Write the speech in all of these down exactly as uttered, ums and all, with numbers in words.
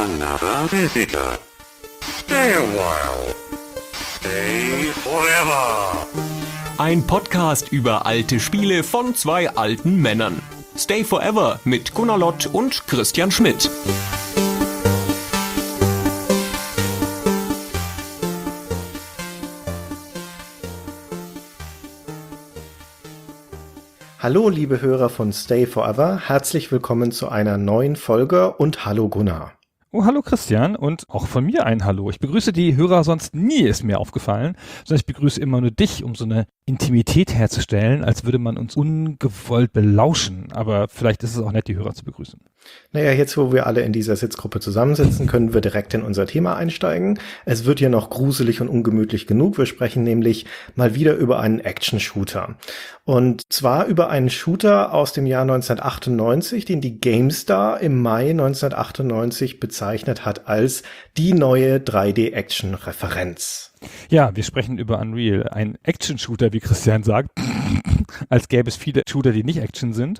another visitor. Stay a while. Stay forever. Ein Podcast über alte Spiele von zwei alten Männern. Stay Forever mit Gunnar Lott und Christian Schmidt. Hallo liebe Hörer von Stay Forever, herzlich willkommen zu einer neuen Folge und hallo Gunnar. Oh, hallo Christian und auch von mir ein Hallo. Ich begrüße die Hörer sonst nie, ist mir aufgefallen, sondern ich begrüße immer nur dich, um so eine Intimität herzustellen, als würde man uns ungewollt belauschen. Aber vielleicht ist es auch nett, die Hörer zu begrüßen. Naja, jetzt wo wir alle in dieser Sitzgruppe zusammensitzen, können wir direkt in unser Thema einsteigen. Es wird ja noch gruselig und ungemütlich genug. Wir sprechen nämlich mal wieder über einen Action-Shooter. Und zwar über einen Shooter aus dem Jahr neunzehnhundertachtundneunzig, den die GameStar im Mai neunzehnhundertachtundneunzig bezeichnet hat als die neue drei D-Action-Referenz. Ja, wir sprechen über Unreal, ein Action-Shooter, wie Christian sagt, als gäbe es viele Shooter, die nicht Action sind.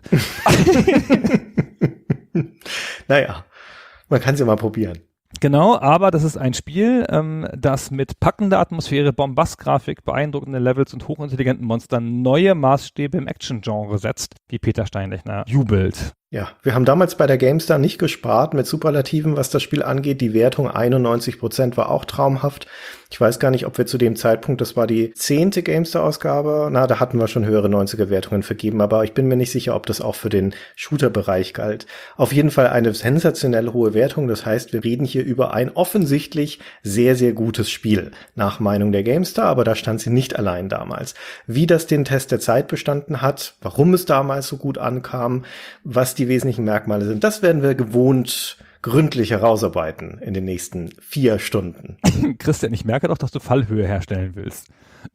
Naja, man kann es ja mal probieren. Genau, aber das ist ein Spiel, ähm, das mit packender Atmosphäre, Bombastgrafik, beeindruckenden Levels und hochintelligenten Monstern neue Maßstäbe im Action-Genre setzt, wie Peter Steinlechner jubelt. Ja, wir haben damals bei der GameStar nicht gespart mit Superlativen, was das Spiel angeht. Die Wertung einundneunzig Prozent war auch traumhaft. Ich weiß gar nicht, ob wir zu dem Zeitpunkt, das war die zehnte GameStar-Ausgabe, na, da hatten wir schon höhere neunziger-Wertungen vergeben, aber ich bin mir nicht sicher, ob das auch für den Shooter-Bereich galt. Auf jeden Fall eine sensationell hohe Wertung, das heißt, wir reden hier über ein offensichtlich sehr, sehr gutes Spiel, nach Meinung der GameStar, aber da stand sie nicht allein damals. Wie das den Test der Zeit bestanden hat, warum es damals so gut ankam, was die wesentlichen Merkmale sind, das werden wir gewohnt gründlich herausarbeiten in den nächsten vier Stunden. Christian, ich merke doch, dass du Fallhöhe herstellen willst.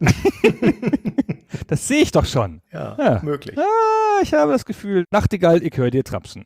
Das sehe ich doch schon. Ja, ja. möglich. Ah, ich habe das Gefühl, Nachtigall, ich höre dir trapsen.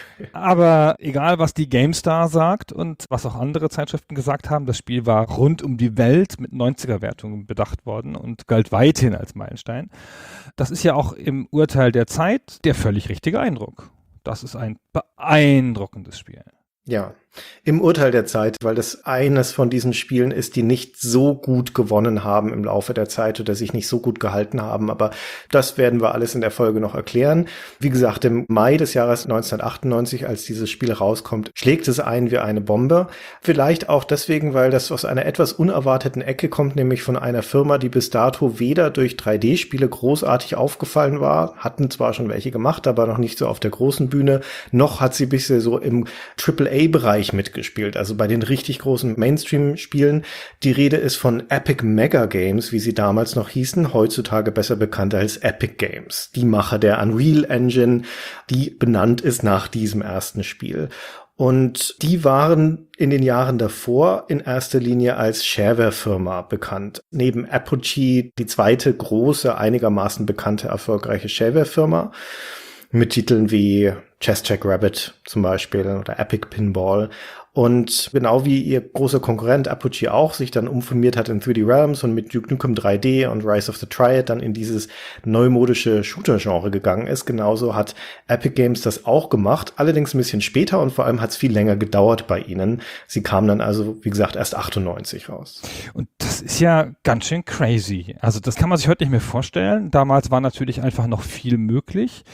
Aber egal, was die GameStar sagt und was auch andere Zeitschriften gesagt haben, das Spiel war rund um die Welt mit neunziger-Wertungen bedacht worden und galt weithin als Meilenstein. Das ist ja auch im Urteil der Zeit der völlig richtige Eindruck. Das ist ein beeindruckendes Spiel. Ja, im Urteil der Zeit, weil das eines von diesen Spielen ist, die nicht so gut gewonnen haben im Laufe der Zeit oder sich nicht so gut gehalten haben, aber das werden wir alles in der Folge noch erklären. Wie gesagt, im Mai des Jahres neunzehnhundertachtundneunzig, als dieses Spiel rauskommt, schlägt es ein wie eine Bombe. Vielleicht auch deswegen, weil das aus einer etwas unerwarteten Ecke kommt, nämlich von einer Firma, die bis dato weder durch drei D-Spiele großartig aufgefallen war, hatten zwar schon welche gemacht, aber noch nicht so auf der großen Bühne, noch hat sie bisher so im Triple A-Bereich mitgespielt, also bei den richtig großen Mainstream-Spielen. Die Rede ist von Epic Mega Games, wie sie damals noch hießen, heutzutage besser bekannt als Epic Games. Die Macher der Unreal Engine, die benannt ist nach diesem ersten Spiel. Und die waren in den Jahren davor in erster Linie als Shareware-Firma bekannt. Neben Apogee die zweite große, einigermaßen bekannte, erfolgreiche Shareware-Firma mit Titeln wie Chess Check Rabbit zum Beispiel oder Epic Pinball. Und genau wie ihr großer Konkurrent Apogee auch sich dann umfirmiert hat in drei D Realms und mit Duke Nukem drei D und Rise of the Triad dann in dieses neumodische Shooter-Genre gegangen ist, genauso hat Epic Games das auch gemacht, allerdings ein bisschen später und vor allem hat es viel länger gedauert bei ihnen. Sie kamen dann also, wie gesagt, erst achtundneunzig raus. Und das ist ja ganz schön crazy. Also das kann man sich heute nicht mehr vorstellen. Damals war natürlich einfach noch viel möglich.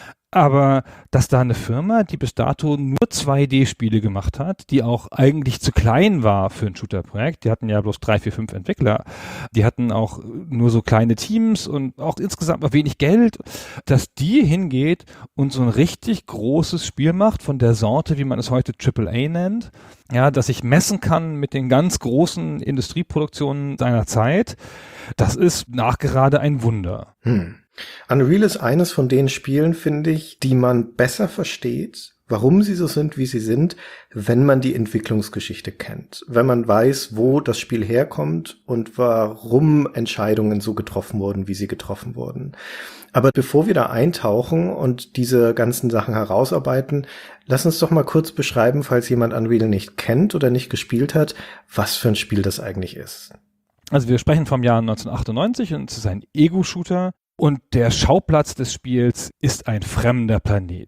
Aber dass da eine Firma, die bis dato nur zwei D-Spiele gemacht hat, die auch eigentlich zu klein war für ein Shooter-Projekt, die hatten ja bloß drei, vier, fünf Entwickler, die hatten auch nur so kleine Teams und auch insgesamt noch wenig Geld, dass die hingeht und so ein richtig großes Spiel macht von der Sorte, wie man es heute Triple A nennt, ja, dass ich messen kann mit den ganz großen Industrieproduktionen seiner Zeit, das ist nachgerade ein Wunder. Hm. Unreal ist eines von den Spielen, finde ich, die man besser versteht, warum sie so sind, wie sie sind, wenn man die Entwicklungsgeschichte kennt. Wenn man weiß, wo das Spiel herkommt und warum Entscheidungen so getroffen wurden, wie sie getroffen wurden. Aber bevor wir da eintauchen und diese ganzen Sachen herausarbeiten, lass uns doch mal kurz beschreiben, falls jemand Unreal nicht kennt oder nicht gespielt hat, was für ein Spiel das eigentlich ist. Also wir sprechen vom Jahr neunzehnhundertachtundneunzig und es ist ein Ego-Shooter. Und der Schauplatz des Spiels ist ein fremder Planet.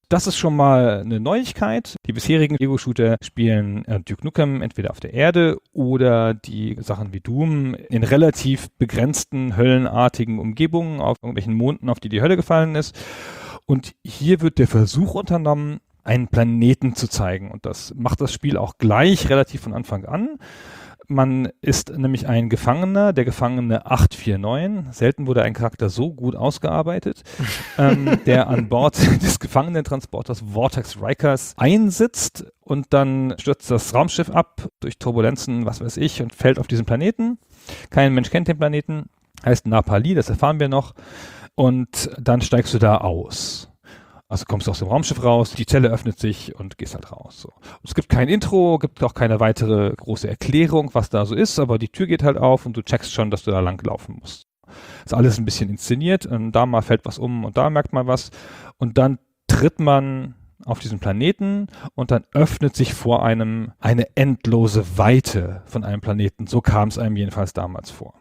Das ist schon mal eine Neuigkeit. Die bisherigen Ego-Shooter spielen äh, Duke Nukem entweder auf der Erde oder die Sachen wie Doom in relativ begrenzten, höllenartigen Umgebungen auf irgendwelchen Monden, auf die die Hölle gefallen ist. Und hier wird der Versuch unternommen, einen Planeten zu zeigen. Und das macht das Spiel auch gleich relativ von Anfang an. Man ist nämlich ein Gefangener, der Gefangene acht vier neun. Selten wurde ein Charakter so gut ausgearbeitet, ähm, der an Bord des Gefangenentransporters Vortex Rikers einsitzt und dann stürzt das Raumschiff ab durch Turbulenzen, was weiß ich, und fällt auf diesen Planeten. Kein Mensch kennt den Planeten, heißt Napali, das erfahren wir noch. Und dann steigst du da aus. Also kommst du aus dem Raumschiff raus, die Zelle öffnet sich und gehst halt raus. So. Es gibt kein Intro, gibt auch keine weitere große Erklärung, was da so ist, aber die Tür geht halt auf und du checkst schon, dass du da lang laufen musst. Ist alles ein bisschen inszeniert und da mal fällt was um und da merkt man was und dann tritt man auf diesen Planeten und dann öffnet sich vor einem eine endlose Weite von einem Planeten. So kam es einem jedenfalls damals vor.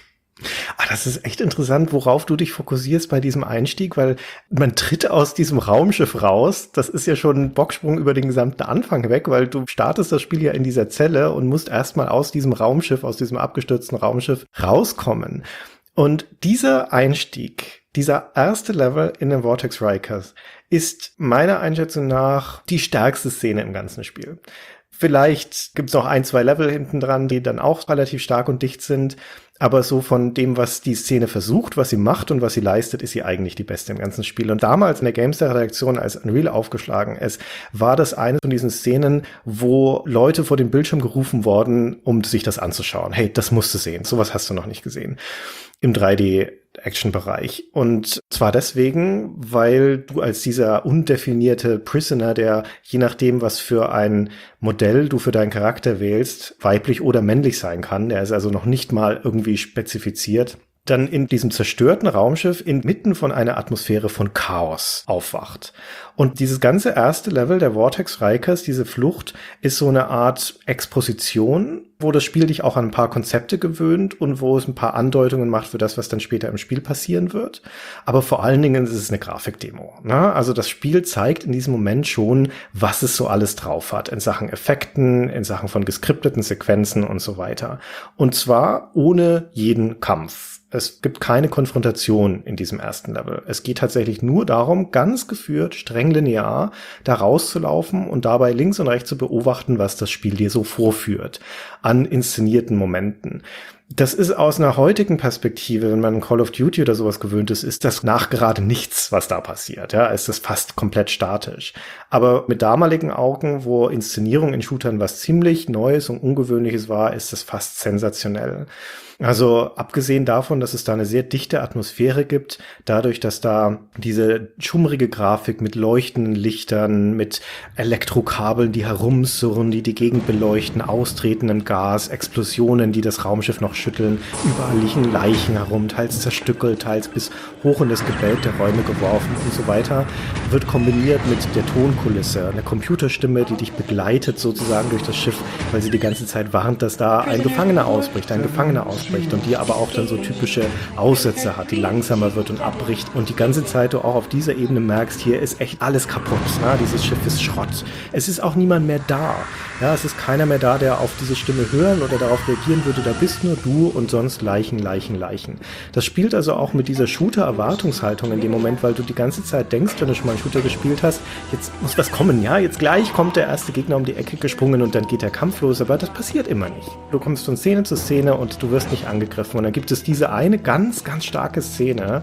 Ah, das ist echt interessant, worauf du dich fokussierst bei diesem Einstieg, weil man tritt aus diesem Raumschiff raus. Das ist ja schon ein Bocksprung über den gesamten Anfang weg, weil du startest das Spiel ja in dieser Zelle und musst erstmal aus diesem Raumschiff, aus diesem abgestürzten Raumschiff rauskommen. Und dieser Einstieg, dieser erste Level in den Vortex Rikers ist meiner Einschätzung nach die stärkste Szene im ganzen Spiel. Vielleicht gibt's noch ein, zwei Level hinten dran, die dann auch relativ stark und dicht sind. Aber so von dem, was die Szene versucht, was sie macht und was sie leistet, ist sie eigentlich die beste im ganzen Spiel. Und damals in der GameStar-Redaktion, als Unreal aufgeschlagen ist, war das eine von diesen Szenen, wo Leute vor dem Bildschirm gerufen wurden, um sich das anzuschauen. Hey, das musst du sehen. Sowas hast du noch nicht gesehen. Im drei D-Action-Bereich. Und zwar deswegen, weil du als dieser undefinierte Prisoner, der je nachdem, was für ein Modell du für deinen Charakter wählst, weiblich oder männlich sein kann, der ist also noch nicht mal irgendwie spezifiziert, dann in diesem zerstörten Raumschiff inmitten von einer Atmosphäre von Chaos aufwacht. Und dieses ganze erste Level der Vortex Rikers, diese Flucht, ist so eine Art Exposition, wo das Spiel dich auch an ein paar Konzepte gewöhnt und wo es ein paar Andeutungen macht für das, was dann später im Spiel passieren wird. Aber vor allen Dingen ist es eine Grafikdemo, ne? Also das Spiel zeigt in diesem Moment schon, was es so alles drauf hat, in Sachen Effekten, in Sachen von geskripteten Sequenzen und so weiter. Und zwar ohne jeden Kampf. Es gibt keine Konfrontation in diesem ersten Level. Es geht tatsächlich nur darum, ganz geführt, streng linear, da rauszulaufen und dabei links und rechts zu beobachten, was das Spiel dir so vorführt an inszenierten Momenten. Das ist aus einer heutigen Perspektive, wenn man Call of Duty oder sowas gewöhnt ist, ist das nachgerade nichts, was da passiert. Ja, ist das fast komplett statisch. Aber mit damaligen Augen, wo Inszenierung in Shootern was ziemlich Neues und Ungewöhnliches war, ist das fast sensationell. Also abgesehen davon, dass es da eine sehr dichte Atmosphäre gibt, dadurch, dass da diese schummrige Grafik mit leuchtenden Lichtern, mit Elektrokabeln, die herumsurren, die die Gegend beleuchten, austretendem Gas, Explosionen, die das Raumschiff noch schütteln, überall liegen Leichen herum, teils zerstückelt, teils bis hoch in das Gebälk der Räume geworfen und so weiter, wird kombiniert mit der Tonkulisse, eine Computerstimme, die dich begleitet sozusagen durch das Schiff, weil sie die ganze Zeit warnt, dass da ein Gefangener ausbricht, ein Gefangener ausbricht. Und die aber auch dann so typische Aussätze hat, die langsamer wird und abbricht. Und die ganze Zeit du auch auf dieser Ebene merkst, hier ist echt alles kaputt. Ja, dieses Schiff ist Schrott. Es ist auch niemand mehr da. Ja, es ist keiner mehr da, der auf diese Stimme hören oder darauf reagieren würde. Da bist nur du und sonst Leichen, Leichen, Leichen. Das spielt also auch mit dieser Shooter-Erwartungshaltung in dem Moment, weil du die ganze Zeit denkst, wenn du schon mal einen Shooter gespielt hast, jetzt muss was kommen, ja, jetzt gleich kommt der erste Gegner um die Ecke gesprungen und dann geht der Kampf los, aber das passiert immer nicht. Du kommst von Szene zu Szene und du wirst nicht angegriffen. Und dann gibt es diese eine ganz, ganz starke Szene,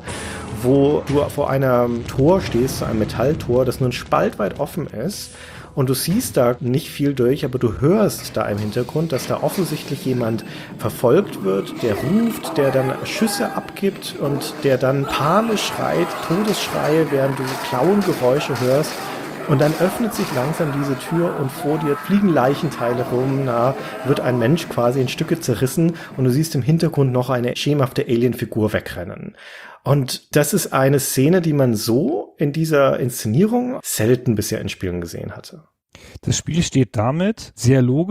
wo du vor einem Tor stehst, so einem Metalltor, das nur ein Spalt weit offen ist. Und du siehst da nicht viel durch, aber du hörst da im Hintergrund, dass da offensichtlich jemand verfolgt wird, der ruft, der dann Schüsse abgibt und der dann panisch schreit, Todesschreie, während du Klauengeräusche hörst. Und dann öffnet sich langsam diese Tür und vor dir fliegen Leichenteile rum, na, wird ein Mensch quasi in Stücke zerrissen und du siehst im Hintergrund noch eine schemenhafte Alienfigur wegrennen. Und das ist eine Szene, die man so in dieser Inszenierung selten bisher in Spielen gesehen hatte. Das Spiel steht damit sehr logisch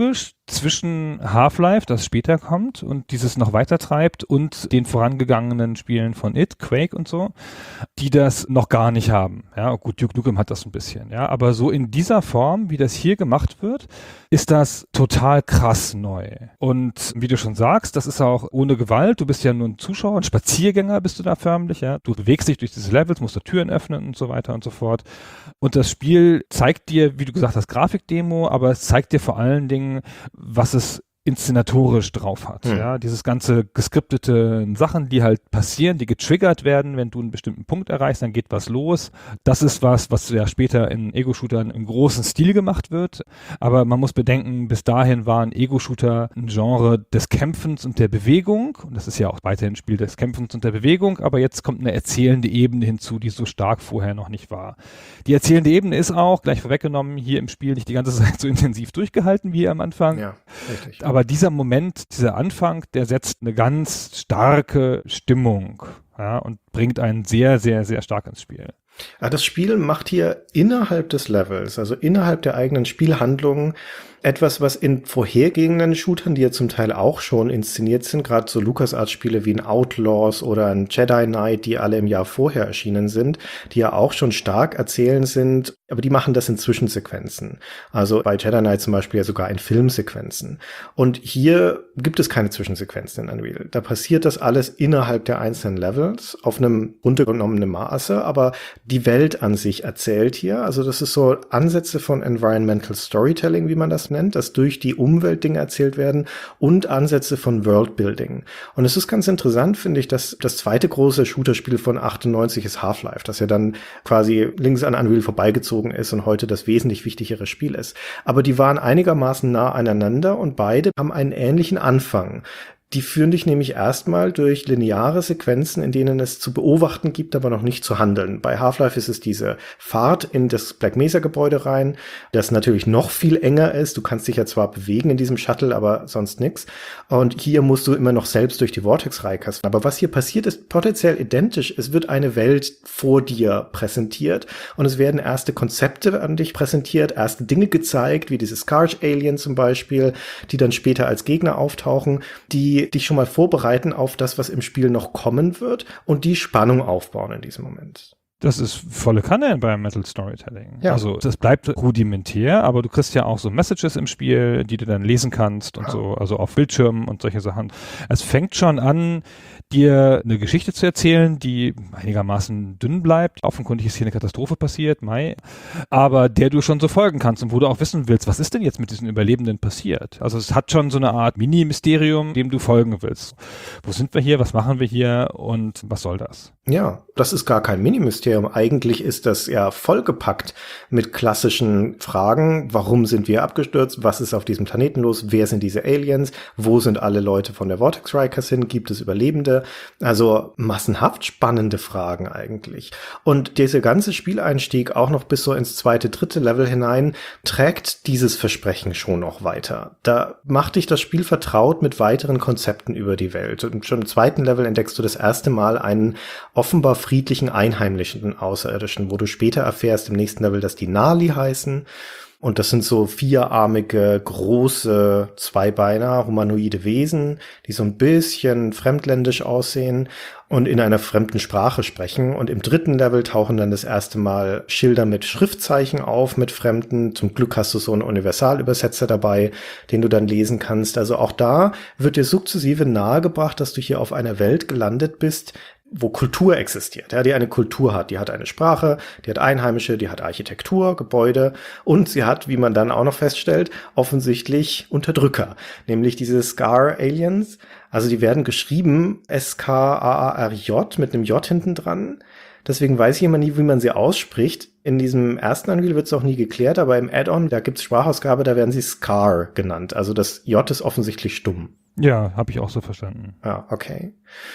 zwischen Half-Life, das später kommt und dieses noch weiter treibt, und den vorangegangenen Spielen von It, Quake und so, die das noch gar nicht haben. Ja, gut, Duke Nukem hat das ein bisschen, ja, aber so in dieser Form, wie das hier gemacht wird, ist das total krass neu. Und wie du schon sagst, das ist auch ohne Gewalt. Du bist ja nur ein Zuschauer, ein Spaziergänger bist du da förmlich, ja. Du bewegst dich durch diese Levels, musst du Türen öffnen und so weiter und so fort. Und das Spiel zeigt dir, wie du gesagt hast, Grafikdemo, aber es zeigt dir vor allen Dingen, was es inszenatorisch drauf hat. Hm. Ja, dieses ganze geskriptete Sachen, die halt passieren, die getriggert werden, wenn du einen bestimmten Punkt erreichst, dann geht was los. Das ist was, was ja später in Ego-Shootern im großen Stil gemacht wird. Aber man muss bedenken, bis dahin war ein Ego-Shooter ein Genre des Kämpfens und der Bewegung. Und das ist ja auch weiterhin ein Spiel des Kämpfens und der Bewegung. Aber jetzt kommt eine erzählende Ebene hinzu, die so stark vorher noch nicht war. Die erzählende Ebene ist auch, gleich vorweggenommen, hier im Spiel nicht die ganze Zeit so intensiv durchgehalten wie am Anfang. Ja, richtig. Aber dieser Moment, dieser Anfang, der setzt eine ganz starke Stimmung, ja, und bringt einen sehr, sehr, sehr stark ins Spiel. Ja, das Spiel macht hier innerhalb des Levels, also innerhalb der eigenen Spielhandlung, etwas, was in vorhergehenden Shootern, die ja zum Teil auch schon inszeniert sind, gerade so LucasArts-Spiele wie ein Outlaws oder ein Jedi Knight, die alle im Jahr vorher erschienen sind, die ja auch schon stark erzählend sind, aber die machen das in Zwischensequenzen. Also bei Jedi Knight zum Beispiel ja sogar in Filmsequenzen. Und hier gibt es keine Zwischensequenzen in Unreal. Da passiert das alles innerhalb der einzelnen Levels auf einem runtergenommenen Maße, aber die Welt an sich erzählt hier. Also das ist so Ansätze von Environmental Storytelling, wie man das nennt, dass durch die Umwelt Dinge erzählt werden, und Ansätze von Worldbuilding. Und es ist ganz interessant, finde ich, dass das zweite große Shooterspiel von achtundneunzig ist Half-Life, das ja dann quasi links an Unreal vorbeigezogen ist und heute das wesentlich wichtigere Spiel ist. Aber die waren einigermaßen nah aneinander und beide haben einen ähnlichen Anfang. Die führen dich nämlich erstmal durch lineare Sequenzen, in denen es zu beobachten gibt, aber noch nicht zu handeln. Bei Half-Life ist es diese Fahrt in das Black Mesa-Gebäude rein, das natürlich noch viel enger ist. Du kannst dich ja zwar bewegen in diesem Shuttle, aber sonst nix. Und hier musst du immer noch selbst durch die Vortex-Reihkasten. Aber was hier passiert, ist potenziell identisch. Es wird eine Welt vor dir präsentiert und es werden erste Konzepte an dich präsentiert, erste Dinge gezeigt, wie diese Scourge-Alien zum Beispiel, die dann später als Gegner auftauchen, die dich schon mal vorbereiten auf das, was im Spiel noch kommen wird und die Spannung aufbauen in diesem Moment. Das ist volle Kanne in Environmental Storytelling. Ja. Also das bleibt rudimentär, aber du kriegst ja auch so Messages im Spiel, die du dann lesen kannst und ja. so, also auf Bildschirmen und solche Sachen. Es fängt schon an, dir eine Geschichte zu erzählen, die einigermaßen dünn bleibt. Offenkundig ist hier eine Katastrophe passiert, Mai, aber der du schon so folgen kannst und wo du auch wissen willst, was ist denn jetzt mit diesen Überlebenden passiert? Also es hat schon so eine Art Mini-Mysterium, dem du folgen willst. Wo sind wir hier, was machen wir hier und was soll das? Ja, das ist gar kein Mini-Mysterium. Eigentlich ist das ja vollgepackt mit klassischen Fragen. Warum sind wir abgestürzt? Was ist auf diesem Planeten los? Wer sind diese Aliens? Wo sind alle Leute von der Vortex Rikers hin? Gibt es Überlebende? Also massenhaft spannende Fragen eigentlich. Und dieser ganze Spieleinstieg auch noch bis so ins zweite, dritte Level hinein trägt dieses Versprechen schon noch weiter. Da macht dich das Spiel vertraut mit weiteren Konzepten über die Welt. Und schon im zweiten Level entdeckst du das erste Mal einen offenbar friedlichen einheimischen Außerirdischen, wo du später erfährst im nächsten Level, dass die Nali heißen. Und das sind so vierarmige, große, Zweibeiner, humanoide Wesen, die so ein bisschen fremdländisch aussehen und in einer fremden Sprache sprechen. Und im dritten Level tauchen dann das erste Mal Schilder mit Schriftzeichen auf, mit Fremden. Zum Glück hast du so einen Universalübersetzer dabei, den du dann lesen kannst. Also auch da wird dir sukzessive nahegebracht, dass du hier auf einer Welt gelandet bist, wo Kultur existiert, ja, die eine Kultur hat. Die hat eine Sprache, die hat Einheimische, die hat Architektur, Gebäude und sie hat, wie man dann auch noch feststellt, offensichtlich Unterdrücker, nämlich diese Scar-Aliens. Also die werden geschrieben S K A A R J mit einem J hinten dran. Deswegen weiß ich immer nie, wie man sie ausspricht. In diesem ersten Unreal wird es auch nie geklärt, aber im Add-on, da gibt's Sprachausgabe, da werden sie Scar genannt. Also das J ist offensichtlich stumm. Ja, habe ich auch so verstanden. Ja, okay.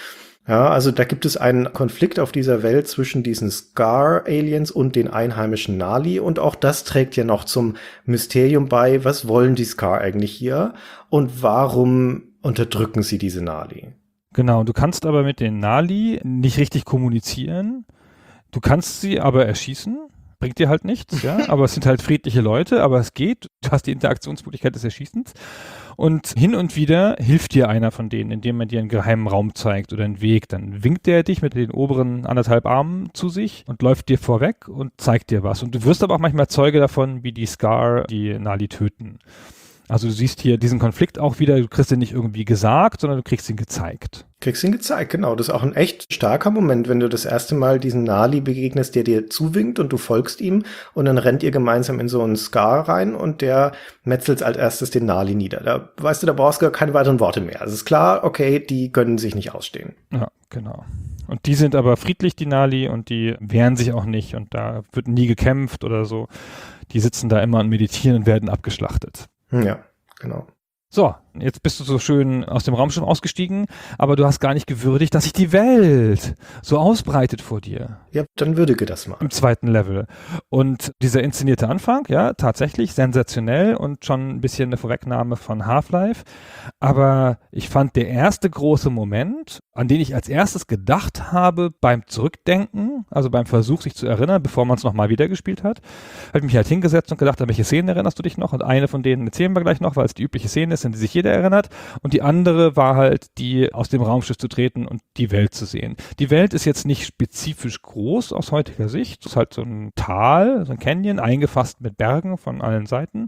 Ja, also da gibt es einen Konflikt auf dieser Welt zwischen diesen Scar-Aliens und den einheimischen Nali und auch das trägt ja noch zum Mysterium bei, was wollen die Scar eigentlich hier und warum unterdrücken sie diese Nali? Genau, du kannst aber mit den Nali nicht richtig kommunizieren, du kannst sie aber erschießen bringt dir halt nichts, ja, aber es sind halt friedliche Leute, aber es geht, du hast die Interaktionsmöglichkeit des Erschießens und hin und wieder hilft dir einer von denen, indem er dir einen geheimen Raum zeigt oder einen Weg, dann winkt er dich mit den oberen anderthalb Armen zu sich und läuft dir vorweg und zeigt dir was und du wirst aber auch manchmal Zeuge davon, wie die Scar die Nali töten. Also du siehst hier diesen Konflikt auch wieder, du kriegst ihn nicht irgendwie gesagt, sondern du kriegst ihn gezeigt. Kriegst ihn gezeigt, genau. Das ist auch ein echt starker Moment, wenn du das erste Mal diesen Nali begegnest, der dir zuwinkt und du folgst ihm und dann rennt ihr gemeinsam in so einen Scar rein und der metzelt als erstes den Nali nieder. Da weißt du, da brauchst du gar keine weiteren Worte mehr. Also ist klar, okay, die können sich nicht ausstehen. Ja, genau. Und die sind aber friedlich, die Nali, und die wehren sich auch nicht und da wird nie gekämpft oder so. Die sitzen da immer und meditieren und werden abgeschlachtet. Ja, genau. So, jetzt bist du so schön aus dem Raumschiff ausgestiegen, aber du hast gar nicht gewürdigt, dass sich die Welt so ausbreitet vor dir. Ja, dann würdige das mal. Im zweiten Level. Und dieser inszenierte Anfang, ja, tatsächlich sensationell und schon ein bisschen eine Vorwegnahme von Half-Life. Aber ich fand, der erste große Moment, an den ich als erstes gedacht habe beim Zurückdenken, also beim Versuch, sich zu erinnern, bevor man es nochmal wieder gespielt hat, habe ich mich halt hingesetzt und gedacht, an welche Szenen erinnerst du dich noch? Und eine von denen erzählen wir gleich noch, weil es die übliche Szene ist, an die sich jeder erinnert. Und die andere war halt, die aus dem Raumschiff zu treten und die Welt zu sehen. Die Welt ist jetzt nicht spezifisch groß aus heutiger Sicht. Es ist halt so ein Tal, so ein Canyon, eingefasst mit Bergen von allen Seiten.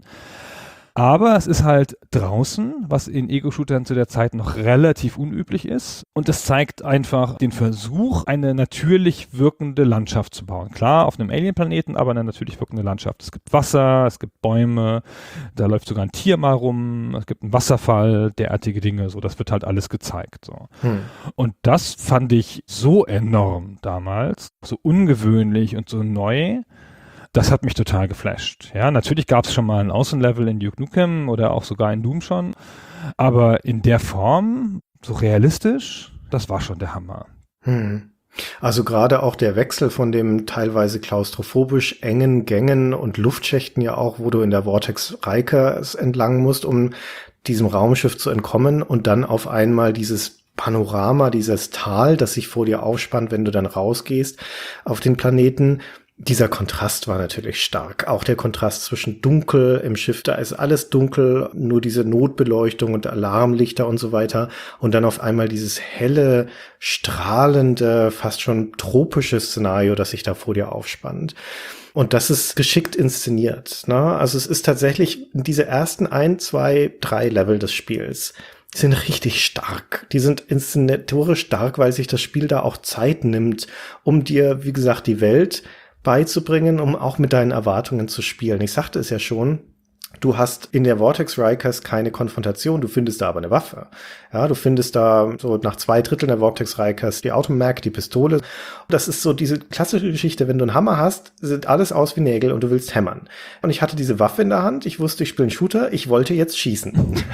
Aber es ist halt draußen, was in Ego-Shootern zu der Zeit noch relativ unüblich ist. Und es zeigt einfach den Versuch, eine natürlich wirkende Landschaft zu bauen. Klar, auf einem Alien-Planeten, aber eine natürlich wirkende Landschaft. Es gibt Wasser, es gibt Bäume, da läuft sogar ein Tier mal rum, es gibt einen Wasserfall, derartige Dinge. So, das wird halt alles gezeigt. So. Hm. Und das fand ich so enorm damals, so ungewöhnlich und so neu. Das hat mich total geflasht. Ja, natürlich gab es schon mal ein Außenlevel in Duke Nukem oder auch sogar in Doom schon, aber in der Form, so realistisch, das war schon der Hammer. Hm. Also gerade auch der Wechsel von dem teilweise klaustrophobisch engen Gängen und Luftschächten ja auch, wo du in der Vortex Rikers entlang musst, um diesem Raumschiff zu entkommen und dann auf einmal dieses Panorama, dieses Tal, das sich vor dir aufspannt, wenn du dann rausgehst auf den Planeten. Dieser Kontrast war natürlich stark. Auch der Kontrast zwischen dunkel im Schiff, da ist alles dunkel, nur diese Notbeleuchtung und Alarmlichter und so weiter. Und dann auf einmal dieses helle, strahlende, fast schon tropische Szenario, das sich da vor dir aufspannt. Und das ist geschickt inszeniert, ne? Also es ist tatsächlich diese ersten ein, zwei, drei Level des Spiels sind richtig stark. Die sind inszenatorisch stark, weil sich das Spiel da auch Zeit nimmt, um dir, wie gesagt, die Welt beizubringen, um auch mit deinen Erwartungen zu spielen. Ich sagte es ja schon, du hast in der Vortex Rikers keine Konfrontation, du findest da aber eine Waffe. Ja, du findest da so nach zwei Dritteln der Vortex Rikers die Automag, die Pistole. Das ist so diese klassische Geschichte, wenn du einen Hammer hast, sieht alles aus wie Nägel und du willst hämmern. Und ich hatte diese Waffe in der Hand, ich wusste, ich spiele einen Shooter, ich wollte jetzt schießen.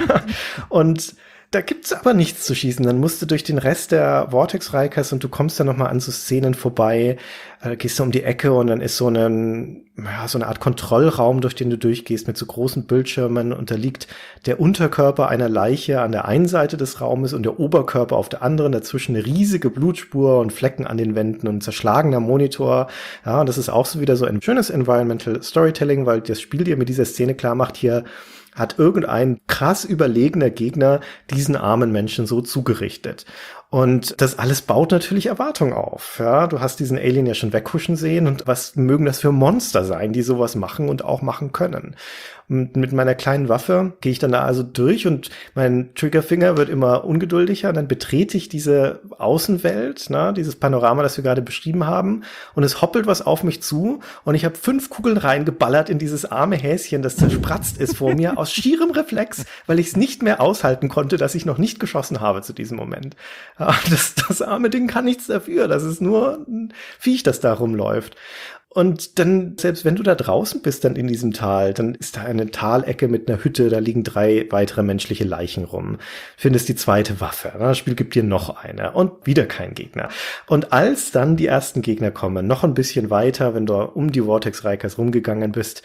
Und da gibt's aber nichts zu schießen. Dann musst du durch den Rest der Vortex Rikers und du kommst dann noch mal an so Szenen vorbei, äh, gehst du um die Ecke und dann ist so eine, ja, so eine Art Kontrollraum, durch den du durchgehst mit so großen Bildschirmen und da liegt der Unterkörper einer Leiche an der einen Seite des Raumes und der Oberkörper auf der anderen, dazwischen eine riesige Blutspur und Flecken an den Wänden und ein zerschlagener Monitor. Ja, und das ist auch so wieder so ein schönes Environmental Storytelling, weil das Spiel dir mit dieser Szene klar macht, hier hat irgendein krass überlegener Gegner diesen armen Menschen so zugerichtet. Und das alles baut natürlich Erwartung auf. Ja, du hast diesen Alien ja schon weghuschen sehen und was mögen das für Monster sein, die sowas machen und auch machen können. Und mit meiner kleinen Waffe gehe ich dann da also durch und mein Triggerfinger wird immer ungeduldiger und dann betrete ich diese Außenwelt, ne, dieses Panorama, das wir gerade beschrieben haben und es hoppelt was auf mich zu und ich habe fünf Kugeln reingeballert in dieses arme Häschen, das zerspratzt ist vor mir aus schierem Reflex, weil ich es nicht mehr aushalten konnte, dass ich noch nicht geschossen habe zu diesem Moment. Ja, das, das arme Ding kann nichts dafür, das ist nur ein Viech, das da rumläuft. Und dann, selbst wenn du da draußen bist, dann in diesem Tal, dann ist da eine Talecke mit einer Hütte, da liegen drei weitere menschliche Leichen rum. Findest die zweite Waffe, das Spiel gibt dir noch eine und wieder kein Gegner. Und als dann die ersten Gegner kommen, noch ein bisschen weiter, wenn du um die Vortex Rikers rumgegangen bist,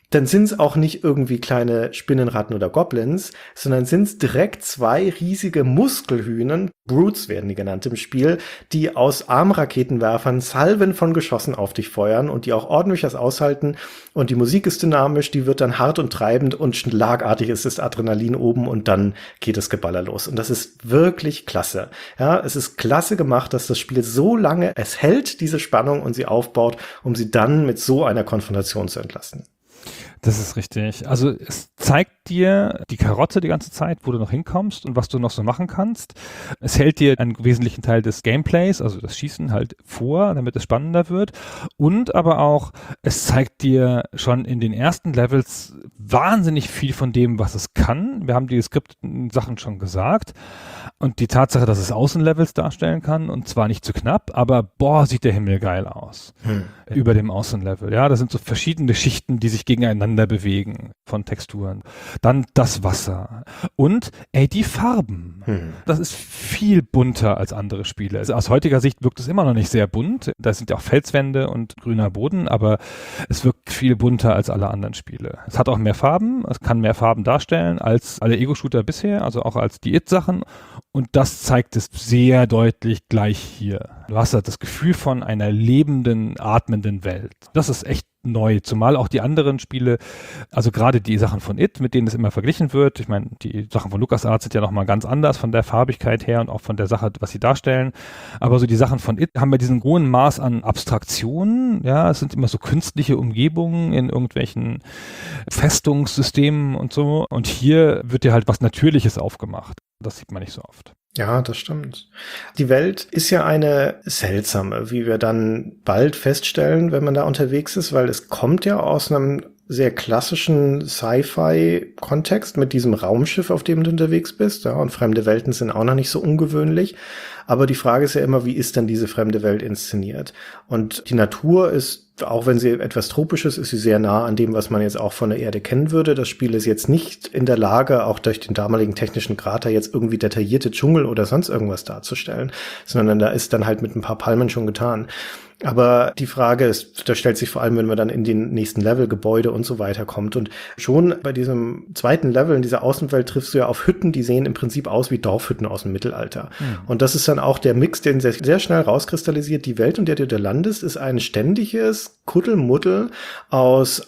dann sind es auch nicht irgendwie kleine Spinnenratten oder Goblins, sondern sind es direkt zwei riesige Muskelhühnen, Brutes werden die genannt im Spiel, die aus Armraketenwerfern Salven von Geschossen auf dich feuern und die auch ordentlich was aushalten. Und die Musik ist dynamisch, die wird dann hart und treibend und schlagartig ist das Adrenalin oben und dann geht das Geballer los. Und das ist wirklich klasse. Ja, es ist klasse gemacht, dass das Spiel so lange es hält, diese Spannung, und sie aufbaut, um sie dann mit so einer Konfrontation zu entlasten. Das ist richtig. Also es zeigt dir die Karotte die ganze Zeit, wo du noch hinkommst und was du noch so machen kannst. Es hält dir einen wesentlichen Teil des Gameplays, also das Schießen halt vor, damit es spannender wird. Und aber auch, es zeigt dir schon in den ersten Levels wahnsinnig viel von dem, was es kann. Wir haben die geskripteten Sachen schon gesagt. Und die Tatsache, dass es Außenlevels darstellen kann, und zwar nicht zu knapp, aber boah, sieht der Himmel geil aus. Hm. Über dem Außenlevel. Ja, das sind so verschiedene Schichten, die sich gegeneinander bewegen von Texturen. Dann das Wasser. Und, ey, die Farben. Hm. Das ist viel bunter als andere Spiele. Also aus heutiger Sicht wirkt es immer noch nicht sehr bunt. Da sind ja auch Felswände und grüner Boden, aber es wirkt viel bunter als alle anderen Spiele. Es hat auch mehr Farben, es kann mehr Farben darstellen als alle Ego-Shooter bisher, also auch als die It-Sachen. Und das zeigt es sehr deutlich gleich hier. Du hast halt das Gefühl von einer lebenden, atmenden Welt. Das ist echt neu, zumal auch die anderen Spiele, also gerade die Sachen von It, mit denen es immer verglichen wird, ich meine, die Sachen von LucasArts sind ja nochmal ganz anders von der Farbigkeit her und auch von der Sache, was sie darstellen, aber so die Sachen von It haben wir diesen hohen Maß an Abstraktion, ja, es sind immer so künstliche Umgebungen in irgendwelchen Festungssystemen und so, und hier wird dir halt was Natürliches aufgemacht. Das sieht man nicht so oft. Ja, das stimmt. Die Welt ist ja eine seltsame, wie wir dann bald feststellen, wenn man da unterwegs ist, weil es kommt ja aus einem sehr klassischen Sci-Fi-Kontext mit diesem Raumschiff, auf dem du unterwegs bist. Ja, und fremde Welten sind auch noch nicht so ungewöhnlich. Aber die Frage ist ja immer, wie ist denn diese fremde Welt inszeniert? Und die Natur ist, auch wenn sie etwas Tropisches ist, sie sehr nah an dem, was man jetzt auch von der Erde kennen würde. Das Spiel ist jetzt nicht in der Lage, auch durch den damaligen technischen Grad da jetzt irgendwie detaillierte Dschungel oder sonst irgendwas darzustellen, sondern da ist dann halt mit ein paar Palmen schon getan. Aber die Frage ist, da stellt sich vor allem, wenn man dann in den nächsten Level, Gebäude und so weiter kommt. Und schon bei diesem zweiten Level, in dieser Außenwelt, triffst du ja auf Hütten, die sehen im Prinzip aus wie Dorfhütten aus dem Mittelalter. Mhm. Und das ist dann auch der Mix, den sehr, sehr schnell rauskristallisiert. Die Welt, in der du da landest, ist ein ständiges Kuddelmuddel aus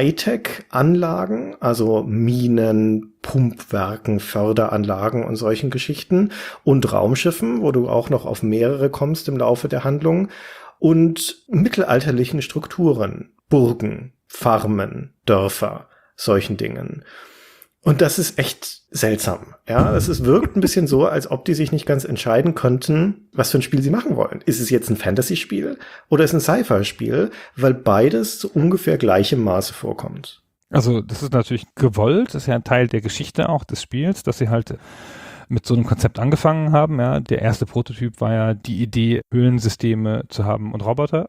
Hightech-Anlagen, also Minen, Pumpwerken, Förderanlagen und solchen Geschichten und Raumschiffen, wo du auch noch auf mehrere kommst im Laufe der Handlung. Und mittelalterlichen Strukturen, Burgen, Farmen, Dörfer, solchen Dingen. Und das ist echt seltsam. Ja, es ist, wirkt ein bisschen so, als ob die sich nicht ganz entscheiden könnten, was für ein Spiel sie machen wollen. Ist es jetzt ein Fantasy-Spiel oder ist es ein Sci-Fi-Spiel? Weil beides zu ungefähr gleichem Maße vorkommt. Also das ist natürlich gewollt, das ist ja ein Teil der Geschichte auch des Spiels, dass sie halt mit so einem Konzept angefangen haben. Ja, der erste Prototyp war ja die Idee, Höhlensysteme zu haben und Roboter.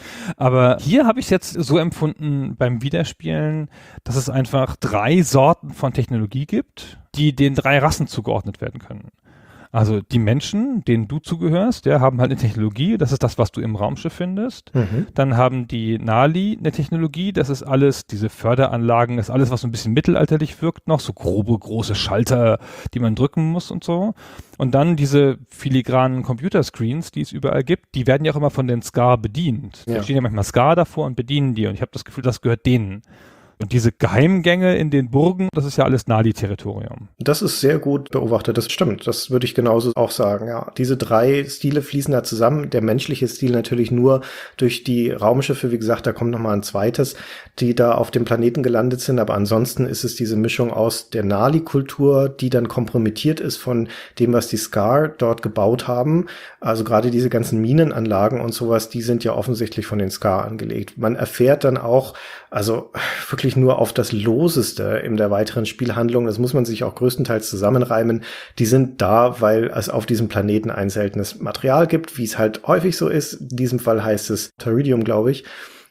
Aber hier habe ich es jetzt so empfunden beim Wiederspielen, dass es einfach drei Sorten von Technologie gibt, die den drei Rassen zugeordnet werden können. Also die Menschen, denen du zugehörst, ja, haben halt eine Technologie, das ist das, was du im Raumschiff findest. Mhm. Dann haben die Nali eine Technologie, das ist alles, diese Förderanlagen, ist alles, was so ein bisschen mittelalterlich wirkt noch, so grobe, große Schalter, die man drücken muss und so. Und dann diese filigranen Computerscreens, die es überall gibt, die werden ja auch immer von den Scar bedient. Ja. Da stehen ja manchmal Scar davor und bedienen die und ich habe das Gefühl, das gehört denen. Und diese Geheimgänge in den Burgen, das ist ja alles Nali-Territorium. Das ist sehr gut beobachtet, das stimmt. Das würde ich genauso auch sagen, ja. Diese drei Stile fließen da zusammen. Der menschliche Stil natürlich nur durch die Raumschiffe. Wie gesagt, da kommt noch mal ein zweites, die da auf dem Planeten gelandet sind. Aber ansonsten ist es diese Mischung aus der Nali-Kultur, die dann kompromittiert ist von dem, was die Scar dort gebaut haben. Also gerade diese ganzen Minenanlagen und sowas, die sind ja offensichtlich von den Scar angelegt. Man erfährt dann auch, also wirklich nur auf das Loseste in der weiteren Spielhandlung. Das muss man sich auch größtenteils zusammenreimen. Die sind da, weil es auf diesem Planeten ein seltenes Material gibt, wie es halt häufig so ist. In diesem Fall heißt es Thoridium, glaube ich.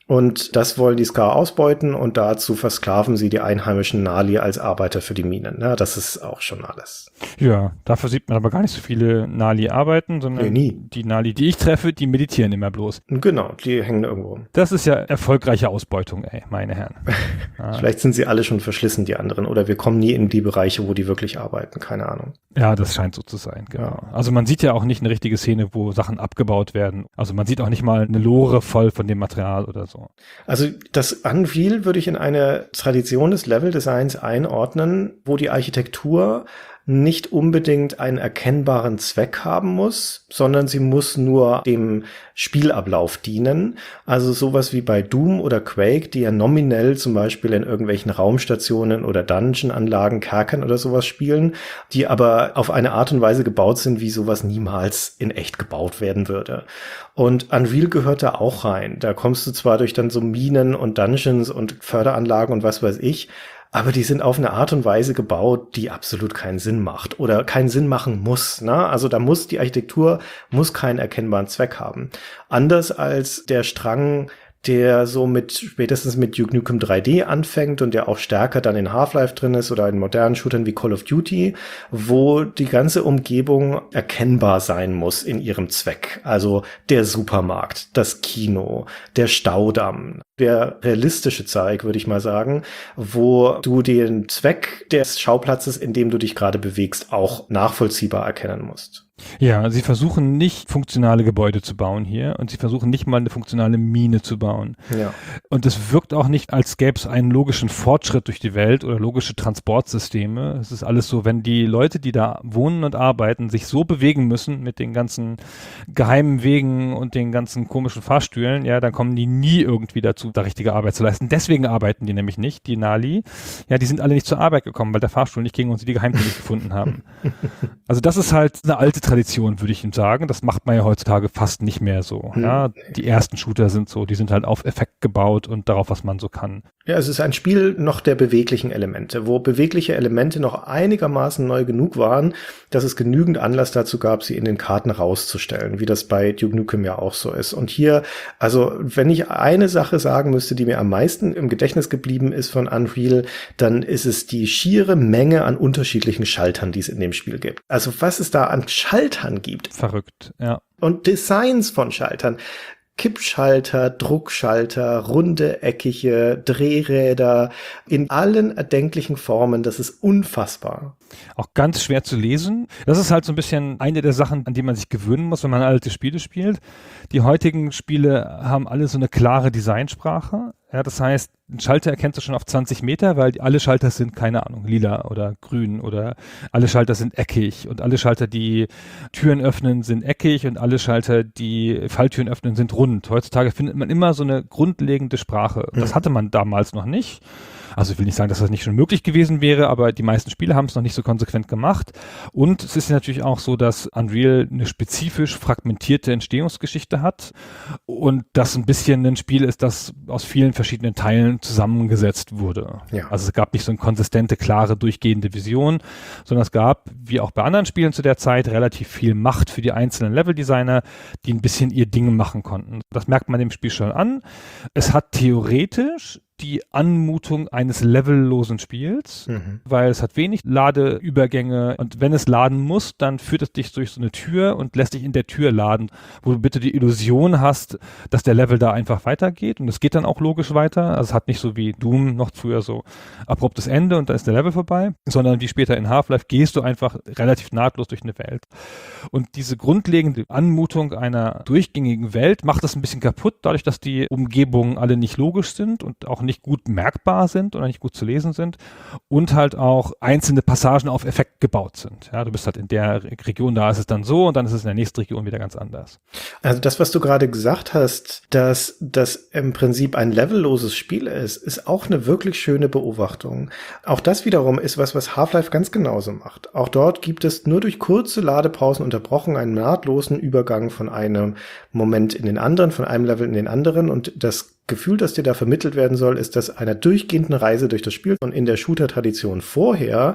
Und das wollen die Skaa ausbeuten und dazu versklaven sie die einheimischen Nali als Arbeiter für die Minen. Ja, das ist auch schon alles. Ja, dafür sieht man aber gar nicht so viele Nali arbeiten, sondern nee, nie. Die Nali, die ich treffe, die meditieren immer bloß. Genau, die hängen irgendwo rum. Das ist ja erfolgreiche Ausbeutung, ey, meine Herren. Ja. Vielleicht sind sie alle schon verschlissen, die anderen, oder wir kommen nie in die Bereiche, wo die wirklich arbeiten, keine Ahnung. Ja, das scheint so zu sein, genau. Ja. Also man sieht ja auch nicht eine richtige Szene, wo Sachen abgebaut werden. Also man sieht auch nicht mal eine Lore voll von dem Material oder so. Also das Unreal würde ich in eine Tradition des Leveldesigns einordnen, wo die Architektur nicht unbedingt einen erkennbaren Zweck haben muss, sondern sie muss nur dem Spielablauf dienen. Also sowas wie bei Doom oder Quake, die ja nominell zum Beispiel in irgendwelchen Raumstationen oder Dungeon-Anlagen, Kerkern oder sowas spielen, die aber auf eine Art und Weise gebaut sind, wie sowas niemals in echt gebaut werden würde. Und Unreal gehört da auch rein. Da kommst du zwar durch dann so Minen und Dungeons und Förderanlagen und was weiß ich, aber die sind auf eine Art und Weise gebaut, die absolut keinen Sinn macht oder keinen Sinn machen muss. Ne? Also da muss die Architektur muss keinen erkennbaren Zweck haben. Anders als der Strang, der so mit spätestens mit Duke Nukem drei D anfängt und der auch stärker dann in Half-Life drin ist oder in modernen Shootern wie Call of Duty, wo die ganze Umgebung erkennbar sein muss in ihrem Zweck. Also der Supermarkt, das Kino, der Staudamm, der realistische Zeig, würde ich mal sagen, wo du den Zweck des Schauplatzes, in dem du dich gerade bewegst, auch nachvollziehbar erkennen musst. Ja, sie versuchen nicht funktionale Gebäude zu bauen hier und sie versuchen nicht mal eine funktionale Mine zu bauen. Ja. Und es wirkt auch nicht, als gäbe es einen logischen Fortschritt durch die Welt oder logische Transportsysteme. Es ist alles so, wenn die Leute, die da wohnen und arbeiten, sich so bewegen müssen mit den ganzen geheimen Wegen und den ganzen komischen Fahrstühlen, ja, dann kommen die nie irgendwie dazu, da richtige Arbeit zu leisten. Deswegen arbeiten die nämlich nicht, die Nali. Ja, die sind alle nicht zur Arbeit gekommen, weil der Fahrstuhl nicht ging und sie die Geheimtür nicht gefunden haben. Also das ist halt eine alte Tradition, würde ich ihm sagen. Das macht man ja heutzutage fast nicht mehr so. Hm. Ja, die ersten Shooter sind so, die sind halt auf Effekt gebaut und darauf, was man so kann. Ja, es ist ein Spiel noch der beweglichen Elemente, wo bewegliche Elemente noch einigermaßen neu genug waren, dass es genügend Anlass dazu gab, sie in den Karten rauszustellen, wie das bei Duke Nukem ja auch so ist. Und hier, also wenn ich eine Sache sagen müsste, die mir am meisten im Gedächtnis geblieben ist von Unreal, dann ist es die schiere Menge an unterschiedlichen Schaltern, die es in dem Spiel gibt. Also was es da an Schaltern gibt. Verrückt, ja. Und Designs von Schaltern. Kippschalter, Druckschalter, runde, eckige, Drehräder in allen erdenklichen Formen. Das ist unfassbar. Auch ganz schwer zu lesen. Das ist halt so ein bisschen eine der Sachen, an die man sich gewöhnen muss, wenn man alte Spiele spielt. Die heutigen Spiele haben alle so eine klare Designsprache. Ja, das heißt, einen Schalter erkennst du schon auf zwanzig Meter, weil alle Schalter sind, keine Ahnung, lila oder grün oder alle Schalter sind eckig und alle Schalter, die Türen öffnen, sind eckig und alle Schalter, die Falltüren öffnen, sind rund. Heutzutage findet man immer so eine grundlegende Sprache. Das hatte man damals noch nicht. Also ich will nicht sagen, dass das nicht schon möglich gewesen wäre, aber die meisten Spiele haben es noch nicht so konsequent gemacht. Und es ist natürlich auch so, dass Unreal eine spezifisch fragmentierte Entstehungsgeschichte hat und das ein bisschen ein Spiel ist, das aus vielen verschiedenen Teilen zusammengesetzt wurde. Ja. Also es gab nicht so eine konsistente, klare, durchgehende Vision, sondern es gab, wie auch bei anderen Spielen zu der Zeit, relativ viel Macht für die einzelnen Leveldesigner, die ein bisschen ihr Ding machen konnten. Das merkt man dem Spiel schon an. Es hat theoretisch die Anmutung eines levellosen Spiels, mhm. weil es hat wenig Ladeübergänge und wenn es laden muss, dann führt es dich durch so eine Tür und lässt dich in der Tür laden, wo du bitte die Illusion hast, dass der Level da einfach weitergeht und es geht dann auch logisch weiter. Also es hat nicht so wie Doom noch früher so abruptes Ende und dann ist der Level vorbei, sondern wie später in Half-Life gehst du einfach relativ nahtlos durch eine Welt. Und diese grundlegende Anmutung einer durchgängigen Welt macht das ein bisschen kaputt, dadurch, dass die Umgebungen alle nicht logisch sind und auch nicht nicht gut merkbar sind oder nicht gut zu lesen sind und halt auch einzelne Passagen auf Effekt gebaut sind. Ja, du bist halt in der Region, da ist es dann so und dann ist es in der nächsten Region wieder ganz anders. Also das, was du gerade gesagt hast, dass das im Prinzip ein levelloses Spiel ist, ist auch eine wirklich schöne Beobachtung. Auch das wiederum ist was, was Half-Life ganz genauso macht. Auch dort gibt es nur durch kurze Ladepausen unterbrochen einen nahtlosen Übergang von einem Moment in den anderen, von einem Level in den anderen und das Gefühl, das dir da vermittelt werden soll, ist das einer durchgehenden Reise durch das Spiel. Und in der Shooter-Tradition vorher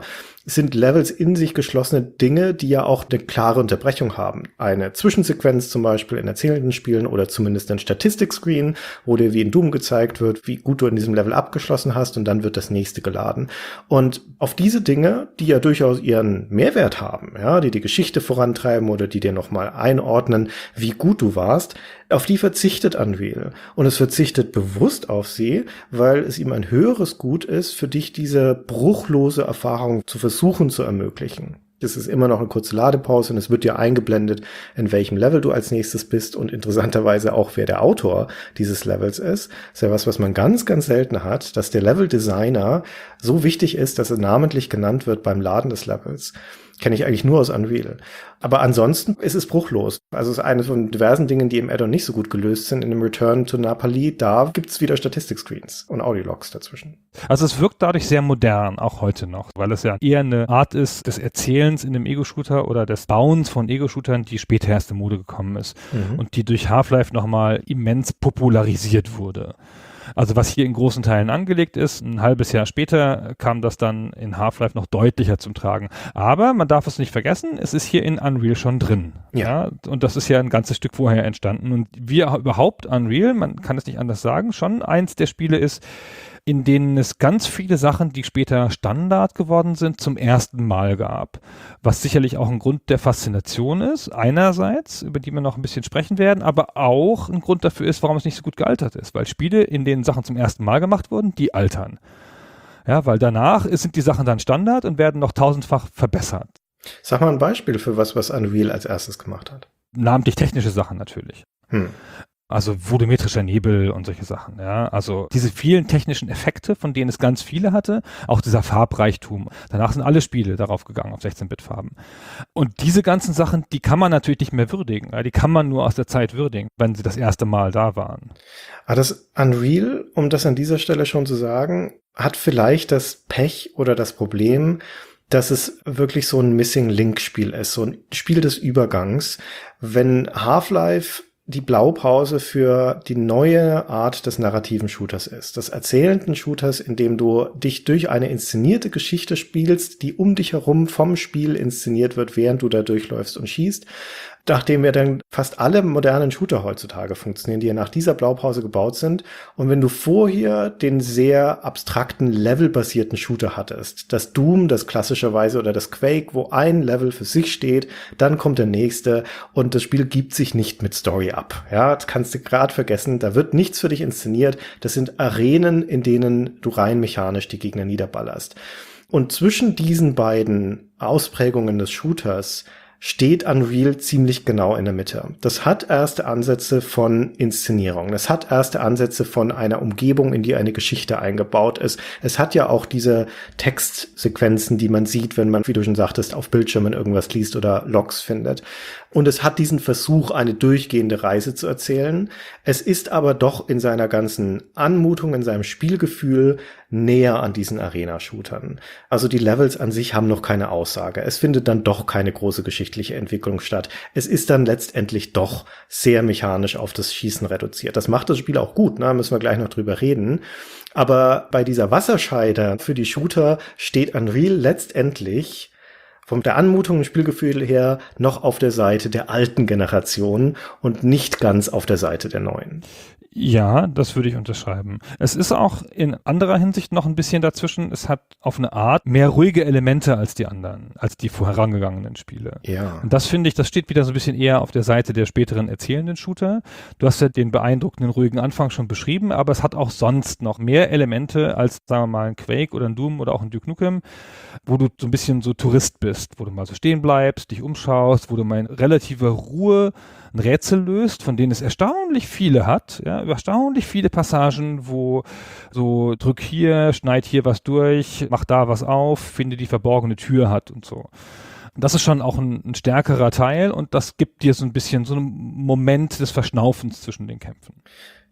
sind Levels in sich geschlossene Dinge, die ja auch eine klare Unterbrechung haben. Eine Zwischensequenz zum Beispiel in erzählenden Spielen oder zumindest ein Statistikscreen, wo dir wie in Doom gezeigt wird, wie gut du in diesem Level abgeschlossen hast und dann wird das nächste geladen. Und auf diese Dinge, die ja durchaus ihren Mehrwert haben, ja, die die Geschichte vorantreiben oder die dir nochmal einordnen, wie gut du warst, auf die verzichtet Unreal. Und es verzichtet bewusst auf sie, weil es ihm ein höheres Gut ist, für dich diese bruchlose Erfahrung zu versuchen zu ermöglichen. Es ist immer noch eine kurze Ladepause und es wird dir eingeblendet, in welchem Level du als nächstes bist und interessanterweise auch, wer der Autor dieses Levels ist. Das ist ja was, was man ganz, ganz selten hat, dass der Level-Designer so wichtig ist, dass er namentlich genannt wird beim Laden des Levels. Kenne ich eigentlich nur aus Unreal. Aber ansonsten ist es bruchlos. Also es ist eine von diversen Dingen, die im Add-on nicht so gut gelöst sind. In dem Return to Napoli, da gibt's wieder Statistik-Screens und Audiologs dazwischen. Also es wirkt dadurch sehr modern, auch heute noch, weil es ja eher eine Art ist des Erzählens in einem Ego-Shooter oder des Bauens von Ego-Shootern, die später erst in Mode gekommen ist mhm. und die durch Half-Life nochmal immens popularisiert wurde. Also was hier in großen Teilen angelegt ist, ein halbes Jahr später kam das dann in Half-Life noch deutlicher zum Tragen. Aber man darf es nicht vergessen, es ist hier in Unreal schon drin. Ja. ja. Und das ist ja ein ganzes Stück vorher entstanden. Und wie überhaupt Unreal, man kann es nicht anders sagen, schon eins der Spiele ist, in denen es ganz viele Sachen, die später Standard geworden sind, zum ersten Mal gab. Was sicherlich auch ein Grund der Faszination ist, einerseits, über die wir noch ein bisschen sprechen werden, aber auch ein Grund dafür ist, warum es nicht so gut gealtert ist. Weil Spiele, in denen Sachen zum ersten Mal gemacht wurden, die altern. Ja, weil danach sind die Sachen dann Standard und werden noch tausendfach verbessert. Sag mal ein Beispiel für was, was Unreal als erstes gemacht hat. Namentlich technische Sachen natürlich. Hm. Also volumetrischer Nebel und solche Sachen, ja. Also diese vielen technischen Effekte, von denen es ganz viele hatte, auch dieser Farbreichtum. Danach sind alle Spiele darauf gegangen, auf sechzehn-Bit-Farben. Und diese ganzen Sachen, die kann man natürlich nicht mehr würdigen. Ja? Die kann man nur aus der Zeit würdigen, wenn sie das erste Mal da waren. Aber das Unreal, um das an dieser Stelle schon zu sagen, hat vielleicht das Pech oder das Problem, dass es wirklich so ein Missing-Link-Spiel ist, so ein Spiel des Übergangs. Wenn Half-Life die Blaupause für die neue Art des narrativen Shooters ist, des erzählenden Shooters, in dem du dich durch eine inszenierte Geschichte spielst, die um dich herum vom Spiel inszeniert wird, während du da durchläufst und schießt. Nachdem ja dann fast alle modernen Shooter heutzutage funktionieren, die ja nach dieser Blaupause gebaut sind. Und wenn du vorher den sehr abstrakten, levelbasierten Shooter hattest, das Doom, das klassischerweise, oder das Quake, wo ein Level für sich steht, dann kommt der nächste und das Spiel gibt sich nicht mit Story ab. Ja, das kannst du gerade vergessen, da wird nichts für dich inszeniert. Das sind Arenen, in denen du rein mechanisch die Gegner niederballerst. Und zwischen diesen beiden Ausprägungen des Shooters steht Unreal ziemlich genau in der Mitte. Das hat erste Ansätze von Inszenierung. Das hat erste Ansätze von einer Umgebung, in die eine Geschichte eingebaut ist. Es hat ja auch diese Textsequenzen, die man sieht, wenn man, wie du schon sagtest, auf Bildschirmen irgendwas liest oder Logs findet. Und es hat diesen Versuch, eine durchgehende Reise zu erzählen. Es ist aber doch in seiner ganzen Anmutung, in seinem Spielgefühl näher an diesen Arena-Shootern. Also die Levels an sich haben noch keine Aussage. Es findet dann doch keine große geschichtliche Entwicklung statt. Es ist dann letztendlich doch sehr mechanisch auf das Schießen reduziert. Das macht das Spiel auch gut, ne? Müssen wir gleich noch drüber reden. Aber bei dieser Wasserscheide für die Shooter steht Unreal letztendlich von der Anmutung und Spielgefühl her noch auf der Seite der alten Generation und nicht ganz auf der Seite der neuen. Ja, das würde ich unterschreiben. Es ist auch in anderer Hinsicht noch ein bisschen dazwischen. Es hat auf eine Art mehr ruhige Elemente als die anderen, als die vorherangegangenen Spiele. Ja. Und das finde ich, das steht wieder so ein bisschen eher auf der Seite der späteren erzählenden Shooter. Du hast ja den beeindruckenden, ruhigen Anfang schon beschrieben, aber es hat auch sonst noch mehr Elemente als, sagen wir mal, ein Quake oder ein Doom oder auch ein Duke Nukem, wo du so ein bisschen so Tourist bist, wo du mal so stehen bleibst, dich umschaust, wo du mal in relativer Ruhe ein Rätsel löst, von denen es erstaunlich viele hat, ja, erstaunlich viele Passagen, wo so drück hier, schneid hier was durch, mach da was auf, finde die verborgene Tür hat und so. Das ist schon auch ein, ein stärkerer Teil und das gibt dir so ein bisschen so einen Moment des Verschnaufens zwischen den Kämpfen.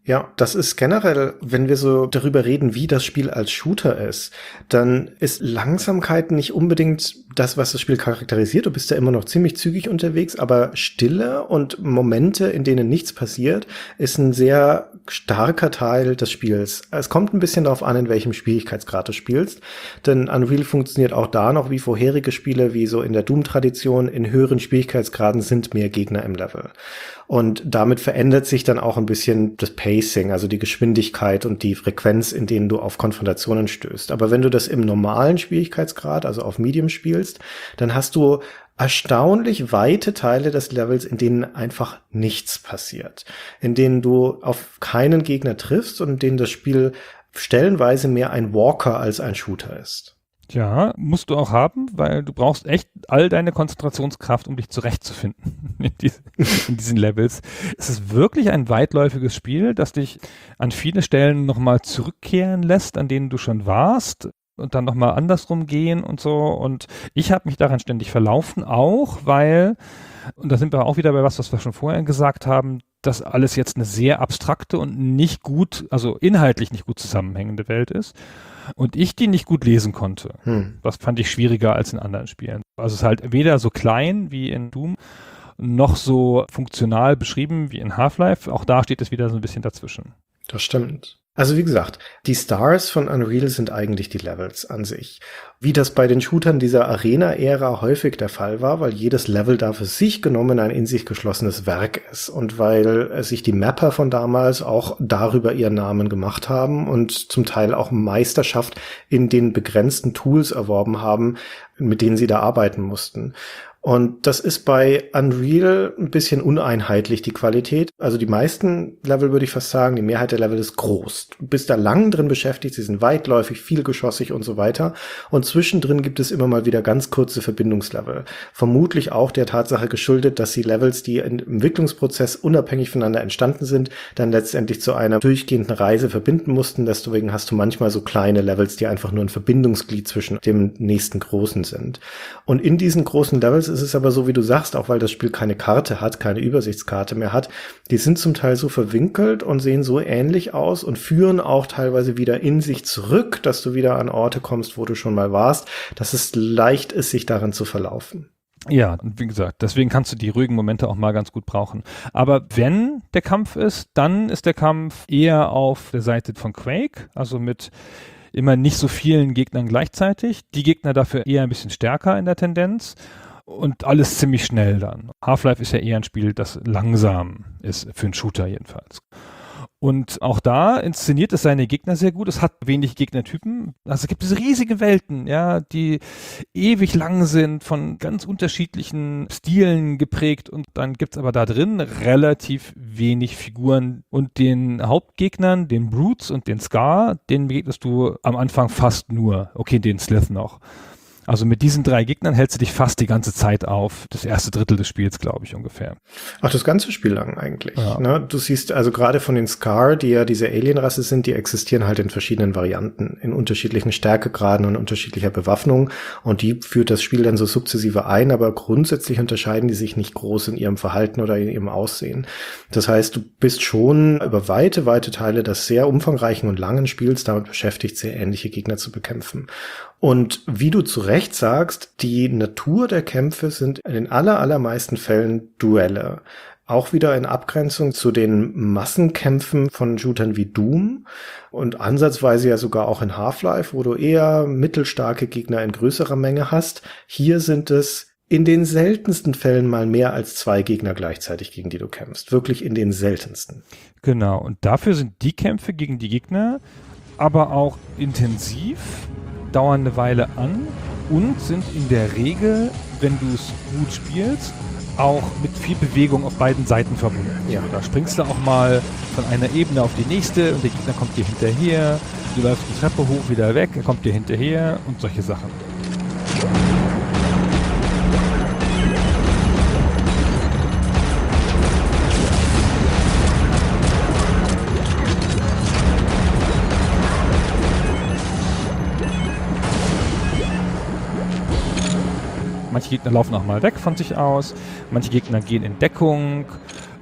Ja, das ist generell, wenn wir so darüber reden, wie das Spiel als Shooter ist, dann ist Langsamkeit nicht unbedingt das, was das Spiel charakterisiert. Du bist ja immer noch ziemlich zügig unterwegs, aber Stille und Momente, in denen nichts passiert, ist ein sehr starker Teil des Spiels. Es kommt ein bisschen darauf an, in welchem Schwierigkeitsgrad du spielst, denn Unreal funktioniert auch da noch wie vorherige Spiele, wie so in der Doom-Tradition. In höheren Schwierigkeitsgraden sind mehr Gegner im Level. Und damit verändert sich dann auch ein bisschen das Pacing, also die Geschwindigkeit und die Frequenz, in denen du auf Konfrontationen stößt. Aber wenn du das im normalen Schwierigkeitsgrad, also auf Medium spielst, dann hast du erstaunlich weite Teile des Levels, in denen einfach nichts passiert, in denen du auf keinen Gegner triffst und in denen das Spiel stellenweise mehr ein Walker als ein Shooter ist. Ja, musst du auch haben, weil du brauchst echt all deine Konzentrationskraft, um dich zurechtzufinden in, diese, in diesen Levels. Es ist wirklich ein weitläufiges Spiel, das dich an viele Stellen nochmal zurückkehren lässt, an denen du schon warst und dann nochmal andersrum gehen und so. Und ich habe mich daran ständig verlaufen, auch weil, und da sind wir auch wieder bei was, was wir schon vorher gesagt haben, dass alles jetzt eine sehr abstrakte und nicht gut, also inhaltlich nicht gut zusammenhängende Welt ist. Und ich die nicht gut lesen konnte. Hm. Das fand ich schwieriger als in anderen Spielen. Also es ist halt weder so klein wie in Doom, noch so funktional beschrieben wie in Half-Life. Auch da steht es wieder so ein bisschen dazwischen. Das stimmt. Also wie gesagt, die Stars von Unreal sind eigentlich die Levels an sich. Wie das bei den Shootern dieser Arena-Ära häufig der Fall war, weil jedes Level da für sich genommen ein in sich geschlossenes Werk ist und weil sich die Mapper von damals auch darüber ihren Namen gemacht haben und zum Teil auch Meisterschaft in den begrenzten Tools erworben haben, mit denen sie da arbeiten mussten. Und das ist bei Unreal ein bisschen uneinheitlich, die Qualität. Also die meisten Level, würde ich fast sagen, die Mehrheit der Level ist groß. Du bist da lang drin beschäftigt, sie sind weitläufig, vielgeschossig und so weiter. Und zwischendrin gibt es immer mal wieder ganz kurze Verbindungslevel. Vermutlich auch der Tatsache geschuldet, dass die Levels, die im Entwicklungsprozess unabhängig voneinander entstanden sind, dann letztendlich zu einer durchgehenden Reise verbinden mussten. Deswegen hast du manchmal so kleine Levels, die einfach nur ein Verbindungsglied zwischen dem nächsten großen sind. Und in diesen großen Levels ist es aber so, wie du sagst, auch weil das Spiel keine Karte hat, keine Übersichtskarte mehr hat, die sind zum Teil so verwinkelt und sehen so ähnlich aus und führen auch teilweise wieder in sich zurück, dass du wieder an Orte kommst, wo du schon mal warst, dass es leicht ist, sich darin zu verlaufen. Ja, und wie gesagt, deswegen kannst du die ruhigen Momente auch mal ganz gut brauchen. Aber wenn der Kampf ist, dann ist der Kampf eher auf der Seite von Quake, also mit immer nicht so vielen Gegnern gleichzeitig. Die Gegner dafür eher ein bisschen stärker in der Tendenz. Und alles ziemlich schnell dann. Half-Life ist ja eher ein Spiel, das langsam ist, für einen Shooter jedenfalls. Und auch da inszeniert es seine Gegner sehr gut. Es hat wenig Gegnertypen. Also es gibt diese riesigen Welten, ja, die ewig lang sind, von ganz unterschiedlichen Stilen geprägt. Und dann gibt's aber da drin relativ wenig Figuren. Und den Hauptgegnern, den Brutes und den Scar, denen begegnest du am Anfang fast nur. Okay, den Slith noch. Also mit diesen drei Gegnern hältst du dich fast die ganze Zeit auf. Das erste Drittel des Spiels, glaube ich, ungefähr. Ach, das ganze Spiel lang eigentlich. Ja. Ne? Du siehst also gerade von den Scar, die ja diese Alienrasse sind, die existieren halt in verschiedenen Varianten, in unterschiedlichen Stärkegraden und unterschiedlicher Bewaffnung. Und die führt das Spiel dann so sukzessive ein, aber grundsätzlich unterscheiden die sich nicht groß in ihrem Verhalten oder in ihrem Aussehen. Das heißt, du bist schon über weite, weite Teile des sehr umfangreichen und langen Spiels damit beschäftigt, sehr ähnliche Gegner zu bekämpfen. Und wie du zu Recht sagst, die Natur der Kämpfe sind in den aller, allermeisten Fällen Duelle. Auch wieder in Abgrenzung zu den Massenkämpfen von Shootern wie Doom und ansatzweise ja sogar auch in Half-Life, wo du eher mittelstarke Gegner in größerer Menge hast. Hier sind es in den seltensten Fällen mal mehr als zwei Gegner gleichzeitig, gegen die du kämpfst. Wirklich in den seltensten. Genau, und dafür sind die Kämpfe gegen die Gegner aber auch intensiv, dauern eine Weile an und sind in der Regel, wenn du es gut spielst, auch mit viel Bewegung auf beiden Seiten verbunden. Ja. Da springst du auch mal von einer Ebene auf die nächste und der Gegner kommt dir hinterher, du läufst die Treppe hoch, wieder weg, er kommt dir hinterher und solche Sachen. Manche Gegner laufen auch mal weg von sich aus, manche Gegner gehen in Deckung,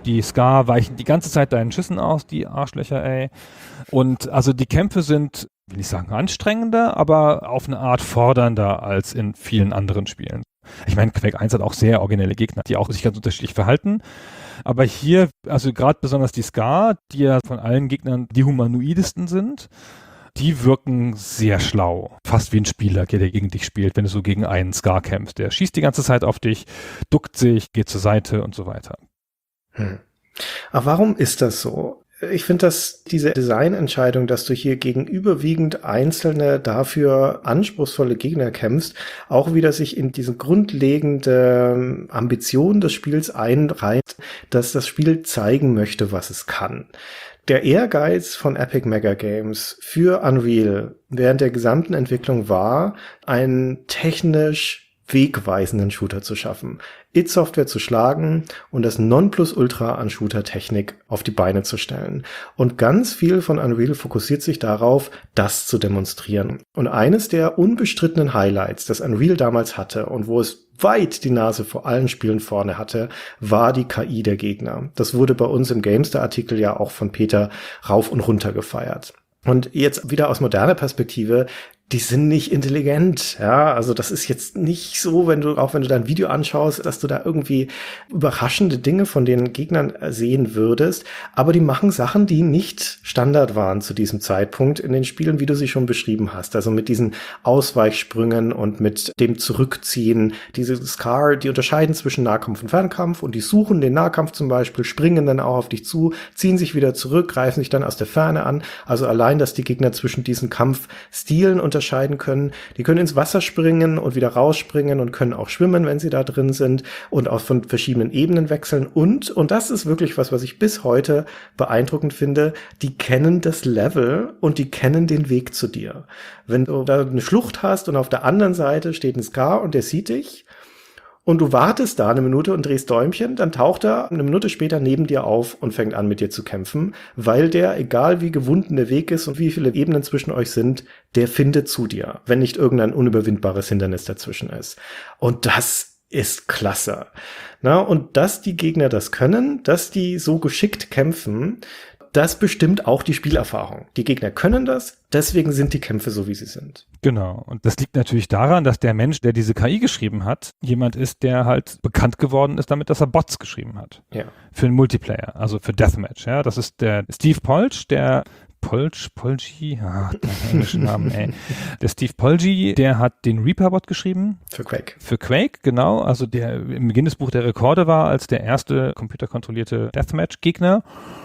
Die Scar weichen die ganze Zeit deinen Schüssen aus, die Arschlöcher, ey. Und also die Kämpfe sind, will ich sagen, anstrengender, aber auf eine Art fordernder als in vielen anderen Spielen. Ich meine, Quake eins hat auch sehr originelle Gegner, die auch sich ganz unterschiedlich verhalten. Aber hier, also gerade besonders die Scar, die ja von allen Gegnern die humanoidesten sind, die wirken sehr schlau. Fast wie ein Spieler, der gegen dich spielt, wenn du so gegen einen Scar kämpfst. Der schießt die ganze Zeit auf dich, duckt sich, geht zur Seite und so weiter. Hm. Aber warum ist das so? Ich finde, dass diese Designentscheidung, dass du hier gegen überwiegend einzelne, dafür anspruchsvolle Gegner kämpfst, auch wieder sich in diese grundlegende Ambition des Spiels einreiht, dass das Spiel zeigen möchte, was es kann. Der Ehrgeiz von Epic Mega Games für Unreal während der gesamten Entwicklung war, einen technisch wegweisenden Shooter zu schaffen, id Software zu schlagen und das Nonplusultra an Shooter-Technik auf die Beine zu stellen. Und ganz viel von Unreal fokussiert sich darauf, das zu demonstrieren. Und eines der unbestrittenen Highlights, das Unreal damals hatte und wo es weit die Nase vor allen Spielen vorne hatte, war die K I der Gegner. Das wurde bei uns im Gamestar-Artikel ja auch von Peter rauf und runter gefeiert. Und jetzt wieder aus moderner Perspektive, die sind nicht intelligent, ja, also das ist jetzt nicht so, wenn du, auch wenn du dein Video anschaust, dass du da irgendwie überraschende Dinge von den Gegnern sehen würdest, aber die machen Sachen, die nicht Standard waren zu diesem Zeitpunkt in den Spielen, wie du sie schon beschrieben hast, also mit diesen Ausweichsprüngen und mit dem Zurückziehen, diese Scar, die unterscheiden zwischen Nahkampf und Fernkampf und die suchen den Nahkampf zum Beispiel, springen dann auch auf dich zu, ziehen sich wieder zurück, greifen sich dann aus der Ferne an, also allein, dass die Gegner zwischen diesen Kampfstilen unterscheiden können. Die können ins Wasser springen und wieder rausspringen und können auch schwimmen, wenn sie da drin sind und auch von verschiedenen Ebenen wechseln. Und, und das ist wirklich was, was ich bis heute beeindruckend finde, die kennen das Level und die kennen den Weg zu dir. Wenn du da eine Schlucht hast und auf der anderen Seite steht ein Scar und der sieht dich, und du wartest da eine Minute und drehst Däumchen, dann taucht er eine Minute später neben dir auf und fängt an, mit dir zu kämpfen, weil der, egal wie gewunden der Weg ist und wie viele Ebenen zwischen euch sind, der findet zu dir, wenn nicht irgendein unüberwindbares Hindernis dazwischen ist. Und das ist klasse. Na, und dass die Gegner das können, dass die so geschickt kämpfen, das bestimmt auch die Spielerfahrung. Die Gegner können das, deswegen sind die Kämpfe so, wie sie sind. Genau. Und das liegt natürlich daran, dass der Mensch, der diese K I geschrieben hat, jemand ist, der halt bekannt geworden ist damit, dass er Bots geschrieben hat. Ja. Für den Multiplayer, also für Deathmatch. Ja, das ist der Steve Polch, der Polch, Polgi, ah, der englische Namen, ey. Der Steve Polgi, der hat den Reaper-Bot geschrieben. Für Quake. Für Quake, genau. Also der im Guinness-Buch der Rekorde war als der erste computerkontrollierte Deathmatch-Gegner.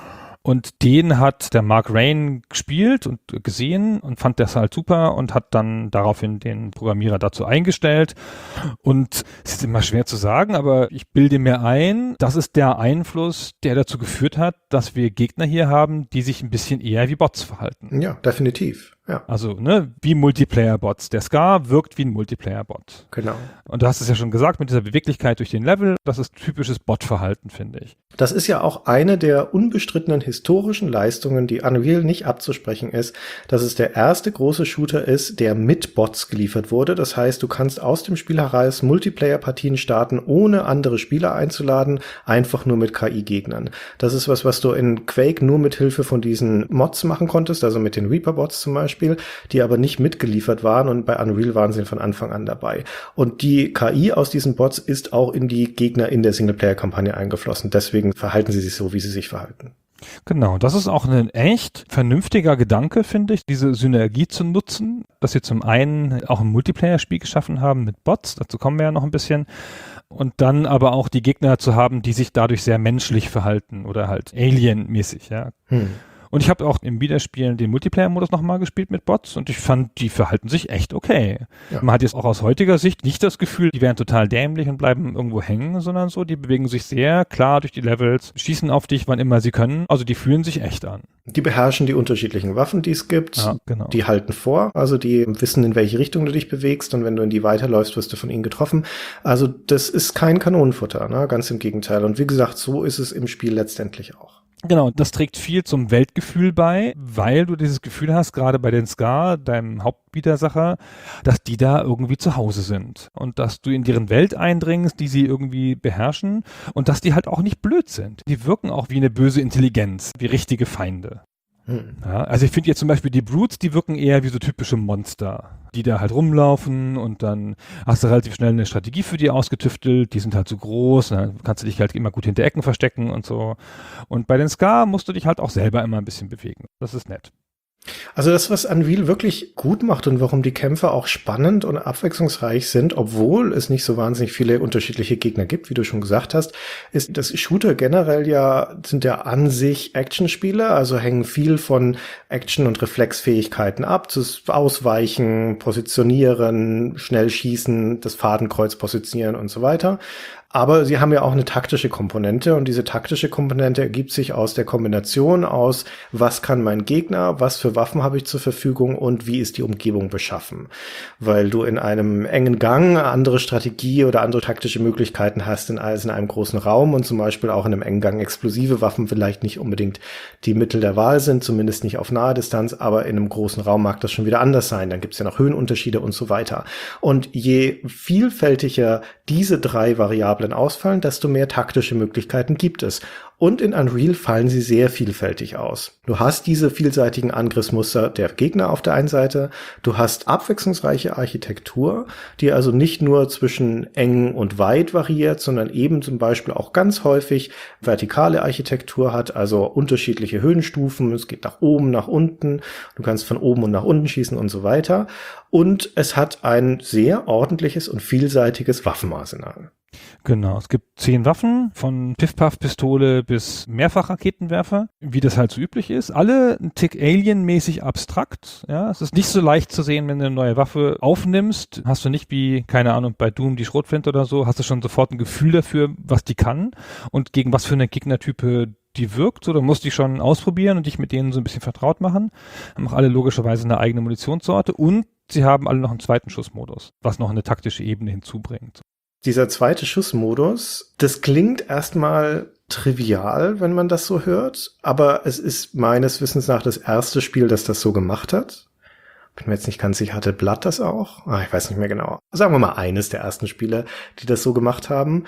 Und den hat der Mark Rain gespielt und gesehen und fand das halt super und hat dann daraufhin den Programmierer dazu eingestellt. Und es ist immer schwer zu sagen, aber ich bilde mir ein, das ist der Einfluss, der dazu geführt hat, dass wir Gegner hier haben, die sich ein bisschen eher wie Bots verhalten. Ja, definitiv. Ja. Also, ne, wie Multiplayer-Bots. Der Scar wirkt wie ein Multiplayer-Bot. Genau. Und du hast es ja schon gesagt, mit dieser Beweglichkeit durch den Level, das ist typisches Bot-Verhalten, finde ich. Das ist ja auch eine der unbestrittenen historischen Leistungen, die Unreal nicht abzusprechen ist, dass es der erste große Shooter ist, der mit Bots geliefert wurde. Das heißt, du kannst aus dem Spiel heraus Multiplayer-Partien starten, ohne andere Spieler einzuladen, einfach nur mit K I-Gegnern. Das ist was, was du in Quake nur mit Hilfe von diesen Mods machen konntest, also mit den Reaper-Bots zum Beispiel, die aber nicht mitgeliefert waren, und bei Unreal waren sie von Anfang an dabei. Und die K I aus diesen Bots ist auch in die Gegner in der Singleplayer-Kampagne eingeflossen. Deswegen verhalten sie sich so, wie sie sich verhalten. Genau, das ist auch ein echt vernünftiger Gedanke, finde ich, diese Synergie zu nutzen, dass sie zum einen auch ein Multiplayer-Spiel geschaffen haben mit Bots, dazu kommen wir ja noch ein bisschen, und dann aber auch die Gegner zu haben, die sich dadurch sehr menschlich verhalten oder halt Alien-mäßig, ja. Hm. Und ich habe auch im Wiederspielen den Multiplayer-Modus nochmal gespielt mit Bots und ich fand, die verhalten sich echt okay. Ja. Man hat jetzt auch aus heutiger Sicht nicht das Gefühl, die wären total dämlich und bleiben irgendwo hängen, sondern so, die bewegen sich sehr klar durch die Levels, schießen auf dich, wann immer sie können. Also die fühlen sich echt an. Die beherrschen die unterschiedlichen Waffen, die es gibt. Ja, genau. Die halten vor, also die wissen, in welche Richtung du dich bewegst, und wenn du in die weiterläufst, wirst du von ihnen getroffen. Also das ist kein Kanonenfutter, ne? Ganz im Gegenteil. Und wie gesagt, so ist es im Spiel letztendlich auch. Genau, das trägt viel zum Weltgefühl Mitgefühl bei, weil du dieses Gefühl hast, gerade bei den Scar, deinem Hauptwidersacher, dass die da irgendwie zu Hause sind und dass du in deren Welt eindringst, die sie irgendwie beherrschen und dass die halt auch nicht blöd sind. Die wirken auch wie eine böse Intelligenz, wie richtige Feinde. Hm. Ja, also ich finde jetzt zum Beispiel die Brutes, die wirken eher wie so typische Monster, die da halt rumlaufen und dann hast du relativ schnell eine Strategie für die ausgetüftelt, die sind halt so groß, dann kannst du dich halt immer gut hinter Ecken verstecken und so. Und bei den Scar musst du dich halt auch selber immer ein bisschen bewegen. Das ist nett. Also das, was Unreal wirklich gut macht und warum die Kämpfe auch spannend und abwechslungsreich sind, obwohl es nicht so wahnsinnig viele unterschiedliche Gegner gibt, wie du schon gesagt hast, ist, dass Shooter generell ja, sind ja an sich Actionspiele, also hängen viel von Action- und Reflexfähigkeiten ab, das Ausweichen, Positionieren, schnell schießen, das Fadenkreuz positionieren und so weiter. Aber sie haben ja auch eine taktische Komponente und diese taktische Komponente ergibt sich aus der Kombination aus, was kann mein Gegner, was für Waffen habe ich zur Verfügung und wie ist die Umgebung beschaffen. Weil du in einem engen Gang andere Strategie oder andere taktische Möglichkeiten hast in, als in einem großen Raum und zum Beispiel auch in einem engen Gang explosive Waffen vielleicht nicht unbedingt die Mittel der Wahl sind, zumindest nicht auf nahe Distanz, aber in einem großen Raum mag das schon wieder anders sein. Dann gibt es ja noch Höhenunterschiede und so weiter. Und je vielfältiger diese drei Variablen ausfallen, desto mehr taktische Möglichkeiten gibt es. Und in Unreal fallen sie sehr vielfältig aus. Du hast diese vielseitigen Angriffsmuster der Gegner auf der einen Seite, du hast abwechslungsreiche Architektur, die also nicht nur zwischen eng und weit variiert, sondern eben zum Beispiel auch ganz häufig vertikale Architektur hat, also unterschiedliche Höhenstufen, es geht nach oben, nach unten, du kannst von oben und nach unten schießen und so weiter. Und es hat ein sehr ordentliches und vielseitiges Waffenarsenal. Genau, es gibt zehn Waffen, von Piff-Paff-Pistole bis Mehrfachraketenwerfer, wie das halt so üblich ist. Alle ein Tick Alien-mäßig abstrakt. Ja, es ist nicht so leicht zu sehen, wenn du eine neue Waffe aufnimmst. Hast du nicht wie, keine Ahnung, bei Doom die Schrotflinte oder so, hast du schon sofort ein Gefühl dafür, was die kann und gegen was für eine Gegnertype die wirkt. So, da musst du die schon ausprobieren und dich mit denen so ein bisschen vertraut machen. Haben auch alle logischerweise eine eigene Munitionssorte und sie haben alle noch einen zweiten Schussmodus, was noch eine taktische Ebene hinzubringt. Dieser zweite Schussmodus, das klingt erstmal trivial, wenn man das so hört, aber es ist meines Wissens nach das erste Spiel, das das so gemacht hat. Bin mir jetzt nicht ganz sicher, hatte Blood das auch? Ah, ich weiß nicht mehr genau. Sagen wir mal eines der ersten Spiele, die das so gemacht haben.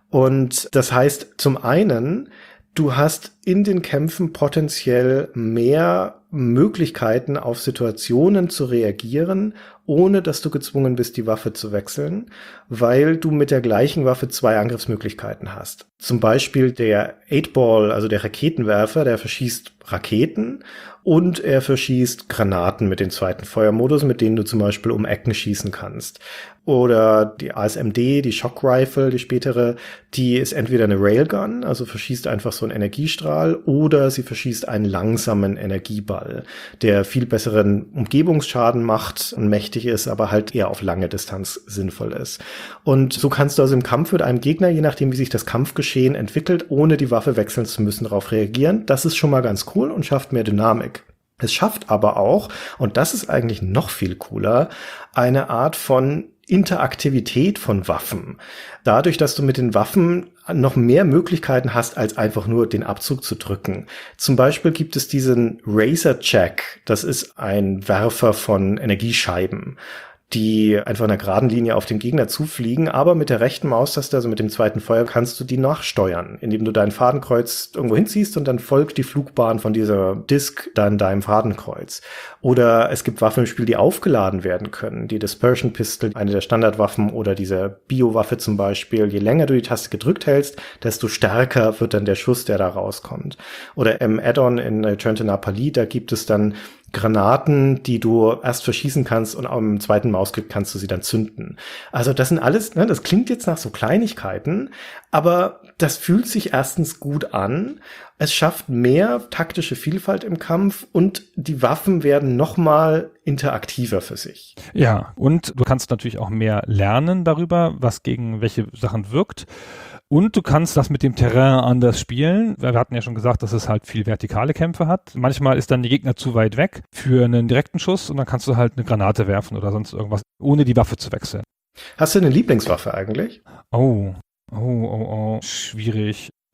Und das heißt, zum einen, du hast in den Kämpfen potenziell mehr Möglichkeiten, auf Situationen zu reagieren, ohne dass du gezwungen bist, die Waffe zu wechseln, weil du mit der gleichen Waffe zwei Angriffsmöglichkeiten hast. Zum Beispiel der Eight-Ball, also der Raketenwerfer, der verschießt Raketen und er verschießt Granaten mit dem zweiten Feuermodus, mit denen du zum Beispiel um Ecken schießen kannst. Oder die A S M D, die Shock Rifle, die spätere, die ist entweder eine Railgun, also verschießt einfach so einen Energiestrahl, oder sie verschießt einen langsamen Energieball, der viel besseren Umgebungsschaden macht und mächtig ist, aber halt eher auf lange Distanz sinnvoll ist. Und so kannst du also im Kampf mit einem Gegner, je nachdem wie sich das Kampfgeschehen entwickelt, ohne die Waffe wechseln zu müssen, darauf reagieren. Das ist schon mal ganz cool und schafft mehr Dynamik. Es schafft aber auch, und das ist eigentlich noch viel cooler, eine Art von Interaktivität von Waffen. Dadurch, dass du mit den Waffen noch mehr Möglichkeiten hast, als einfach nur den Abzug zu drücken. Zum Beispiel gibt es diesen Razor Jack. Das ist ein Werfer von Energiescheiben, die einfach in einer geraden Linie auf den Gegner zufliegen, aber mit der rechten Maustaste, also mit dem zweiten Feuer, kannst du die nachsteuern, indem du dein Fadenkreuz irgendwo hinziehst und dann folgt die Flugbahn von dieser Disk dann deinem Fadenkreuz. Oder es gibt Waffen im Spiel, die aufgeladen werden können. Die Dispersion Pistol, eine der Standardwaffen, oder diese Biowaffe zum Beispiel. Je länger du die Taste gedrückt hältst, desto stärker wird dann der Schuss, der da rauskommt. Oder im Add-on in Return to Napali, da gibt es dann Granaten, die du erst verschießen kannst und am zweiten Mausklick kannst du sie dann zünden. Also das sind alles, ne, das klingt jetzt nach so Kleinigkeiten, aber das fühlt sich erstens gut an. Es schafft mehr taktische Vielfalt im Kampf und die Waffen werden noch mal interaktiver für sich. Ja, und du kannst natürlich auch mehr lernen darüber, was gegen welche Sachen wirkt. Und du kannst das mit dem Terrain anders spielen. Wir hatten ja schon gesagt, dass es halt viel vertikale Kämpfe hat. Manchmal ist dann der Gegner zu weit weg für einen direkten Schuss und dann kannst du halt eine Granate werfen oder sonst irgendwas, ohne die Waffe zu wechseln. Hast du eine Lieblingswaffe eigentlich? Oh, oh, oh, oh, schwierig.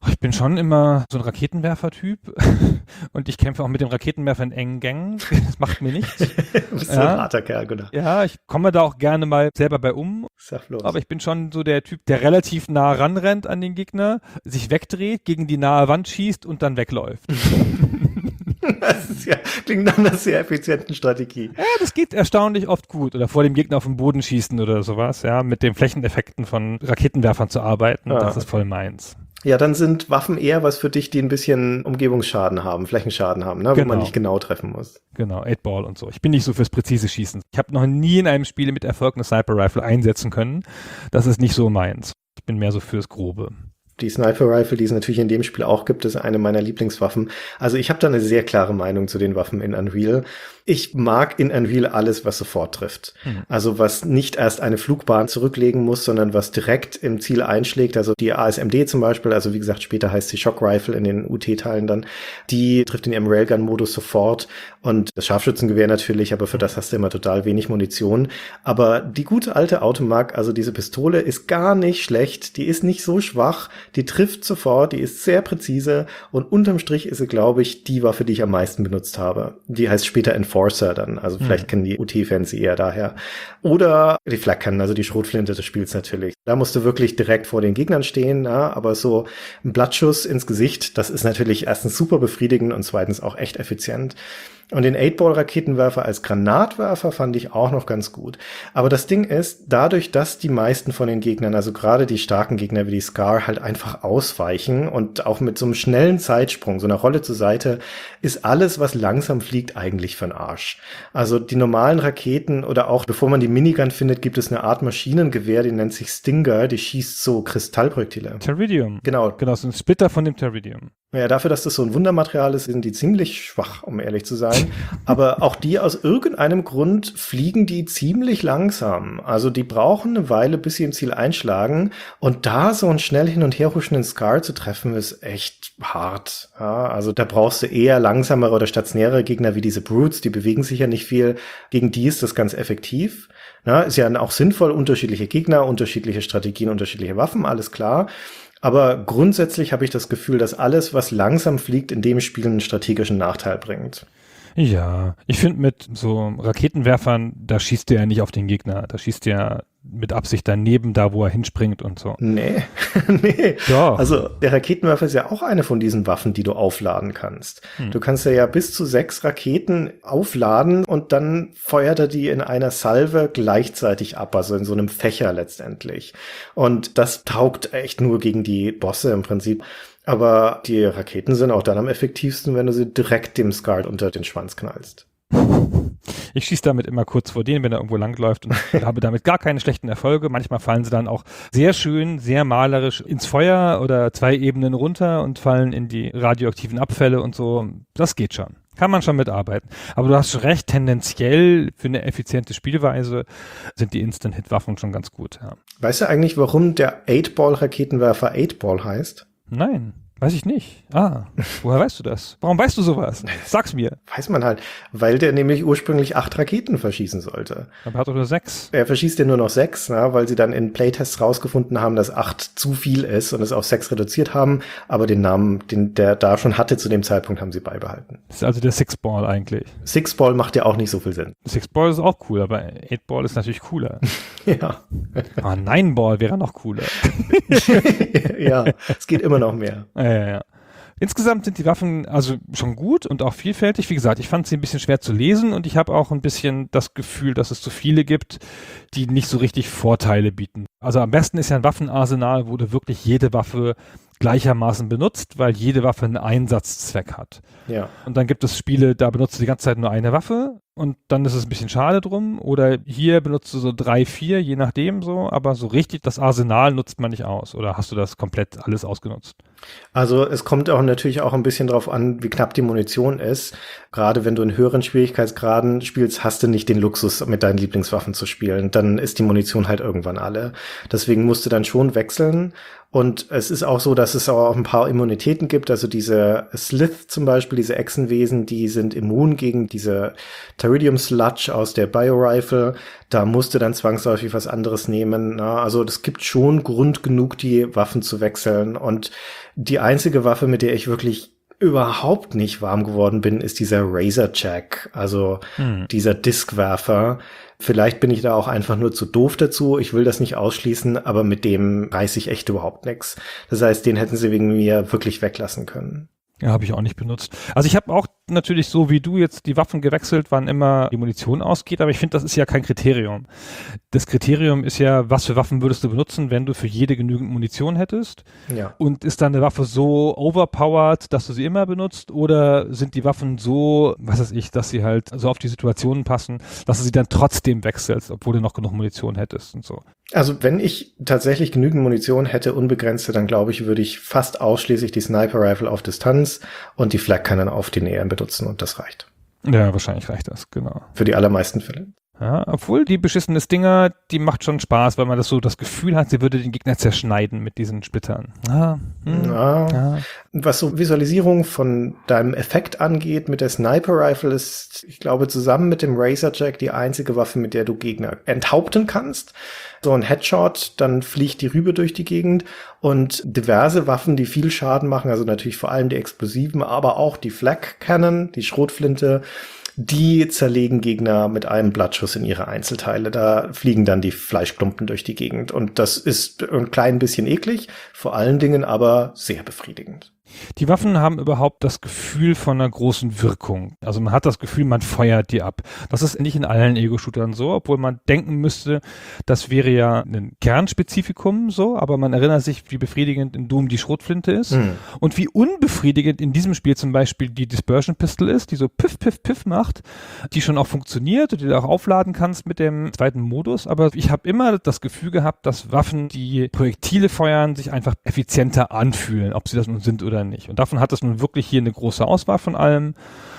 Ich bin schon immer so ein Raketenwerfer-Typ und ich kämpfe auch mit dem Raketenwerfer in engen Gängen. Das macht mir nichts. Du bist so Ja. ein harter Kerl, genau. Ja, ich komme da auch gerne mal selber bei um. Sag bloß. Aber ich bin schon so der Typ, der relativ nah ranrennt an den Gegner, sich wegdreht, gegen die nahe Wand schießt und dann wegläuft. Das ist ja, klingt nach einer sehr effizienten Strategie. Ja, das geht erstaunlich oft gut. Oder vor dem Gegner auf den Boden schießen oder sowas. Ja, mit den Flächeneffekten von Raketenwerfern zu arbeiten, Ah. das ist voll meins. Ja, dann sind Waffen eher was für dich, die ein bisschen Umgebungsschaden haben, Flächenschaden haben, ne? Wo Genau. man nicht genau treffen muss. Genau, eight Ball und so. Ich bin nicht so fürs präzise Schießen. Ich habe noch nie in einem Spiel mit Erfolg eine Sniper Rifle einsetzen können. Das ist nicht so meins. Ich bin mehr so fürs Grobe. Die Sniper Rifle, die es natürlich in dem Spiel auch gibt, ist eine meiner Lieblingswaffen. Also ich habe da eine sehr klare Meinung zu den Waffen in Unreal. Ich mag in Unreal alles, was sofort trifft. Mhm. Also was nicht erst eine Flugbahn zurücklegen muss, sondern was direkt im Ziel einschlägt. Also die A S M D zum Beispiel, also wie gesagt, später heißt sie Shock Rifle in den U T-Teilen dann, die trifft in ihrem Railgun-Modus sofort. Und das Scharfschützengewehr natürlich, aber für das hast du immer total wenig Munition. Aber die gute alte Automark, also diese Pistole, ist gar nicht schlecht. Die ist nicht so schwach. Die trifft sofort, die ist sehr präzise und unterm Strich ist sie, glaube ich, die Waffe, die ich am meisten benutzt habe. Die heißt später Enforcer dann, also vielleicht Mhm. kennen die U T-Fans sie eher daher. Oder die Flak Cannon, also die Schrotflinte des Spiels natürlich. Da musst du wirklich direkt vor den Gegnern stehen, ja, aber so ein Blattschuss ins Gesicht, das ist natürlich erstens super befriedigend und zweitens auch echt effizient. Und den eight Ball Raketenwerfer als Granatwerfer fand ich auch noch ganz gut. Aber das Ding ist, dadurch, dass die meisten von den Gegnern, also gerade die starken Gegner wie die Scar, halt einfach ausweichen und auch mit so einem schnellen Zeitsprung, so einer Rolle zur Seite, ist alles, was langsam fliegt, eigentlich für'n Arsch. Also die normalen Raketen oder auch, bevor man die Minigun findet, gibt es eine Art Maschinengewehr, die nennt sich Stinger, die schießt so Kristallprojektile. Terridium. Genau. Genau, so ein Splitter von dem Terridium. Ja, dafür, dass das so ein Wundermaterial ist, sind die ziemlich schwach, um ehrlich zu sein. Aber auch die aus irgendeinem Grund fliegen die ziemlich langsam. Also die brauchen eine Weile, bis sie im Ziel einschlagen. Und da so einen schnell hin und her huschenden Scar zu treffen, ist echt hart. Ja, also da brauchst du eher langsamere oder stationäre Gegner wie diese Brutes. Die bewegen sich ja nicht viel. Gegen die ist das ganz effektiv. Ja, ist ja auch sinnvoll, unterschiedliche Gegner, unterschiedliche Strategien, unterschiedliche Waffen, alles klar. Aber grundsätzlich habe ich das Gefühl, dass alles, was langsam fliegt, in dem Spiel einen strategischen Nachteil bringt. Ja, ich finde mit so Raketenwerfern, da schießt der ja nicht auf den Gegner. Da schießt der mit Absicht daneben, da wo er hinspringt und so. Nee, nee. Doch. Also der Raketenwerfer ist ja auch eine von diesen Waffen, die du aufladen kannst. Hm. Du kannst ja, ja bis zu sechs Raketen aufladen und dann feuert er die in einer Salve gleichzeitig ab, also in so einem Fächer letztendlich. Und das taugt echt nur gegen die Bosse im Prinzip. Aber die Raketen sind auch dann am effektivsten, wenn du sie direkt dem Scar unter den Schwanz knallst. Ich schieße damit immer kurz vor denen, wenn er irgendwo langläuft und habe damit gar keine schlechten Erfolge. Manchmal fallen sie dann auch sehr schön, sehr malerisch ins Feuer oder zwei Ebenen runter und fallen in die radioaktiven Abfälle und so. Das geht schon. Kann man schon mitarbeiten. Aber du hast schon recht, tendenziell für eine effiziente Spielweise sind die Instant-Hit-Waffen schon ganz gut. Ja. Weißt du eigentlich, warum der eight Ball Raketenwerfer eight Ball heißt? Nein, weiß ich nicht. Ah, woher weißt du das? Warum weißt du sowas? Sag's mir. Weiß man halt, weil der nämlich ursprünglich acht Raketen verschießen sollte. Aber er hat doch nur sechs. Er verschießt ja nur noch sechs, na, weil sie dann in Playtests rausgefunden haben, dass acht zu viel ist und es auf sechs reduziert haben, aber den Namen, den der da schon hatte zu dem Zeitpunkt, haben sie beibehalten. Das ist also der Six-Ball eigentlich. Six Ball macht ja auch nicht so viel Sinn. Six-Ball ist auch cool, aber Eight-Ball ist natürlich cooler. Ja. Ah, Nine-Ball wäre noch cooler. Ja, es geht immer noch mehr. Ja, ja, ja. Insgesamt sind die Waffen also schon gut und auch vielfältig. Wie gesagt, ich fand sie ein bisschen schwer zu lesen und ich habe auch ein bisschen das Gefühl, dass es zu viele gibt, die nicht so richtig Vorteile bieten. Also am besten ist ja ein Waffenarsenal, wo du wirklich jede Waffe gleichermaßen benutzt, weil jede Waffe einen Einsatzzweck hat. Ja. Und dann gibt es Spiele, da benutzt du die ganze Zeit nur eine Waffe und dann ist es ein bisschen schade drum. Oder hier benutzt du so drei, vier, je nachdem so, aber so richtig das Arsenal nutzt man nicht aus. Oder hast du das komplett alles ausgenutzt? Also es kommt auch natürlich auch ein bisschen drauf an, wie knapp die Munition ist. Gerade wenn du in höheren Schwierigkeitsgraden spielst, hast du nicht den Luxus, mit deinen Lieblingswaffen zu spielen. Dann ist die Munition halt irgendwann alle. Deswegen musst du dann schon wechseln. Und es ist auch so, dass es auch ein paar Immunitäten gibt. Also diese Slith zum Beispiel, diese Echsenwesen, die sind immun gegen diese Terridium Sludge aus der Bio-Rifle. Da musst du dann zwangsläufig was anderes nehmen. Na, also es gibt schon Grund genug, die Waffen zu wechseln. Und Die einzige Waffe, mit der ich wirklich überhaupt nicht warm geworden bin, ist dieser Razorjack, also hm. dieser Diskwerfer. Vielleicht bin ich da auch einfach nur zu doof dazu. Ich will das nicht ausschließen, aber mit dem reiße ich echt überhaupt nichts. Das heißt, den hätten sie wegen mir wirklich weglassen können. Ja, habe ich auch nicht benutzt. Also ich habe auch natürlich so wie du jetzt die Waffen gewechselt, wann immer die Munition ausgeht, aber ich finde, das ist ja kein Kriterium. Das Kriterium ist ja, was für Waffen würdest du benutzen, wenn du für jede genügend Munition hättest? Ja. Und ist dann eine Waffe so overpowered, dass du sie immer benutzt, oder sind die Waffen so, was weiß ich, dass sie halt so auf die Situationen passen, dass du sie dann trotzdem wechselst, obwohl du noch genug Munition hättest und so? Also wenn ich tatsächlich genügend Munition hätte, unbegrenzte, dann glaube ich, würde ich fast ausschließlich die Sniper Rifle auf Distanz und die Flak Cannon auf die Nähe benutzen und das reicht. Ja, wahrscheinlich reicht das, genau. Für die allermeisten Fälle. Ja, obwohl die beschissene Stinger, die macht schon Spaß, weil man das so das Gefühl hat, sie würde den Gegner zerschneiden mit diesen Splittern. Ah, hm, ja. Ja. Was so Visualisierung von deinem Effekt angeht, mit der Sniper Rifle ist, ich glaube, zusammen mit dem Razorjack die einzige Waffe, mit der du Gegner enthaupten kannst. So ein Headshot, dann fliegt die Rübe durch die Gegend, und diverse Waffen, die viel Schaden machen, also natürlich vor allem die Explosiven, aber auch die Flak Cannon, die Schrotflinte, die zerlegen Gegner mit einem Blattschuss in ihre Einzelteile. Da fliegen dann die Fleischklumpen durch die Gegend. Und das ist ein klein bisschen eklig, vor allen Dingen aber sehr befriedigend. Die Waffen haben überhaupt das Gefühl von einer großen Wirkung. Also man hat das Gefühl, man feuert die ab. Das ist nicht in allen Ego-Shootern so, obwohl man denken müsste, das wäre ja ein Kernspezifikum so, aber man erinnert sich, wie befriedigend in Doom die Schrotflinte ist hm. und wie unbefriedigend in diesem Spiel zum Beispiel die Dispersion Pistol ist, die so Piff, Piff, Piff macht, die schon auch funktioniert und die du auch aufladen kannst mit dem zweiten Modus. Aber ich habe immer das Gefühl gehabt, dass Waffen, die Projektile feuern, sich einfach effizienter anfühlen, ob sie das nun sind oder nicht. Und davon hat es nun wirklich hier eine große Auswahl von allem,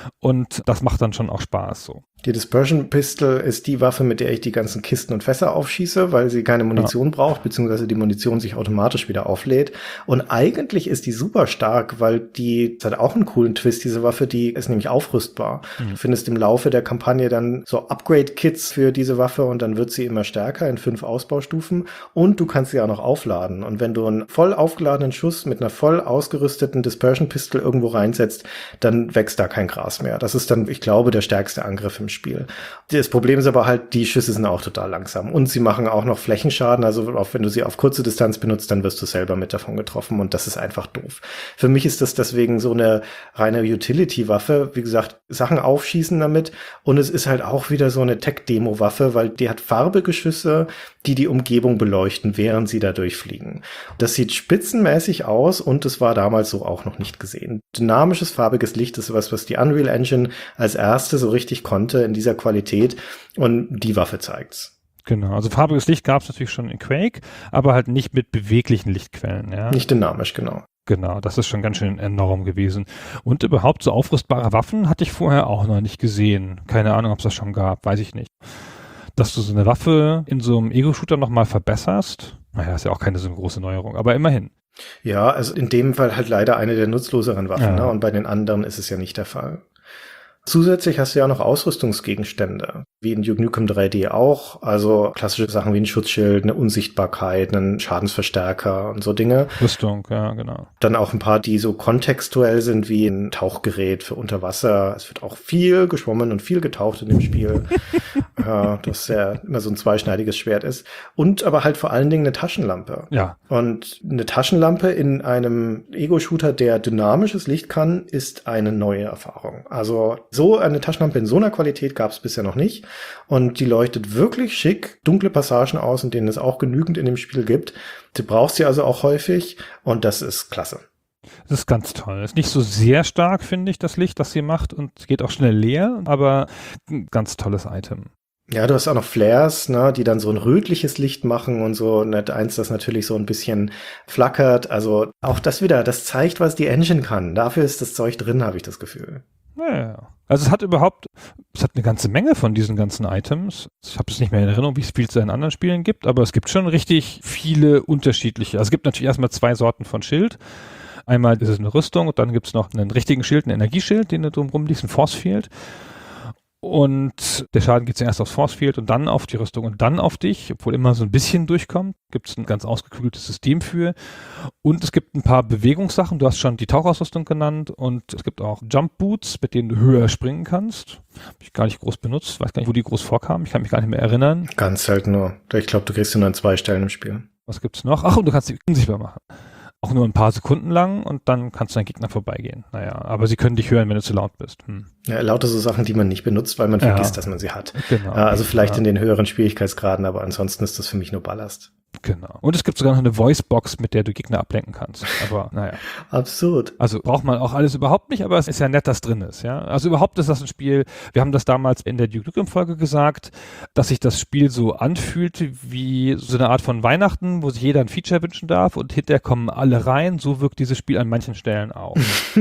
und das macht dann schon auch Spaß so. Die Dispersion Pistol ist die Waffe, mit der ich die ganzen Kisten und Fässer aufschieße, weil sie keine Munition ja. braucht, beziehungsweise die Munition sich automatisch wieder auflädt. Und eigentlich ist die super stark, weil die, das hat auch einen coolen Twist, diese Waffe, die ist nämlich aufrüstbar. Mhm. Du findest im Laufe der Kampagne dann so Upgrade-Kits für diese Waffe, und dann wird sie immer stärker in fünf Ausbaustufen, und du kannst sie auch noch aufladen. Und wenn du einen voll aufgeladenen Schuss mit einer voll ausgerüsteten Dispersion Pistol irgendwo reinsetzt, dann wächst da kein Gras mehr. Das ist dann, ich glaube, der stärkste Angriff im Spiel. Das Problem ist aber halt, die Schüsse sind auch total langsam, und sie machen auch noch Flächenschaden, also auch wenn du sie auf kurze Distanz benutzt, dann wirst du selber mit davon getroffen, und das ist einfach doof. Für mich ist das deswegen so eine reine Utility-Waffe, wie gesagt, Sachen aufschießen damit, und es ist halt auch wieder so eine Tech-Demo-Waffe, weil die hat farbige Schüsse, die die Umgebung beleuchten, während sie da durchfliegen. Das sieht spitzenmäßig aus, und es war damals so auch noch nicht gesehen. Dynamisches, farbiges Licht ist was, was die Unreal Engine als erste so richtig konnte in dieser Qualität, und die Waffe zeigt's. Genau, also farbiges Licht gab es natürlich schon in Quake, aber halt nicht mit beweglichen Lichtquellen. Ja? Nicht dynamisch, genau. Genau, das ist schon ganz schön enorm gewesen. Und überhaupt so aufrüstbare Waffen hatte ich vorher auch noch nicht gesehen. Keine Ahnung, ob es das schon gab, weiß ich nicht. Dass du so eine Waffe in so einem Ego-Shooter nochmal verbesserst, naja, ist ja auch keine so große Neuerung, aber immerhin. Ja, also in dem Fall halt leider eine der nutzloseren Waffen, ja. ne? Und bei den anderen ist es ja nicht der Fall. Zusätzlich hast du ja noch Ausrüstungsgegenstände, wie in Duke Nukem drei D auch, also klassische Sachen wie ein Schutzschild, eine Unsichtbarkeit, einen Schadensverstärker und so Dinge. Rüstung, ja, genau. Dann auch ein paar, die so kontextuell sind, wie ein Tauchgerät für unter Wasser. Es wird auch viel geschwommen und viel getaucht in dem Spiel. Ja, das ja immer so ein zweischneidiges Schwert ist. Und aber halt vor allen Dingen eine Taschenlampe. Ja. Und eine Taschenlampe in einem Ego-Shooter, der dynamisches Licht kann, ist eine neue Erfahrung. Also so eine Taschenlampe in so einer Qualität gab es bisher noch nicht. Und die leuchtet wirklich schick dunkle Passagen aus, in denen es auch genügend in dem Spiel gibt. Du brauchst sie also auch häufig, und das ist klasse. Das ist ganz toll. Ist nicht so sehr stark, finde ich, das Licht, das sie macht, und geht auch schnell leer, aber ein ganz tolles Item. Ja, du hast auch noch Flares, ne, die dann so ein rötliches Licht machen und so. Net eins, das natürlich so ein bisschen flackert. Also auch das wieder, das zeigt, was die Engine kann. Dafür ist das Zeug drin, habe ich das Gefühl. Ja, also es hat überhaupt, es hat eine ganze Menge von diesen ganzen Items. Ich habe es nicht mehr in Erinnerung, wie es viel es in anderen Spielen gibt, aber es gibt schon richtig viele unterschiedliche. Also es gibt natürlich erstmal zwei Sorten von Schild. Einmal ist es eine Rüstung, und dann gibt es noch einen richtigen Schild, einen Energieschild, den da drumherum liegt, ein Force Field. Und der Schaden geht zuerst aufs Force Field und dann auf die Rüstung und dann auf dich, obwohl immer so ein bisschen durchkommt. Gibt es ein ganz ausgeklügeltes System für. Und es gibt ein paar Bewegungssachen. Du hast schon die Tauchausrüstung genannt und es gibt auch Jump Boots, mit denen du höher springen kannst. Habe ich gar nicht groß benutzt. Weiß gar nicht, wo die groß vorkamen. Ich kann mich gar nicht mehr erinnern. Ganz selten nur. Ich glaube, du kriegst sie nur an zwei Stellen im Spiel. Was gibt's noch? Ach, und du kannst sie unsichtbar machen. Auch nur ein paar Sekunden lang und dann kannst du deinen Gegner vorbeigehen. Naja, aber sie können dich hören, wenn du zu laut bist. Hm. Ja, lauter so Sachen, die man nicht benutzt, weil man Ja. vergisst, dass man sie hat. Genau. Ja, also vielleicht Ja. in den höheren Schwierigkeitsgraden, aber ansonsten ist das für mich nur Ballast. Genau. Und es gibt sogar noch eine Voicebox, mit der du Gegner ablenken kannst. Aber naja. Absurd. Also braucht man auch alles überhaupt nicht, aber es ist ja nett, dass drin ist, ja. Also überhaupt ist das ein Spiel, wir haben das damals in der Duke Nukem-Folge gesagt, dass sich das Spiel so anfühlt wie so eine Art von Weihnachten, wo sich jeder ein Feature wünschen darf und hinterher kommen alle rein. So wirkt dieses Spiel an manchen Stellen auch.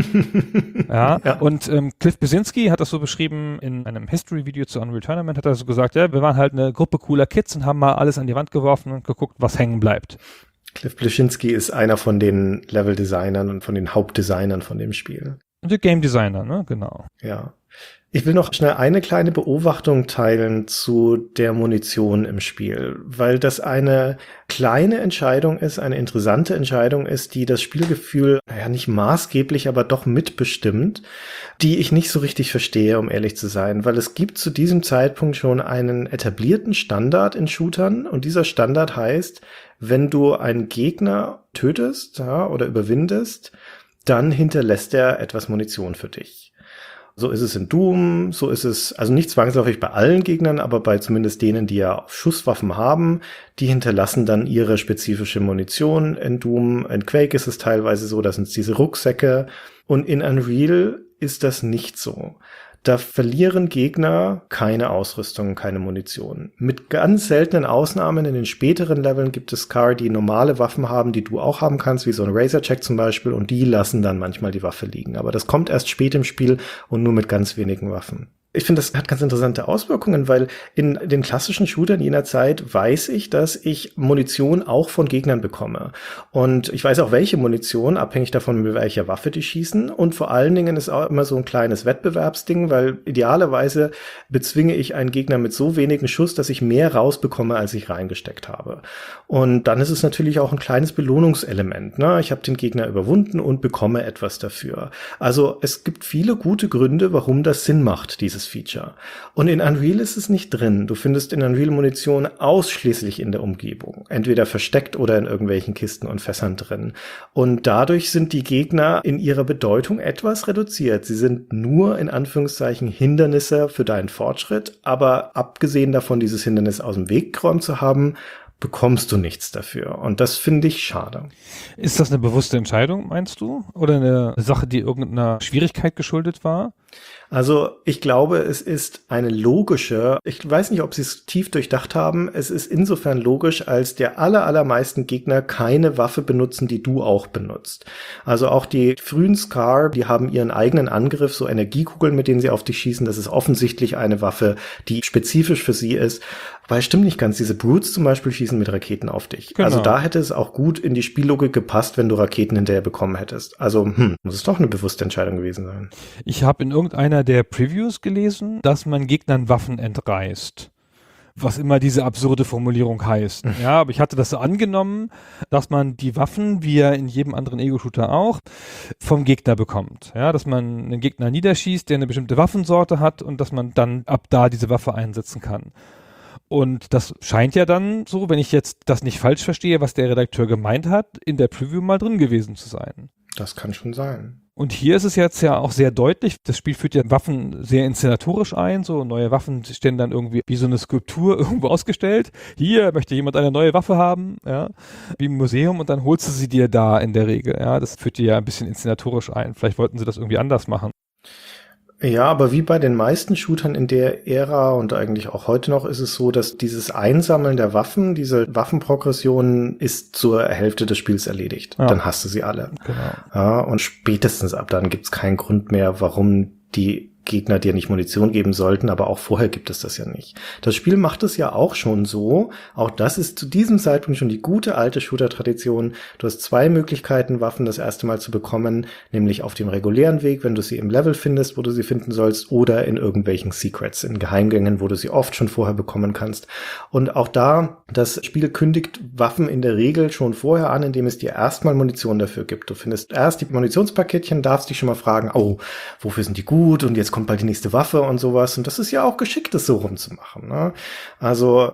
ja? Ja. Und ähm, Cliff Bleszinski hat das so beschrieben in einem History-Video zu Unreal Tournament, hat er so gesagt, ja, wir waren halt eine Gruppe cooler Kids und haben mal alles an die Wand geworfen und geguckt, was hängen bleibt. Cliff Bleszinski ist einer von den Level-Designern und von den Hauptdesignern von dem Spiel. Und der Game Designer, ne? Genau. Ja. Ich will noch schnell eine kleine Beobachtung teilen zu der Munition im Spiel, weil das eine kleine Entscheidung ist, eine interessante Entscheidung ist, die das Spielgefühl, naja, nicht maßgeblich, aber doch mitbestimmt, die ich nicht so richtig verstehe, um ehrlich zu sein, weil es gibt zu diesem Zeitpunkt schon einen etablierten Standard in Shootern und dieser Standard heißt, wenn du einen Gegner tötest, ja, oder überwindest, dann hinterlässt er etwas Munition für dich. So ist es in Doom, so ist es, also nicht zwangsläufig bei allen Gegnern, aber bei zumindest denen, die ja Schusswaffen haben, die hinterlassen dann ihre spezifische Munition. In Doom, in Quake ist es teilweise so, das sind diese Rucksäcke. Und in Unreal ist das nicht so. Da verlieren Gegner keine Ausrüstung, keine Munition. Mit ganz seltenen Ausnahmen in den späteren Leveln gibt es Scar, die normale Waffen haben, die du auch haben kannst, wie so ein Razorcheck zum Beispiel, und die lassen dann manchmal die Waffe liegen. Aber das kommt erst spät im Spiel und nur mit ganz wenigen Waffen. Ich finde, das hat ganz interessante Auswirkungen, weil in den klassischen Shootern jener Zeit weiß ich, dass ich Munition auch von Gegnern bekomme. Und ich weiß auch, welche Munition, abhängig davon, mit welcher Waffe die schießen. Und vor allen Dingen ist auch immer so ein kleines Wettbewerbsding, weil idealerweise bezwinge ich einen Gegner mit so wenigen Schuss, dass ich mehr rausbekomme, als ich reingesteckt habe. Und dann ist es natürlich auch ein kleines Belohnungselement, ne? Ich habe den Gegner überwunden und bekomme etwas dafür. Also es gibt viele gute Gründe, warum das Sinn macht, dieses Feature. Und in Unreal ist es nicht drin. Du findest in Unreal Munition ausschließlich in der Umgebung. Entweder versteckt oder in irgendwelchen Kisten und Fässern drin. Und dadurch sind die Gegner in ihrer Bedeutung etwas reduziert. Sie sind nur in Anführungszeichen Hindernisse für deinen Fortschritt. Aber abgesehen davon, dieses Hindernis aus dem Weg geräumt zu haben, bekommst du nichts dafür. Und das finde ich schade. Ist das eine bewusste Entscheidung, meinst du? Oder eine Sache, die irgendeiner Schwierigkeit geschuldet war? Also ich glaube, es ist eine logische, ich weiß nicht, ob sie es tief durchdacht haben, es ist insofern logisch, als der aller, allermeisten Gegner keine Waffe benutzen, die du auch benutzt. Also auch die frühen Scar, die haben ihren eigenen Angriff, so Energiekugeln, mit denen sie auf dich schießen, das ist offensichtlich eine Waffe, die spezifisch für sie ist. Weil stimmt nicht ganz, diese Brutes zum Beispiel schießen mit Raketen auf dich. Genau. Also da hätte es auch gut in die Spiellogik gepasst, wenn du Raketen hinterher bekommen hättest. Also hm, muss es doch eine bewusste Entscheidung gewesen sein. Ich habe in irgendeiner der Previews gelesen, dass man Gegnern Waffen entreißt. Was immer diese absurde Formulierung heißt. Ja, aber ich hatte das so angenommen, dass man die Waffen, wie ja in jedem anderen Ego-Shooter auch, vom Gegner bekommt. Ja, dass man einen Gegner niederschießt, der eine bestimmte Waffensorte hat und dass man dann ab da diese Waffe einsetzen kann. Und das scheint ja dann so, wenn ich jetzt das nicht falsch verstehe, was der Redakteur gemeint hat, in der Preview mal drin gewesen zu sein. Das kann schon sein. Und hier ist es jetzt ja auch sehr deutlich, das Spiel führt ja Waffen sehr inszenatorisch ein, so neue Waffen stehen dann irgendwie wie so eine Skulptur irgendwo ausgestellt. Hier möchte jemand eine neue Waffe haben, ja, wie im Museum, und dann holst du sie dir da in der Regel, ja, das führt dir ja ein bisschen inszenatorisch ein. Vielleicht wollten sie das irgendwie anders machen. Ja, aber wie bei den meisten Shootern in der Ära und eigentlich auch heute noch ist es so, dass dieses Einsammeln der Waffen, diese Waffenprogression ist zur Hälfte des Spiels erledigt. Ja. Dann hast du sie alle. Genau. Ja, und spätestens ab dann gibt's keinen Grund mehr, warum die Gegner dir nicht Munition geben sollten, aber auch vorher gibt es das ja nicht. Das Spiel macht es ja auch schon so, auch das ist zu diesem Zeitpunkt schon die gute alte Shooter-Tradition. Du hast zwei Möglichkeiten, Waffen das erste Mal zu bekommen, nämlich auf dem regulären Weg, wenn du sie im Level findest, wo du sie finden sollst, oder in irgendwelchen Secrets, in Geheimgängen, wo du sie oft schon vorher bekommen kannst. Und auch da, das Spiel kündigt Waffen in der Regel schon vorher an, indem es dir erstmal Munition dafür gibt. Du findest erst die Munitionspaketchen, darfst dich schon mal fragen, oh, wofür sind die gut und jetzt kommt bald die nächste Waffe und sowas. Und das ist ja auch geschickt, das so rumzumachen, ne? Also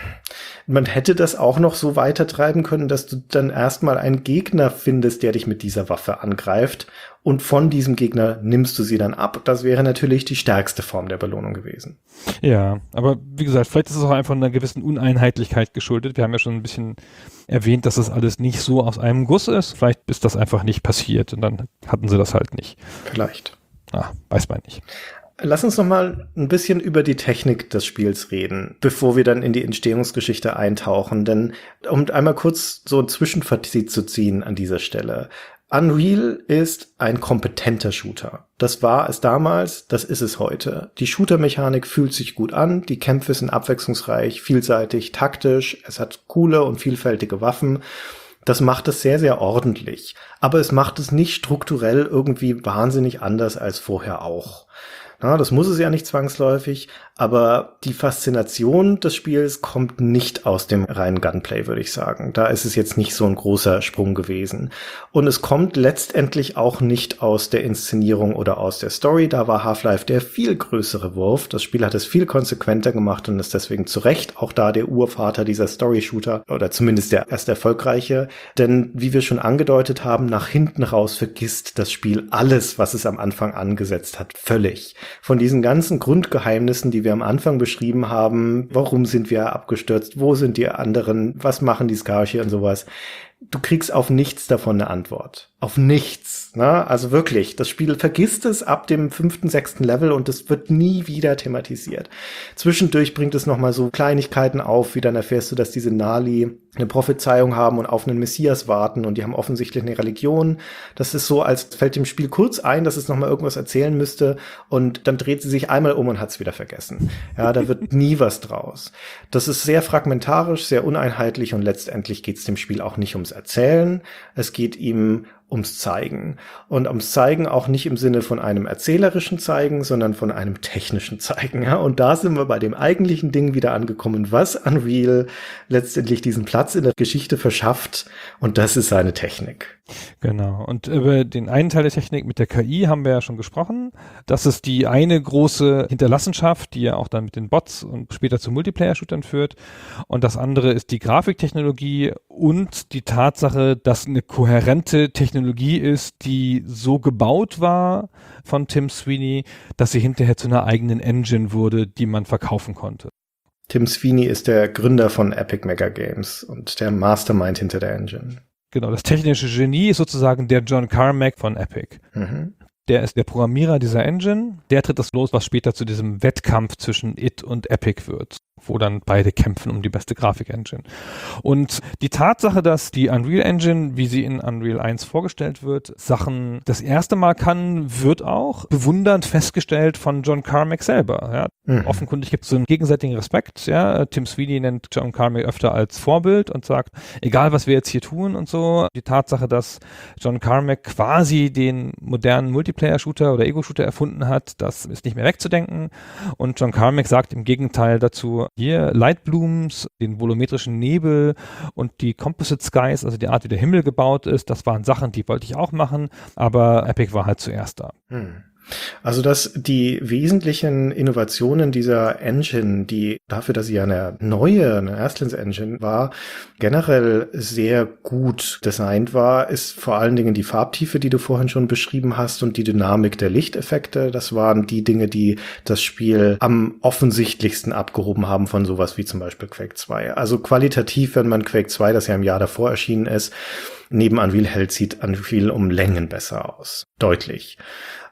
man hätte das auch noch so weiter treiben können, dass du dann erstmal einen Gegner findest, der dich mit dieser Waffe angreift, und von diesem Gegner nimmst du sie dann ab. Das wäre natürlich die stärkste Form der Belohnung gewesen. Ja, aber wie gesagt, vielleicht ist es auch einfach einer gewissen Uneinheitlichkeit geschuldet. Wir haben ja schon ein bisschen erwähnt, dass das alles nicht so aus einem Guss ist. Vielleicht ist das einfach nicht passiert und dann hatten sie das halt nicht. Vielleicht. Ah, weiß man nicht. Lass uns noch mal ein bisschen über die Technik des Spiels reden, bevor wir dann in die Entstehungsgeschichte eintauchen. Denn um einmal kurz so ein Zwischenfazit zu ziehen an dieser Stelle. Unreal ist ein kompetenter Shooter. Das war es damals, das ist es heute. Die Shooter-Mechanik fühlt sich gut an, die Kämpfe sind abwechslungsreich, vielseitig, taktisch, es hat coole und vielfältige Waffen. Das macht es sehr, sehr ordentlich. Aber es macht es nicht strukturell irgendwie wahnsinnig anders als vorher auch. Na, das muss es ja nicht zwangsläufig, aber die Faszination des Spiels kommt nicht aus dem reinen Gunplay, würde ich sagen. Da ist es jetzt nicht so ein großer Sprung gewesen. Und es kommt letztendlich auch nicht aus der Inszenierung oder aus der Story. Da war Half-Life der viel größere Wurf. Das Spiel hat es viel konsequenter gemacht und ist deswegen zu Recht auch da der Urvater dieser Story-Shooter oder zumindest der erste erfolgreiche. Denn wie wir schon angedeutet haben, nach hinten raus vergisst das Spiel alles, was es am Anfang angesetzt hat, völlig. Von diesen ganzen Grundgeheimnissen, die wir am Anfang beschrieben haben, warum sind wir abgestürzt, wo sind die anderen, was machen die Scarshi und sowas, du kriegst auf nichts davon eine Antwort. Auf nichts. Ne? Also wirklich, das Spiel vergisst es ab dem fünften, sechsten Level und es wird nie wieder thematisiert. Zwischendurch bringt es nochmal so Kleinigkeiten auf, wie dann erfährst du, dass diese Nali eine Prophezeiung haben und auf einen Messias warten und die haben offensichtlich eine Religion. Das ist so, als fällt dem Spiel kurz ein, dass es nochmal irgendwas erzählen müsste und dann dreht sie sich einmal um und hat es wieder vergessen. Ja, da wird nie was draus. Das ist sehr fragmentarisch, sehr uneinheitlich und letztendlich geht es dem Spiel auch nicht ums Erzählen. Es geht ihm ums Zeigen. Und ums Zeigen auch nicht im Sinne von einem erzählerischen Zeigen, sondern von einem technischen Zeigen. Ja? Und da sind wir bei dem eigentlichen Ding wieder angekommen, was Unreal letztendlich diesen Platz in der Geschichte verschafft. Und das ist seine Technik. Genau. Und über den einen Teil der Technik mit der K I haben wir ja schon gesprochen. Das ist die eine große Hinterlassenschaft, die ja auch dann mit den Bots und später zu Multiplayer-Shootern führt. Und das andere ist die Grafiktechnologie und die Tatsache, dass eine kohärente Technologie ist, die so gebaut war von Tim Sweeney, dass sie hinterher zu einer eigenen Engine wurde, die man verkaufen konnte. Tim Sweeney ist der Gründer von Epic Mega Games und der Mastermind hinter der Engine. Genau, das technische Genie ist sozusagen der John Carmack von Epic. Mhm. Der ist der Programmierer dieser Engine. Der tritt das los, was später zu diesem Wettkampf zwischen It und Epic wird, wo dann beide kämpfen um die beste Grafik-Engine. Und die Tatsache, dass die Unreal Engine, wie sie in Unreal eins vorgestellt wird, Sachen das erste Mal kann, wird auch bewundernd festgestellt von John Carmack selber. Ja. Mhm. Offenkundig gibt es so einen gegenseitigen Respekt. Ja. Tim Sweeney nennt John Carmack öfter als Vorbild und sagt, egal was wir jetzt hier tun und so, die Tatsache, dass John Carmack quasi den modernen Multiplayer-Shooter oder Ego-Shooter erfunden hat, das ist nicht mehr wegzudenken. Und John Carmack sagt im Gegenteil dazu, hier Lightblooms, den volumetrischen Nebel und die Composite Skies, also die Art, wie der Himmel gebaut ist, das waren Sachen, die wollte ich auch machen, aber Epic war halt zuerst da. Hm. Also, dass die wesentlichen Innovationen dieser Engine, die dafür, dass sie ja eine neue, eine Erstlings-Engine war, generell sehr gut designt war, ist vor allen Dingen die Farbtiefe, die du vorhin schon beschrieben hast und die Dynamik der Lichteffekte. Das waren die Dinge, die das Spiel am offensichtlichsten abgehoben haben von sowas wie zum Beispiel Quake zwei. Also qualitativ, wenn man Quake zwei, das ja im Jahr davor erschienen ist, neben Unreal hält, sieht Unreal um Längen besser aus. Deutlich.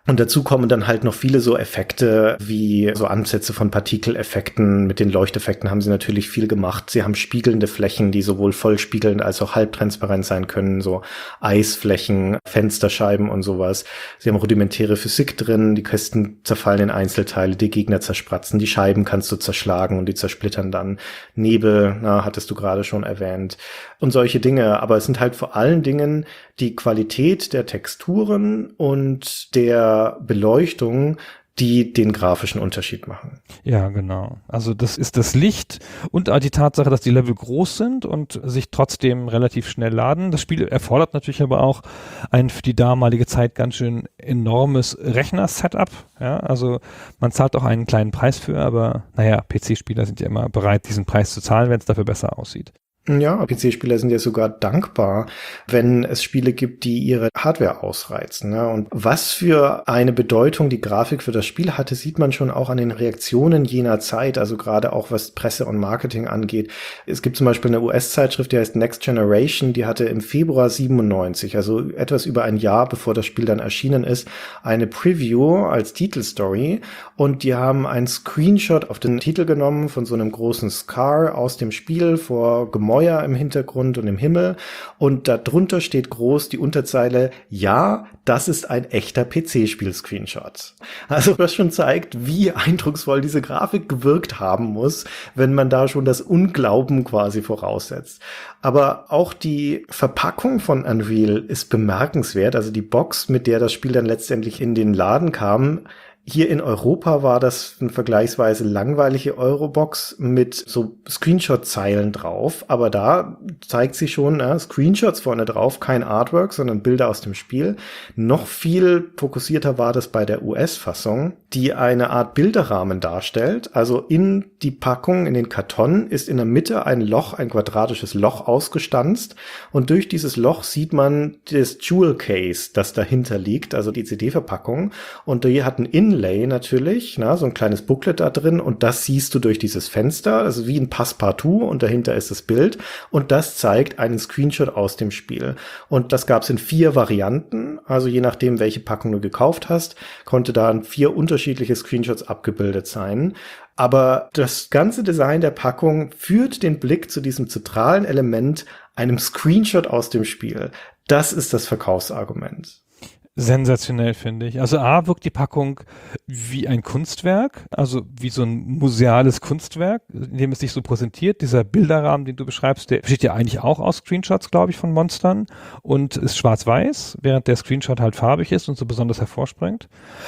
Und dazu kommen dann halt noch viele so Effekte wie so Ansätze von Partikeleffekten. Mit den Leuchteffekten haben sie natürlich viel gemacht. Sie haben spiegelnde Flächen, die sowohl vollspiegelnd als auch halbtransparent sein können, so Eisflächen, Fensterscheiben und sowas. Sie haben rudimentäre Physik drin, die Kästen zerfallen in Einzelteile, die Gegner zerspratzen, die Scheiben kannst du zerschlagen und die zersplittern dann. Nebel, na, hattest du gerade schon erwähnt. Und solche Dinge. Aber es sind halt vor allen Dingen die Qualität der Texturen und der Beleuchtung, die den grafischen Unterschied machen. Ja, genau. Also das ist das Licht und die Tatsache, dass die Level groß sind und sich trotzdem relativ schnell laden. Das Spiel erfordert natürlich aber auch ein für die damalige Zeit ganz schön enormes Rechner-Setup. Ja, also man zahlt auch einen kleinen Preis für, aber naja, P C-Spieler sind ja immer bereit, diesen Preis zu zahlen, wenn es dafür besser aussieht. Ja, P C-Spieler sind ja sogar dankbar, wenn es Spiele gibt, die ihre Hardware ausreizen. Ne? Und was für eine Bedeutung die Grafik für das Spiel hatte, sieht man schon auch an den Reaktionen jener Zeit, also gerade auch was Presse und Marketing angeht. Es gibt zum Beispiel eine U S-Zeitschrift, die heißt Next Generation, die hatte im Februar siebenundneunzig, also etwas über ein Jahr bevor das Spiel dann erschienen ist, eine Preview als Titelstory und die haben einen Screenshot auf den Titel genommen von so einem großen Scar aus dem Spiel vor Gemäuer im Hintergrund und im Himmel und darunter steht groß die Unterzeile, ja, das ist ein echter P C-Spiel-Screenshot. Also was schon zeigt, wie eindrucksvoll diese Grafik gewirkt haben muss, wenn man da schon das Unglauben quasi voraussetzt. Aber auch die Verpackung von Unreal ist bemerkenswert, also die Box, mit der das Spiel dann letztendlich in den Laden kam. Hier in Europa war das eine vergleichsweise langweilige Eurobox mit so Screenshot-Zeilen drauf, aber da zeigt sich schon äh, Screenshots vorne drauf, kein Artwork, sondern Bilder aus dem Spiel. Noch viel fokussierter war das bei der U S-Fassung, die eine Art Bilderrahmen darstellt. Also in die Packung, in den Karton ist in der Mitte ein Loch, ein quadratisches Loch ausgestanzt und durch dieses Loch sieht man das Jewel Case, das dahinter liegt, also die C D-Verpackung und die hat ein Inlay natürlich, na, so ein kleines Booklet da drin und das siehst du durch dieses Fenster, also wie ein Passepartout und dahinter ist das Bild und das zeigt einen Screenshot aus dem Spiel. Und das gab es in vier Varianten, also je nachdem, welche Packung du gekauft hast, konnte da in vier unterschiedliche Screenshots abgebildet sein. Aber das ganze Design der Packung führt den Blick zu diesem zentralen Element, einem Screenshot aus dem Spiel. Das ist das Verkaufsargument. Sensationell, finde ich. Also A, wirkt die Packung wie ein Kunstwerk, also wie so ein museales Kunstwerk, in dem es sich so präsentiert. Dieser Bilderrahmen, den du beschreibst, der besteht ja eigentlich auch aus Screenshots, glaube ich, von Monstern und ist schwarz-weiß, während der Screenshot halt farbig ist und so besonders hervorspringt.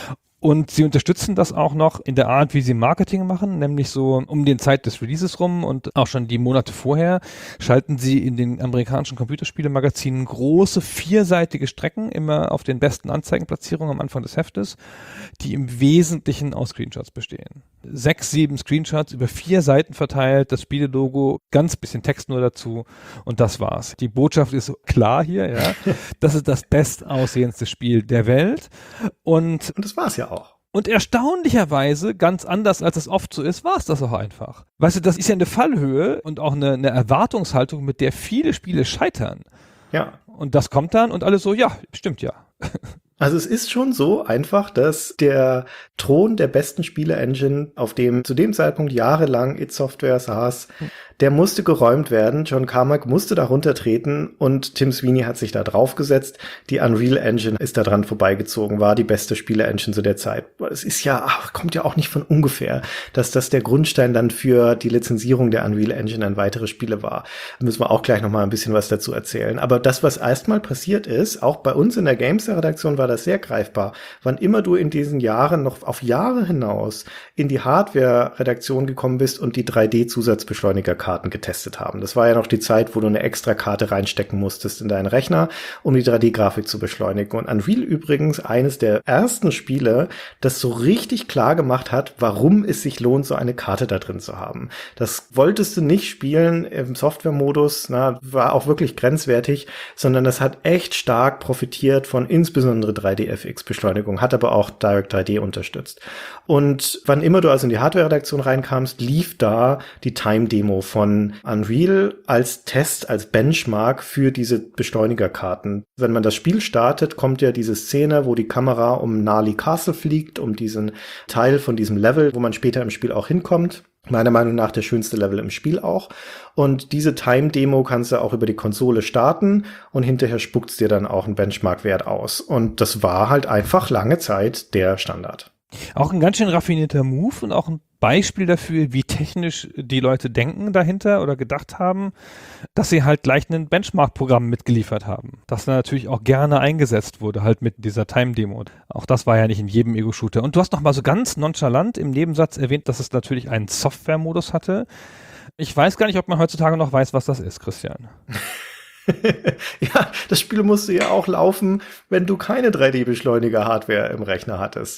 Und sie unterstützen das auch noch in der Art, wie sie Marketing machen, nämlich so um den Zeit des Releases rum und auch schon die Monate vorher schalten sie in den amerikanischen Computerspielemagazinen große vierseitige Strecken immer auf den besten Anzeigenplatzierungen am Anfang des Heftes, die im Wesentlichen aus Screenshots bestehen. Sechs, sieben Screenshots über vier Seiten verteilt, das Spielelogo, ganz bisschen Text nur dazu und das war's. Die Botschaft ist klar hier, ja. Das ist das bestaussehendste Spiel der Welt und, und das war's ja auch. Und erstaunlicherweise, ganz anders als es oft so ist, war es das auch einfach. Weißt du, das ist ja eine Fallhöhe und auch eine, eine Erwartungshaltung, mit der viele Spiele scheitern. Ja. Und das kommt dann und alle so, ja, stimmt ja. Also es ist schon so einfach, dass der Thron der besten Spiele-Engine, auf dem zu dem Zeitpunkt jahrelang id Software saß, der musste geräumt werden. John Carmack musste da runtertreten und Tim Sweeney hat sich da draufgesetzt. Die Unreal Engine ist da dran vorbeigezogen, war die beste Spiele-Engine zu der Zeit. Es ist ja, ach, kommt ja auch nicht von ungefähr, dass das der Grundstein dann für die Lizenzierung der Unreal Engine an weitere Spiele war. Da müssen wir auch gleich noch mal ein bisschen was dazu erzählen. Aber das, was erstmal passiert ist, auch bei uns in der Gamester-Redaktion war das sehr greifbar. Wann immer du in diesen Jahren noch auf Jahre hinaus in die Hardware-Redaktion gekommen bist und die drei D-Zusatzbeschleunigerkarten getestet haben. Das war ja noch die Zeit, wo du eine extra Karte reinstecken musstest in deinen Rechner, um die drei D-Grafik zu beschleunigen. Und Unreal übrigens eines der ersten Spiele, das so richtig klar gemacht hat, warum es sich lohnt, so eine Karte da drin zu haben. Das wolltest du nicht spielen im Software-Modus, na, war auch wirklich grenzwertig, sondern das hat echt stark profitiert von insbesondere drei D F X-Beschleunigung, hat aber auch Direct drei D unterstützt. Und wann immer du also in die Hardware-Redaktion reinkamst, lief da die Time-Demo von Unreal als Test, als Benchmark für diese Beschleunigerkarten. Wenn man das Spiel startet, kommt ja diese Szene, wo die Kamera um Gnarly Castle fliegt, um diesen Teil von diesem Level, wo man später im Spiel auch hinkommt. Meiner Meinung nach der schönste Level im Spiel auch. Und diese Time-Demo kannst du auch über die Konsole starten und hinterher spuckt's dir dann auch einen Benchmark-Wert aus. Und das war halt einfach lange Zeit der Standard. Auch ein ganz schön raffinierter Move und auch ein Beispiel dafür, wie technisch die Leute denken dahinter oder gedacht haben, dass sie halt gleich ein Benchmark-Programm mitgeliefert haben. Das dann natürlich auch gerne eingesetzt wurde, halt mit dieser Time-Demo. Auch das war ja nicht in jedem Ego-Shooter. Und du hast noch mal so ganz nonchalant im Nebensatz erwähnt, dass es natürlich einen Software-Modus hatte. Ich weiß gar nicht, ob man heutzutage noch weiß, was das ist, Christian. Ja, das Spiel musste ja auch laufen, wenn du keine drei D-Beschleuniger-Hardware im Rechner hattest.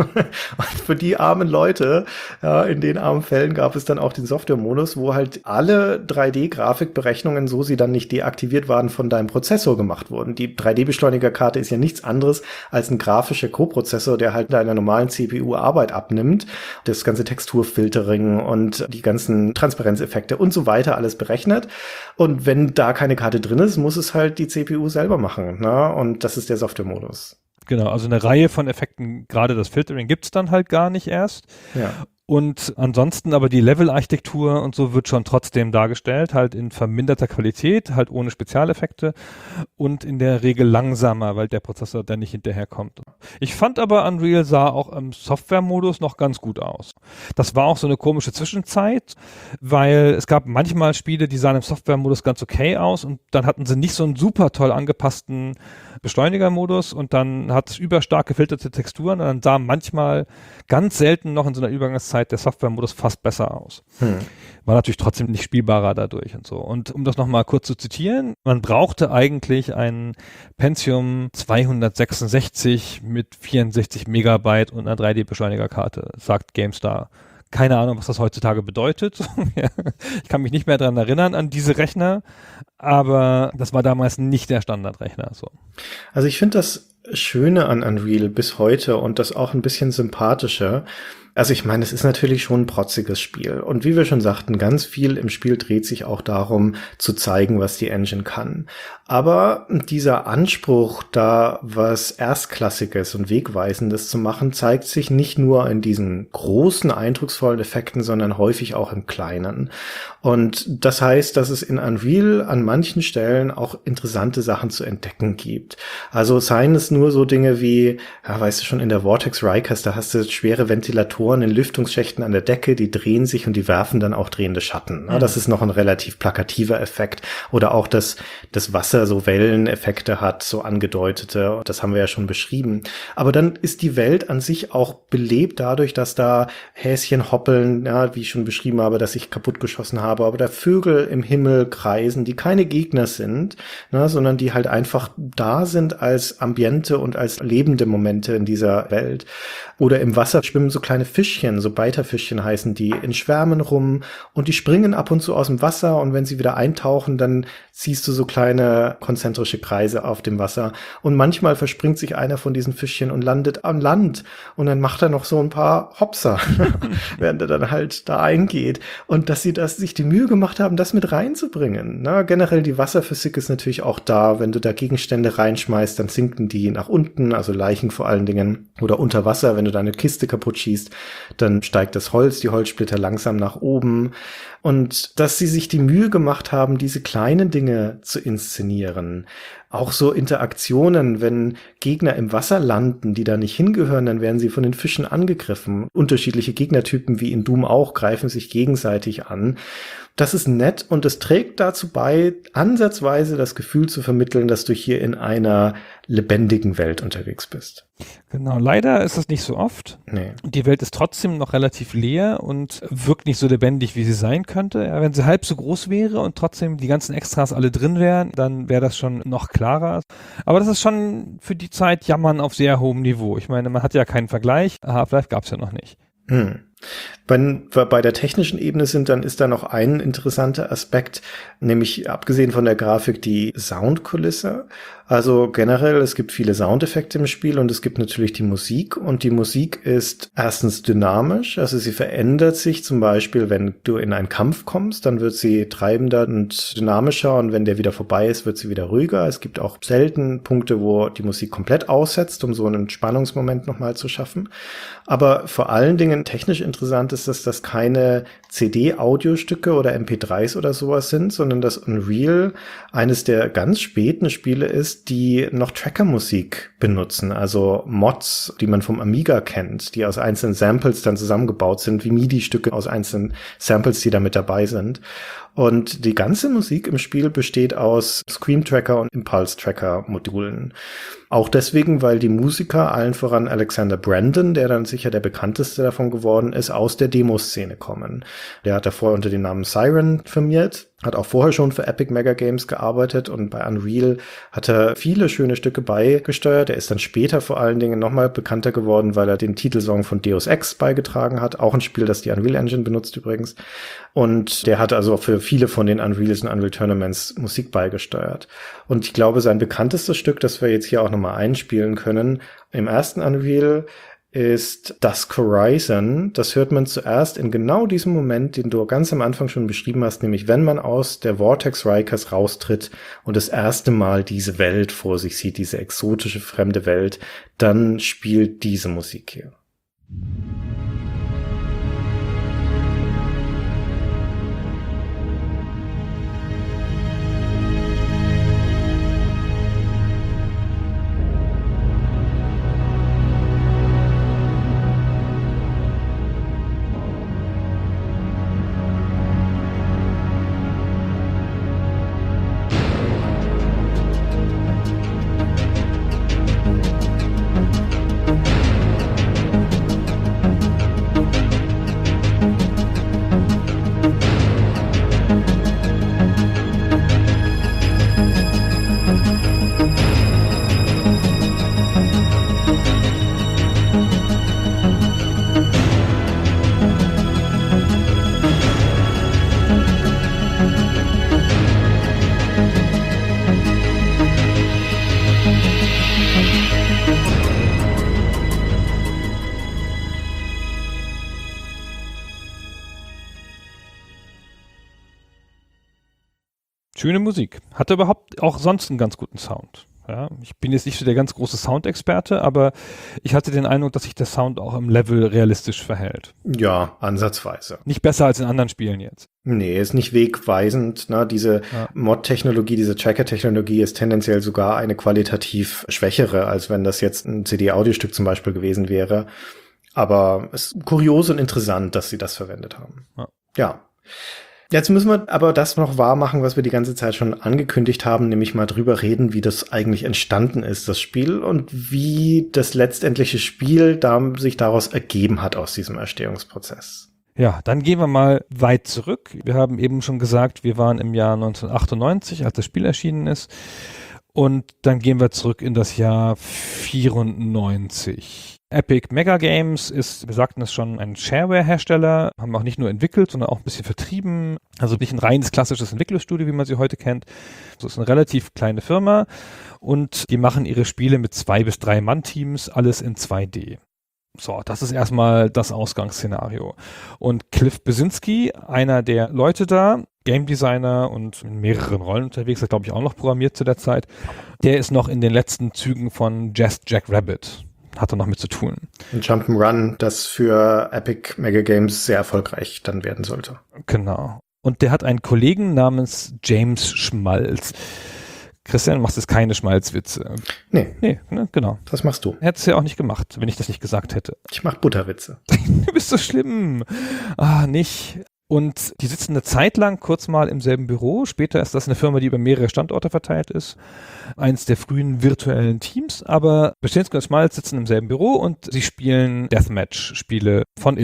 Und für die armen Leute, ja, in den armen Fällen gab es dann auch den Software-Modus, wo halt alle drei D-Grafikberechnungen, so sie dann nicht deaktiviert waren, von deinem Prozessor gemacht wurden. Die drei D-Beschleuniger-Karte ist ja nichts anderes als ein grafischer Co-Prozessor, der halt deiner normalen C P U Arbeit abnimmt. Das ganze Texturfiltering und die ganzen Transparenzeffekte und so weiter alles berechnet. Und wenn da keine Karte drin ist, muss es halt die C P U selber machen, ne? Und das ist der Software-Modus. Genau, also eine Reihe von Effekten, gerade das Filtering gibt's dann halt gar nicht erst. Ja. Und ansonsten aber die Level-Architektur und so wird schon trotzdem dargestellt, halt in verminderter Qualität, halt ohne Spezialeffekte und in der Regel langsamer, weil der Prozessor dann nicht hinterherkommt. Ich fand aber, Unreal sah auch im Software-Modus noch ganz gut aus. Das war auch so eine komische Zwischenzeit, weil es gab manchmal Spiele, die sahen im Software-Modus ganz okay aus und dann hatten sie nicht so einen super toll angepassten Beschleuniger-Modus und dann hat es überstark gefilterte Texturen und dann sah manchmal ganz selten noch in so einer Übergangszeit der Software-Modus fast besser aus. Hm. War natürlich trotzdem nicht spielbarer dadurch und so. Und um das nochmal kurz zu zitieren, man brauchte eigentlich ein Pentium zweihundertsechsundsechzig mit vierundsechzig Megabyte und einer drei D-Beschleunigerkarte, sagt GameStar. Keine Ahnung, was das heutzutage bedeutet. Ich kann mich nicht mehr daran erinnern, an diese Rechner, aber das war damals nicht der Standardrechner. So. Also ich finde das Schöne an Unreal bis heute und das auch ein bisschen sympathischer. Also ich meine, es ist natürlich schon ein protziges Spiel. Und wie wir schon sagten, ganz viel im Spiel dreht sich auch darum, zu zeigen, was die Engine kann. Aber dieser Anspruch, da was Erstklassiges und Wegweisendes zu machen, zeigt sich nicht nur in diesen großen, eindrucksvollen Effekten, sondern häufig auch im Kleinen. Und das heißt, dass es in Unreal an manchen Stellen auch interessante Sachen zu entdecken gibt. Also seien es nur so Dinge wie, ja, weißt du schon, in der Vortex Rikers, da hast du schwere Ventilatoren in Lüftungsschächten an der Decke, die drehen sich und die werfen dann auch drehende Schatten. Mhm. Das ist noch ein relativ plakativer Effekt. Oder auch, dass das Wasser so Welleneffekte hat, so angedeutete. Das haben wir ja schon beschrieben. Aber dann ist die Welt an sich auch belebt dadurch, dass da Häschen hoppeln, ja, wie ich schon beschrieben habe, dass ich kaputtgeschossen habe, aber da Vögel im Himmel kreisen, die keine Gegner sind, ne, sondern die halt einfach da sind als Ambiente und als lebende Momente in dieser Welt. Oder im Wasser schwimmen so kleine Fischchen, so Beiterfischchen heißen die, in Schwärmen rum und die springen ab und zu aus dem Wasser und wenn sie wieder eintauchen, dann siehst du so kleine konzentrische Kreise auf dem Wasser und manchmal verspringt sich einer von diesen Fischchen und landet am Land und dann macht er noch so ein paar Hopser, während er dann halt da eingeht und dass sie das sich die Mühe gemacht haben, das mit reinzubringen. Na, generell die Wasserphysik ist natürlich auch da, wenn du da Gegenstände reinschmeißt, dann sinken die nach unten, also Leichen vor allen Dingen oder unter Wasser, wenn du da eine Kiste kaputt schießt, dann steigt das Holz, die Holzsplitter langsam nach oben. Und dass sie sich die Mühe gemacht haben, diese kleinen Dinge zu inszenieren. Auch so Interaktionen, wenn Gegner im Wasser landen, die da nicht hingehören, dann werden sie von den Fischen angegriffen. Unterschiedliche Gegnertypen, wie in Doom auch, greifen sich gegenseitig an. Das ist nett und es trägt dazu bei, ansatzweise das Gefühl zu vermitteln, dass du hier in einer lebendigen Welt unterwegs bist. Genau, leider ist das nicht so oft. Nee. Die Welt ist trotzdem noch relativ leer und wirkt nicht so lebendig, wie sie sein könnte. Ja, wenn sie halb so groß wäre und trotzdem die ganzen Extras alle drin wären, dann wäre das schon noch klarer. Aber das ist schon für die Zeit Jammern auf sehr hohem Niveau. Ich meine, man hat ja keinen Vergleich. Half-Life gab es ja noch nicht. Hm. Wenn wir bei der technischen Ebene sind, dann ist da noch ein interessanter Aspekt, nämlich abgesehen von der Grafik die Soundkulisse. Also generell, es gibt viele Soundeffekte im Spiel und es gibt natürlich die Musik und die Musik ist erstens dynamisch, also sie verändert sich zum Beispiel, wenn du in einen Kampf kommst, dann wird sie treibender und dynamischer und wenn der wieder vorbei ist, wird sie wieder ruhiger. Es gibt auch selten Punkte, wo die Musik komplett aussetzt, um so einen Spannungsmoment nochmal zu schaffen. Aber vor allen Dingen technisch interessant ist, dass das keine C D-Audiostücke oder M P dreis oder sowas sind, sondern dass Unreal eines der ganz späten Spiele ist, die noch Tracker-Musik benutzen, also Mods, die man vom Amiga kennt, die aus einzelnen Samples dann zusammengebaut sind, wie MIDI-Stücke aus einzelnen Samples, die da mit dabei sind. Und die ganze Musik im Spiel besteht aus Scream-Tracker und Impulse-Tracker-Modulen. Auch deswegen, weil die Musiker, allen voran Alexander Brandon, der dann sicher der bekannteste davon geworden ist, aus der Demoszene kommen. Der hat davor unter dem Namen Siren firmiert, hat auch vorher schon für Epic Mega Games gearbeitet und bei Unreal hat er viele schöne Stücke beigesteuert. Er ist dann später vor allen Dingen nochmal bekannter geworden, weil er den Titelsong von Deus Ex beigetragen hat. Auch ein Spiel, das die Unreal Engine benutzt übrigens. Und der hat also für viele von den Unreals und Unreal Tournaments Musik beigesteuert. Und ich glaube, sein bekanntestes Stück, das wir jetzt hier auch nochmal einspielen können, im ersten Unreal ist Dusk Horizon. Das hört man zuerst in genau diesem Moment, den du ganz am Anfang schon beschrieben hast, nämlich wenn man aus der Vortex Rikers raustritt und das erste Mal diese Welt vor sich sieht, diese exotische, fremde Welt, dann spielt diese Musik hier. Schöne Musik. Hatte überhaupt auch sonst einen ganz guten Sound. Ja, ich bin jetzt nicht so der ganz große Soundexperte, aber ich hatte den Eindruck, dass sich der Sound auch im Level realistisch verhält. Ja, ansatzweise. Nicht besser als in anderen Spielen jetzt. Nee, ist nicht wegweisend. Ne? Diese ja. Mod-Technologie, diese Tracker-Technologie ist tendenziell sogar eine qualitativ schwächere, als wenn das jetzt ein C D-Audiostück zum Beispiel gewesen wäre. Aber es ist kurios und interessant, dass sie das verwendet haben. Ja. ja. Jetzt müssen wir aber das noch wahr machen, was wir die ganze Zeit schon angekündigt haben, nämlich mal drüber reden, wie das eigentlich entstanden ist, das Spiel, und wie das letztendliche Spiel da, sich daraus ergeben hat aus diesem Erstehungsprozess. Ja, dann gehen wir mal weit zurück. Wir haben eben schon gesagt, wir waren im Jahr neunzehnhundertachtundneunzig, als das Spiel erschienen ist. Und dann gehen wir zurück in das Jahr vierundneunzig. Epic Mega Games ist, wir sagten es schon, ein Shareware-Hersteller, haben auch nicht nur entwickelt, sondern auch ein bisschen vertrieben. Also nicht ein reines klassisches Entwicklungsstudio, wie man sie heute kennt. So ist eine relativ kleine Firma und die machen ihre Spiele mit zwei bis drei Mann-Teams, alles in zwei D. So, das ist erstmal das Ausgangsszenario. Und Cliff Bleszinski, einer der Leute da, Game Designer und in mehreren Rollen unterwegs, hat glaube ich auch noch programmiert zu der Zeit, der ist noch in den letzten Zügen von Just Jack Rabbit. Hat er noch mit zu tun. Ein Jump'n'Run, das für Epic Mega Games sehr erfolgreich dann werden sollte. Genau. Und der hat einen Kollegen namens James Schmalz. Christian, du machst jetzt keine Schmalzwitze. Nee. Nee, ne, genau. Das machst du. Hättest du ja auch nicht gemacht, wenn ich das nicht gesagt hätte. Ich mach Butterwitze. Du bist so schlimm. Ah, nicht. Und die sitzen eine Zeit lang kurz mal im selben Büro. Später ist das eine Firma, die über mehrere Standorte verteilt ist. Eins der frühen virtuellen Teams. Aber Bleszinski und Schmalz sitzen im selben Büro und sie spielen Deathmatch-Spiele von It.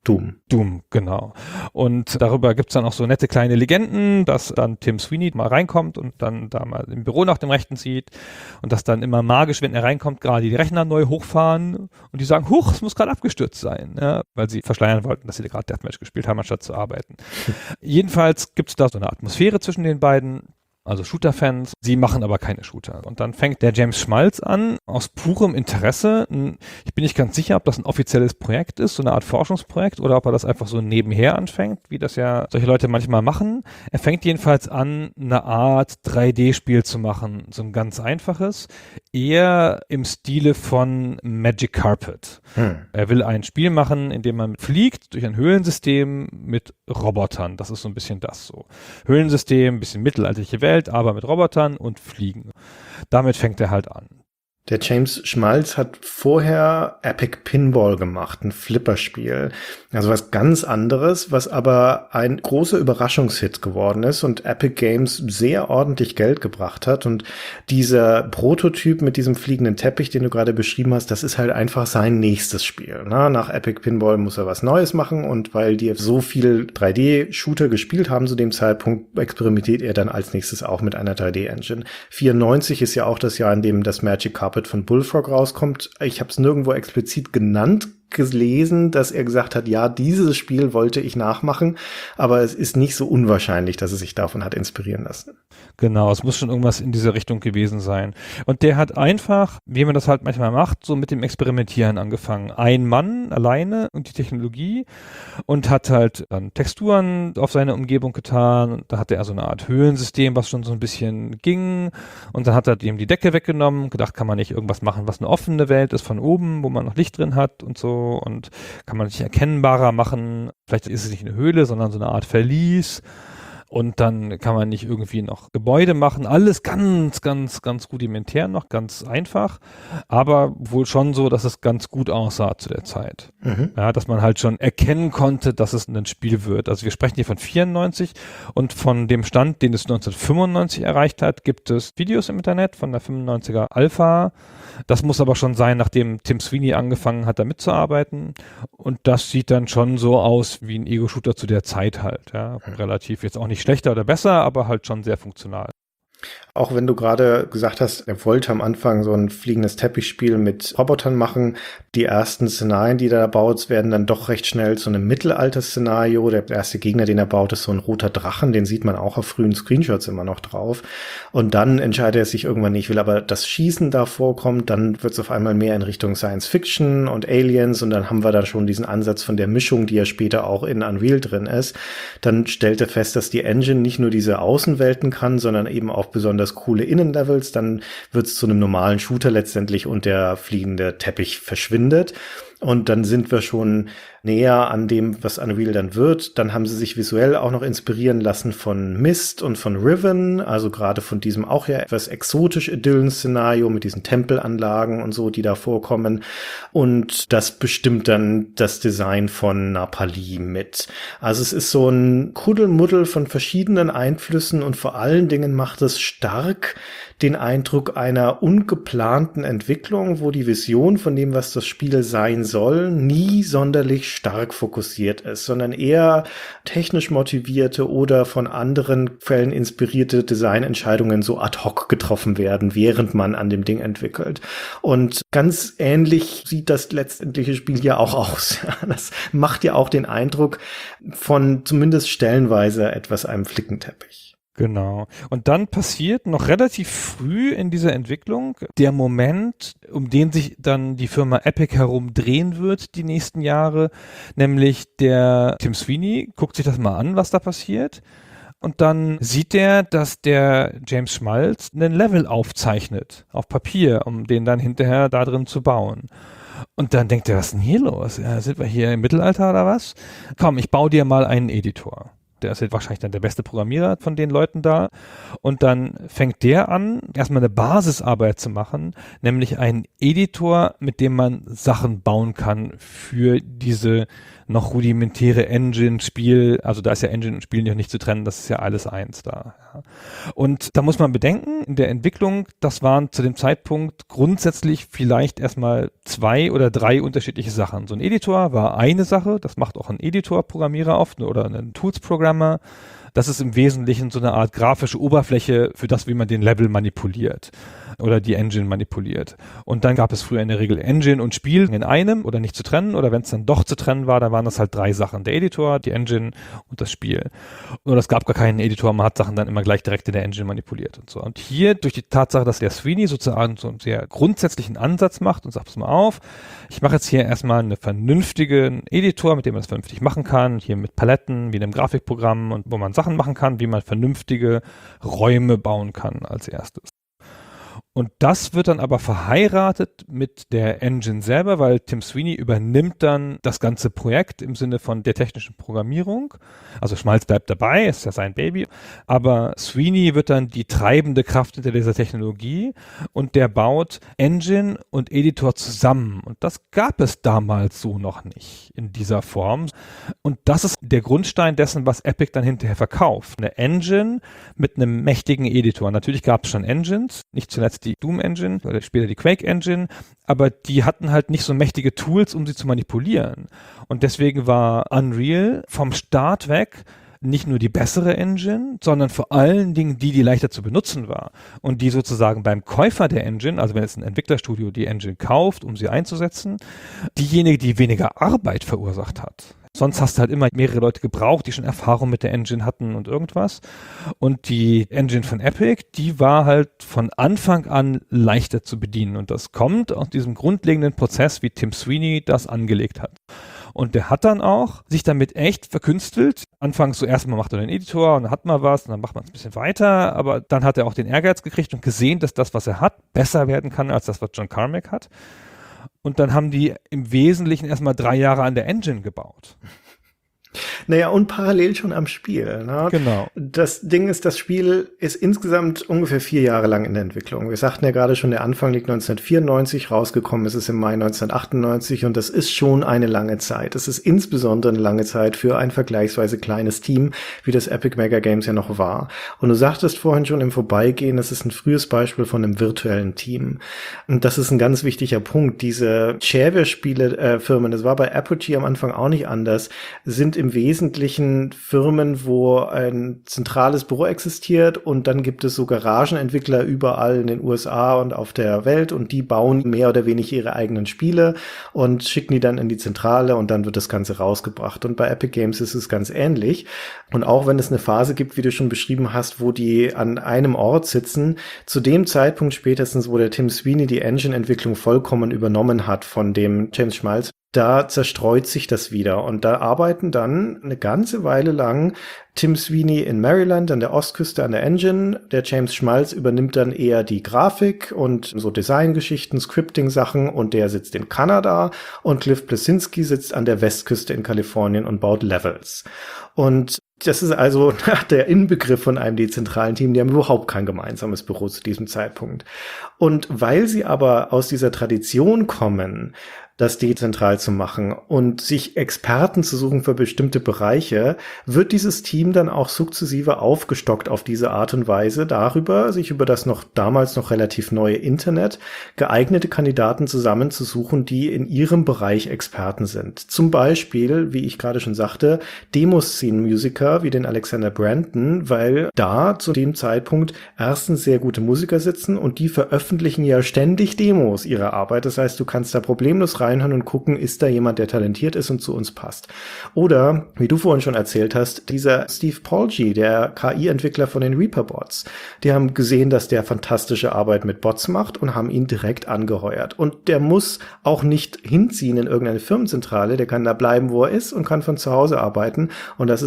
Doom. Doom, genau. Und darüber gibt's dann auch so nette kleine Legenden, dass dann Tim Sweeney mal reinkommt und dann da mal im Büro nach dem Rechten sieht und dass dann immer magisch, wenn er reinkommt, gerade die Rechner neu hochfahren und die sagen, huch, es muss gerade abgestürzt sein, ja, weil sie verschleiern wollten, dass sie da gerade Deathmatch gespielt haben, anstatt zu arbeiten. Jedenfalls gibt's da so eine Atmosphäre zwischen den beiden. Also Shooter-Fans, sie machen aber keine Shooter. Und dann fängt der James Schmalz an, aus purem Interesse. Ich bin nicht ganz sicher, ob das ein offizielles Projekt ist, so eine Art Forschungsprojekt, oder ob er das einfach so nebenher anfängt, wie das ja solche Leute manchmal machen. Er fängt jedenfalls an, eine Art drei D-Spiel zu machen, so ein ganz einfaches, eher im Stile von Magic Carpet. Hm. Er will ein Spiel machen, in dem man fliegt durch ein Höhlensystem mit Robotern. Das ist so ein bisschen das so. Höhlensystem, ein bisschen mittelalterliche Welt, aber mit Robotern und Fliegen. Damit fängt er halt an. Der James Schmalz hat vorher Epic Pinball gemacht, ein Flipperspiel. Also was ganz anderes, was aber ein großer Überraschungshit geworden ist und Epic Games sehr ordentlich Geld gebracht hat. Und dieser Prototyp mit diesem fliegenden Teppich, den du gerade beschrieben hast, das ist halt einfach sein nächstes Spiel. Na, nach Epic Pinball muss er was Neues machen und weil die so viel drei D-Shooter gespielt haben zu dem Zeitpunkt, experimentiert er dann als nächstes auch mit einer drei D-Engine. vierundneunzig ist ja auch das Jahr, in dem das Magic Carpet von Bullfrog rauskommt. Ich habe es nirgendwo explizit genannt, gelesen, dass er gesagt hat, ja, dieses Spiel wollte ich nachmachen, aber es ist nicht so unwahrscheinlich, dass er sich davon hat inspirieren lassen. Genau, es muss schon irgendwas in diese Richtung gewesen sein. Und der hat einfach, wie man das halt manchmal macht, so mit dem Experimentieren angefangen. Ein Mann alleine und die Technologie und hat halt dann Texturen auf seine Umgebung getan. Und da hatte er so eine Art Höhlensystem, was schon so ein bisschen ging. Und dann hat er dem die Decke weggenommen, gedacht, kann man nicht irgendwas machen, was eine offene Welt ist von oben, wo man noch Licht drin hat und so. Und kann man nicht erkennbarer machen. Vielleicht ist es nicht eine Höhle, sondern so eine Art Verlies. Und dann kann man nicht irgendwie noch Gebäude machen. Alles ganz, ganz, ganz rudimentär noch, ganz einfach. Aber wohl schon so, dass es ganz gut aussah zu der Zeit. Mhm. Ja, dass man halt schon erkennen konnte, dass es ein Spiel wird. Also wir sprechen hier von vierundneunzig und von dem Stand, den es neunzehnhundertfünfundneunzig erreicht hat, gibt es Videos im Internet von der fünfundneunziger Alpha. Das muss aber schon sein, nachdem Tim Sweeney angefangen hat, da mitzuarbeiten. Und das sieht dann schon so aus wie ein Ego-Shooter zu der Zeit halt. Ja, mhm. Relativ jetzt auch nicht schlechter oder besser, aber halt schon sehr funktional. Auch wenn du gerade gesagt hast, er wollte am Anfang so ein fliegendes Teppichspiel mit Robotern machen. Die ersten Szenarien, die er baut, werden dann doch recht schnell zu einem Mittelalter-Szenario. Der erste Gegner, den er baut, ist so ein roter Drachen. Den sieht man auch auf frühen Screenshots immer noch drauf. Und dann entscheidet er sich irgendwann nicht, will aber das Schießen da vorkommt. Dann wird es auf einmal mehr in Richtung Science-Fiction und Aliens. Und dann haben wir da schon diesen Ansatz von der Mischung, die ja später auch in Unreal drin ist. Dann stellt er fest, dass die Engine nicht nur diese Außenwelten kann, sondern eben auch besonders coole Innenlevels, dann wird es zu einem normalen Shooter letztendlich und der fliegende Teppich verschwindet. Und dann sind wir schon näher an dem, was Unreal dann wird. Dann haben sie sich visuell auch noch inspirieren lassen von Myst und von Riven, also gerade von diesem auch ja etwas exotisch Idyllen-Szenario mit diesen Tempelanlagen und so, die da vorkommen. Und das bestimmt dann das Design von Napali mit. Also es ist so ein Kuddelmuddel von verschiedenen Einflüssen und vor allen Dingen macht es stark den Eindruck einer ungeplanten Entwicklung, wo die Vision von dem, was das Spiel sein soll, nie sonderlich stark fokussiert ist, sondern eher technisch motivierte oder von anderen Quellen inspirierte Designentscheidungen so ad hoc getroffen werden, während man an dem Ding entwickelt. Und ganz ähnlich sieht das letztendliche Spiel ja auch aus. Das macht ja auch den Eindruck von zumindest stellenweise etwas einem Flickenteppich. Genau. Und dann passiert noch relativ früh in dieser Entwicklung der Moment, um den sich dann die Firma Epic herum drehen wird die nächsten Jahre, nämlich der Tim Sweeney guckt sich das mal an, was da passiert. Und dann sieht er, dass der James Schmalz einen Level aufzeichnet auf Papier, um den dann hinterher da drin zu bauen. Und dann denkt er, was ist denn hier los? Ja, sind wir hier im Mittelalter oder was? Komm, ich baue dir mal einen Editor. Der ist jetzt wahrscheinlich dann der beste Programmierer von den Leuten da. Und dann fängt der an, erstmal eine Basisarbeit zu machen, nämlich einen Editor, mit dem man Sachen bauen kann für diese noch rudimentäre Engine-Spiel, also da ist ja Engine und Spiel nicht zu trennen, das ist ja alles eins da. Ja. Und da muss man bedenken, in der Entwicklung, das waren zu dem Zeitpunkt grundsätzlich vielleicht erstmal zwei oder drei unterschiedliche Sachen. So ein Editor war eine Sache, das macht auch ein Editor-Programmierer oft oder ein Tools-Programmer. Das ist im Wesentlichen so eine Art grafische Oberfläche für das, wie man den Level manipuliert oder die Engine manipuliert. Und dann gab es früher in der Regel Engine und Spiel in einem oder nicht zu trennen, oder wenn es dann doch zu trennen war, dann waren das halt drei Sachen. Der Editor, die Engine und das Spiel. Oder es gab gar keinen Editor, man hat Sachen dann immer gleich direkt in der Engine manipuliert und so. Und hier durch die Tatsache, dass der Sweeney sozusagen so einen sehr grundsätzlichen Ansatz macht und sagt, pass mal auf, ich mache jetzt hier erstmal einen vernünftigen Editor, mit dem man das vernünftig machen kann, hier mit Paletten, wie in einem Grafikprogramm und wo man Sachen machen kann, wie man vernünftige Räume bauen kann als erstes. Und das wird dann aber verheiratet mit der Engine selber, weil Tim Sweeney übernimmt dann das ganze Projekt im Sinne von der technischen Programmierung. Also Schmalz bleibt dabei, ist ja sein Baby. Aber Sweeney wird dann die treibende Kraft hinter dieser Technologie und der baut Engine und Editor zusammen. Und das gab es damals so noch nicht in dieser Form. Und das ist der Grundstein dessen, was Epic dann hinterher verkauft. Eine Engine mit einem mächtigen Editor. Natürlich gab es schon Engines, nicht zuletzt die Doom Engine oder später die Quake Engine, aber die hatten halt nicht so mächtige Tools, um sie zu manipulieren. Und deswegen war Unreal vom Start weg nicht nur die bessere Engine, sondern vor allen Dingen die, die leichter zu benutzen war und die sozusagen beim Käufer der Engine, also wenn jetzt ein Entwicklerstudio die Engine kauft, um sie einzusetzen, diejenige, die weniger Arbeit verursacht hat. Sonst hast du halt immer mehrere Leute gebraucht, die schon Erfahrung mit der Engine hatten und irgendwas. Und die Engine von Epic, die war halt von Anfang an leichter zu bedienen. Und das kommt aus diesem grundlegenden Prozess, wie Tim Sweeney das angelegt hat. Und der hat dann auch sich damit echt verkünstelt. Anfangs so erstmal macht er den Editor und dann hat man was und dann macht man es ein bisschen weiter. Aber dann hat er auch den Ehrgeiz gekriegt und gesehen, dass das, was er hat, besser werden kann als das, was John Carmack hat. Und dann haben die im Wesentlichen erstmal drei Jahre an der Engine gebaut. Naja, und parallel schon am Spiel. Ne? Genau. Das Ding ist, das Spiel ist insgesamt ungefähr vier Jahre lang in der Entwicklung. Wir sagten ja gerade schon, der Anfang liegt neunzehnhundertvierundneunzig, rausgekommen ist es im Mai neunzehnhundertachtundneunzig und das ist schon eine lange Zeit. Es ist insbesondere eine lange Zeit für ein vergleichsweise kleines Team, wie das Epic Mega Games ja noch war. Und du sagtest vorhin schon im Vorbeigehen, das ist ein frühes Beispiel von einem virtuellen Team. Und das ist ein ganz wichtiger Punkt. Diese Shareware-Spiele-Firmen, das war bei Apogee am Anfang auch nicht anders, sind im Wesentlichen Firmen, wo ein zentrales Büro existiert und dann gibt es so Garagenentwickler überall in den U S A und auf der Welt und die bauen mehr oder weniger ihre eigenen Spiele und schicken die dann in die Zentrale und dann wird das Ganze rausgebracht. Und bei Epic Games ist es ganz ähnlich. Und auch wenn es eine Phase gibt, wie du schon beschrieben hast, wo die an einem Ort sitzen, zu dem Zeitpunkt spätestens, wo der Tim Sweeney die Engine-Entwicklung vollkommen übernommen hat von dem James Schmalz, da zerstreut sich das wieder und da arbeiten dann eine ganze Weile lang Tim Sweeney in Maryland an der Ostküste an der Engine, der James Schmalz übernimmt dann eher die Grafik und so Designgeschichten, Scripting-Sachen und der sitzt in Kanada und Cliff Bleszinski sitzt an der Westküste in Kalifornien und baut Levels. Und das ist also der Inbegriff von einem dezentralen Team. Die haben überhaupt kein gemeinsames Büro zu diesem Zeitpunkt. Und weil sie aber aus dieser Tradition kommen, das dezentral zu machen und sich Experten zu suchen für bestimmte Bereiche, wird dieses Team dann auch sukzessive aufgestockt auf diese Art und Weise darüber, sich über das noch damals noch relativ neue Internet geeignete Kandidaten zusammenzusuchen, die in ihrem Bereich Experten sind. Zum Beispiel, wie ich gerade schon sagte, Demoszenen-Musiker wie den Alexander Brandon, weil da zu dem Zeitpunkt erstens sehr gute Musiker sitzen und die veröffentlichen ja ständig Demos ihrer Arbeit. Das heißt, du kannst da problemlos reinhören und gucken, ist da jemand, der talentiert ist und zu uns passt. Oder, wie du vorhin schon erzählt hast, dieser Steve Polgy, der K I-Entwickler von den Reaper-Bots, die haben gesehen, dass der fantastische Arbeit mit Bots macht und haben ihn direkt angeheuert. Und der muss auch nicht hinziehen in irgendeine Firmenzentrale, der kann da bleiben, wo er ist und kann von zu Hause arbeiten. Und das ist natürlich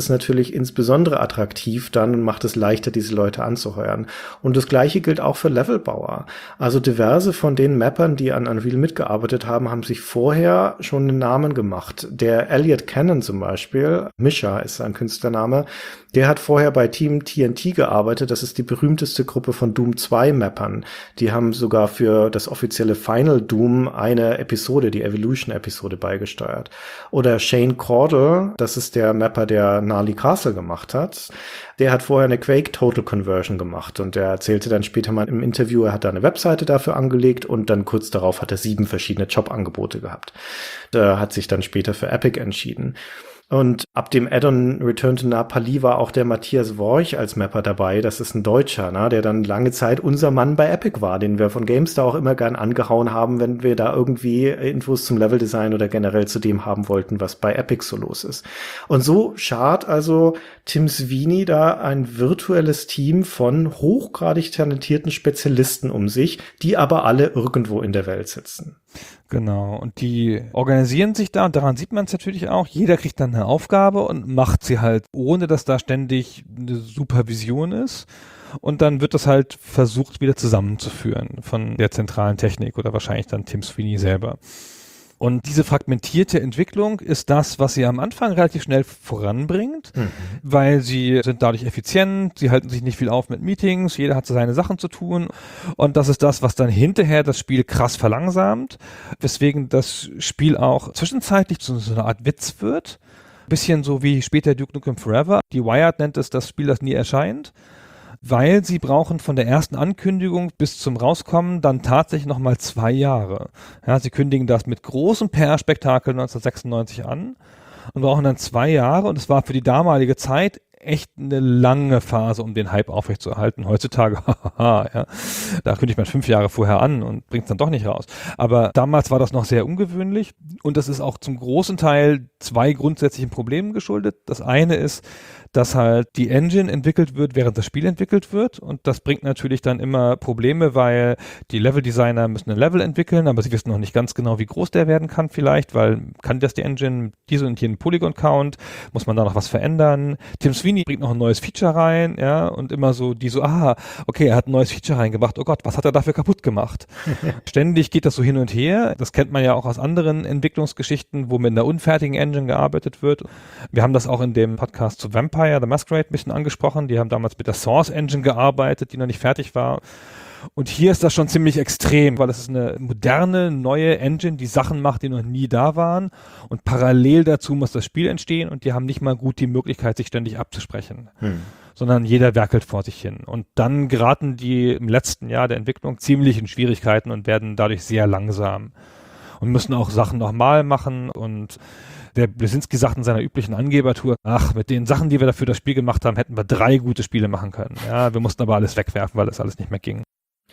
natürlich insbesondere attraktiv dann und macht es leichter, diese Leute anzuheuern. Und das Gleiche gilt auch für Levelbauer. Also diverse von den Mappern, die an Unreal mitgearbeitet haben, haben sich vorher schon einen Namen gemacht. Der Elliot Cannon zum Beispiel, Misha ist sein Künstlername, der hat vorher bei Team T N T gearbeitet. Das ist die berühmteste Gruppe von Doom zwei Mappern. Die haben sogar für das offizielle Final Doom eine Episode, die Evolution-Episode, beigesteuert. Oder Shane Cordell, das ist der Mapper, der Gnarly Castle gemacht hat. Der hat vorher eine Quake Total Conversion gemacht und der erzählte dann später mal im Interview, er hat da eine Webseite dafür angelegt und dann kurz darauf hat er sieben verschiedene Jobangebote gehabt. Der hat sich dann später für Epic entschieden. Und ab dem Add-on Return to Napali war auch der Matthias Worch als Mapper dabei. Das ist ein Deutscher, ne, der dann lange Zeit unser Mann bei Epic war, den wir von GameStar auch immer gern angehauen haben, wenn wir da irgendwie Infos zum Leveldesign oder generell zu dem haben wollten, was bei Epic so los ist. Und so schart also Tim Sweeney da ein virtuelles Team von hochgradig talentierten Spezialisten um sich, die aber alle irgendwo in der Welt sitzen. Genau, und die organisieren sich da und daran sieht man es natürlich auch, jeder kriegt dann eine Aufgabe und macht sie halt, ohne dass da ständig eine Supervision ist und dann wird das halt versucht wieder zusammenzuführen von der zentralen Technik oder wahrscheinlich dann Tim Sweeney selber. Und diese fragmentierte Entwicklung ist das, was sie am Anfang relativ schnell voranbringt, mhm. weil sie sind dadurch effizient, sie halten sich nicht viel auf mit Meetings, jeder hat so seine Sachen zu tun und das ist das, was dann hinterher das Spiel krass verlangsamt, weswegen das Spiel auch zwischenzeitlich zu so einer Art Witz wird, bisschen so wie später Duke Nukem Forever. Die Wired nennt es das Spiel, das nie erscheint, weil sie brauchen von der ersten Ankündigung bis zum Rauskommen dann tatsächlich nochmal zwei Jahre. Ja, sie kündigen das mit großem P R-Spektakel neunzehnhundertsechsundneunzig an und brauchen dann zwei Jahre und es war für die damalige Zeit echt eine lange Phase, um den Hype aufrechtzuerhalten. Heutzutage, haha, ja, da kündigt man fünf Jahre vorher an und bringt es dann doch nicht raus. Aber damals war das noch sehr ungewöhnlich und das ist auch zum großen Teil zwei grundsätzlichen Problemen geschuldet. Das eine ist, dass halt die Engine entwickelt wird, während das Spiel entwickelt wird und das bringt natürlich dann immer Probleme, weil die Leveldesigner müssen ein Level entwickeln, aber sie wissen noch nicht ganz genau, wie groß der werden kann vielleicht, weil kann das die Engine diese und jenen Polygon-Count, muss man da noch was verändern. Tim Sweeney bringt noch ein neues Feature rein, ja, und immer so, die so, ah, okay, er hat ein neues Feature reingebracht, oh Gott, was hat er dafür kaputt gemacht? Ständig geht das so hin und her, das kennt man ja auch aus anderen Entwicklungsgeschichten, wo mit einer unfertigen Engine gearbeitet wird. Wir haben das auch in dem Podcast zu Vampire The Masquerade ein bisschen angesprochen. Die haben damals mit der Source Engine gearbeitet, die noch nicht fertig war. Und hier ist das schon ziemlich extrem, weil es ist eine moderne, neue Engine, die Sachen macht, die noch nie da waren. Und parallel dazu muss das Spiel entstehen und die haben nicht mal gut die Möglichkeit, sich ständig abzusprechen. Hm. Sondern jeder werkelt vor sich hin. Und dann geraten die im letzten Jahr der Entwicklung ziemlich in Schwierigkeiten und werden dadurch sehr langsam. Und müssen auch Sachen nochmal machen und der Blesinski sagt in seiner üblichen Angebertour, ach, mit den Sachen, die wir dafür das Spiel gemacht haben, hätten wir drei gute Spiele machen können. Ja, wir mussten aber alles wegwerfen, weil das alles nicht mehr ging.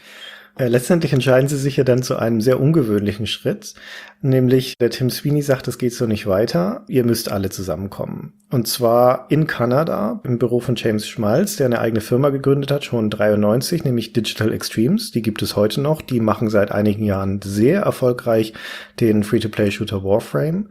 Äh, letztendlich entscheiden sie sich ja dann zu einem sehr ungewöhnlichen Schritt, nämlich der Tim Sweeney sagt, es geht so nicht weiter, ihr müsst alle zusammenkommen. Und zwar in Kanada, im Büro von James Schmalz, der eine eigene Firma gegründet hat, schon dreiundneunzig, nämlich Digital Extremes, die gibt es heute noch, die machen seit einigen Jahren sehr erfolgreich den Free-to-Play-Shooter Warframe.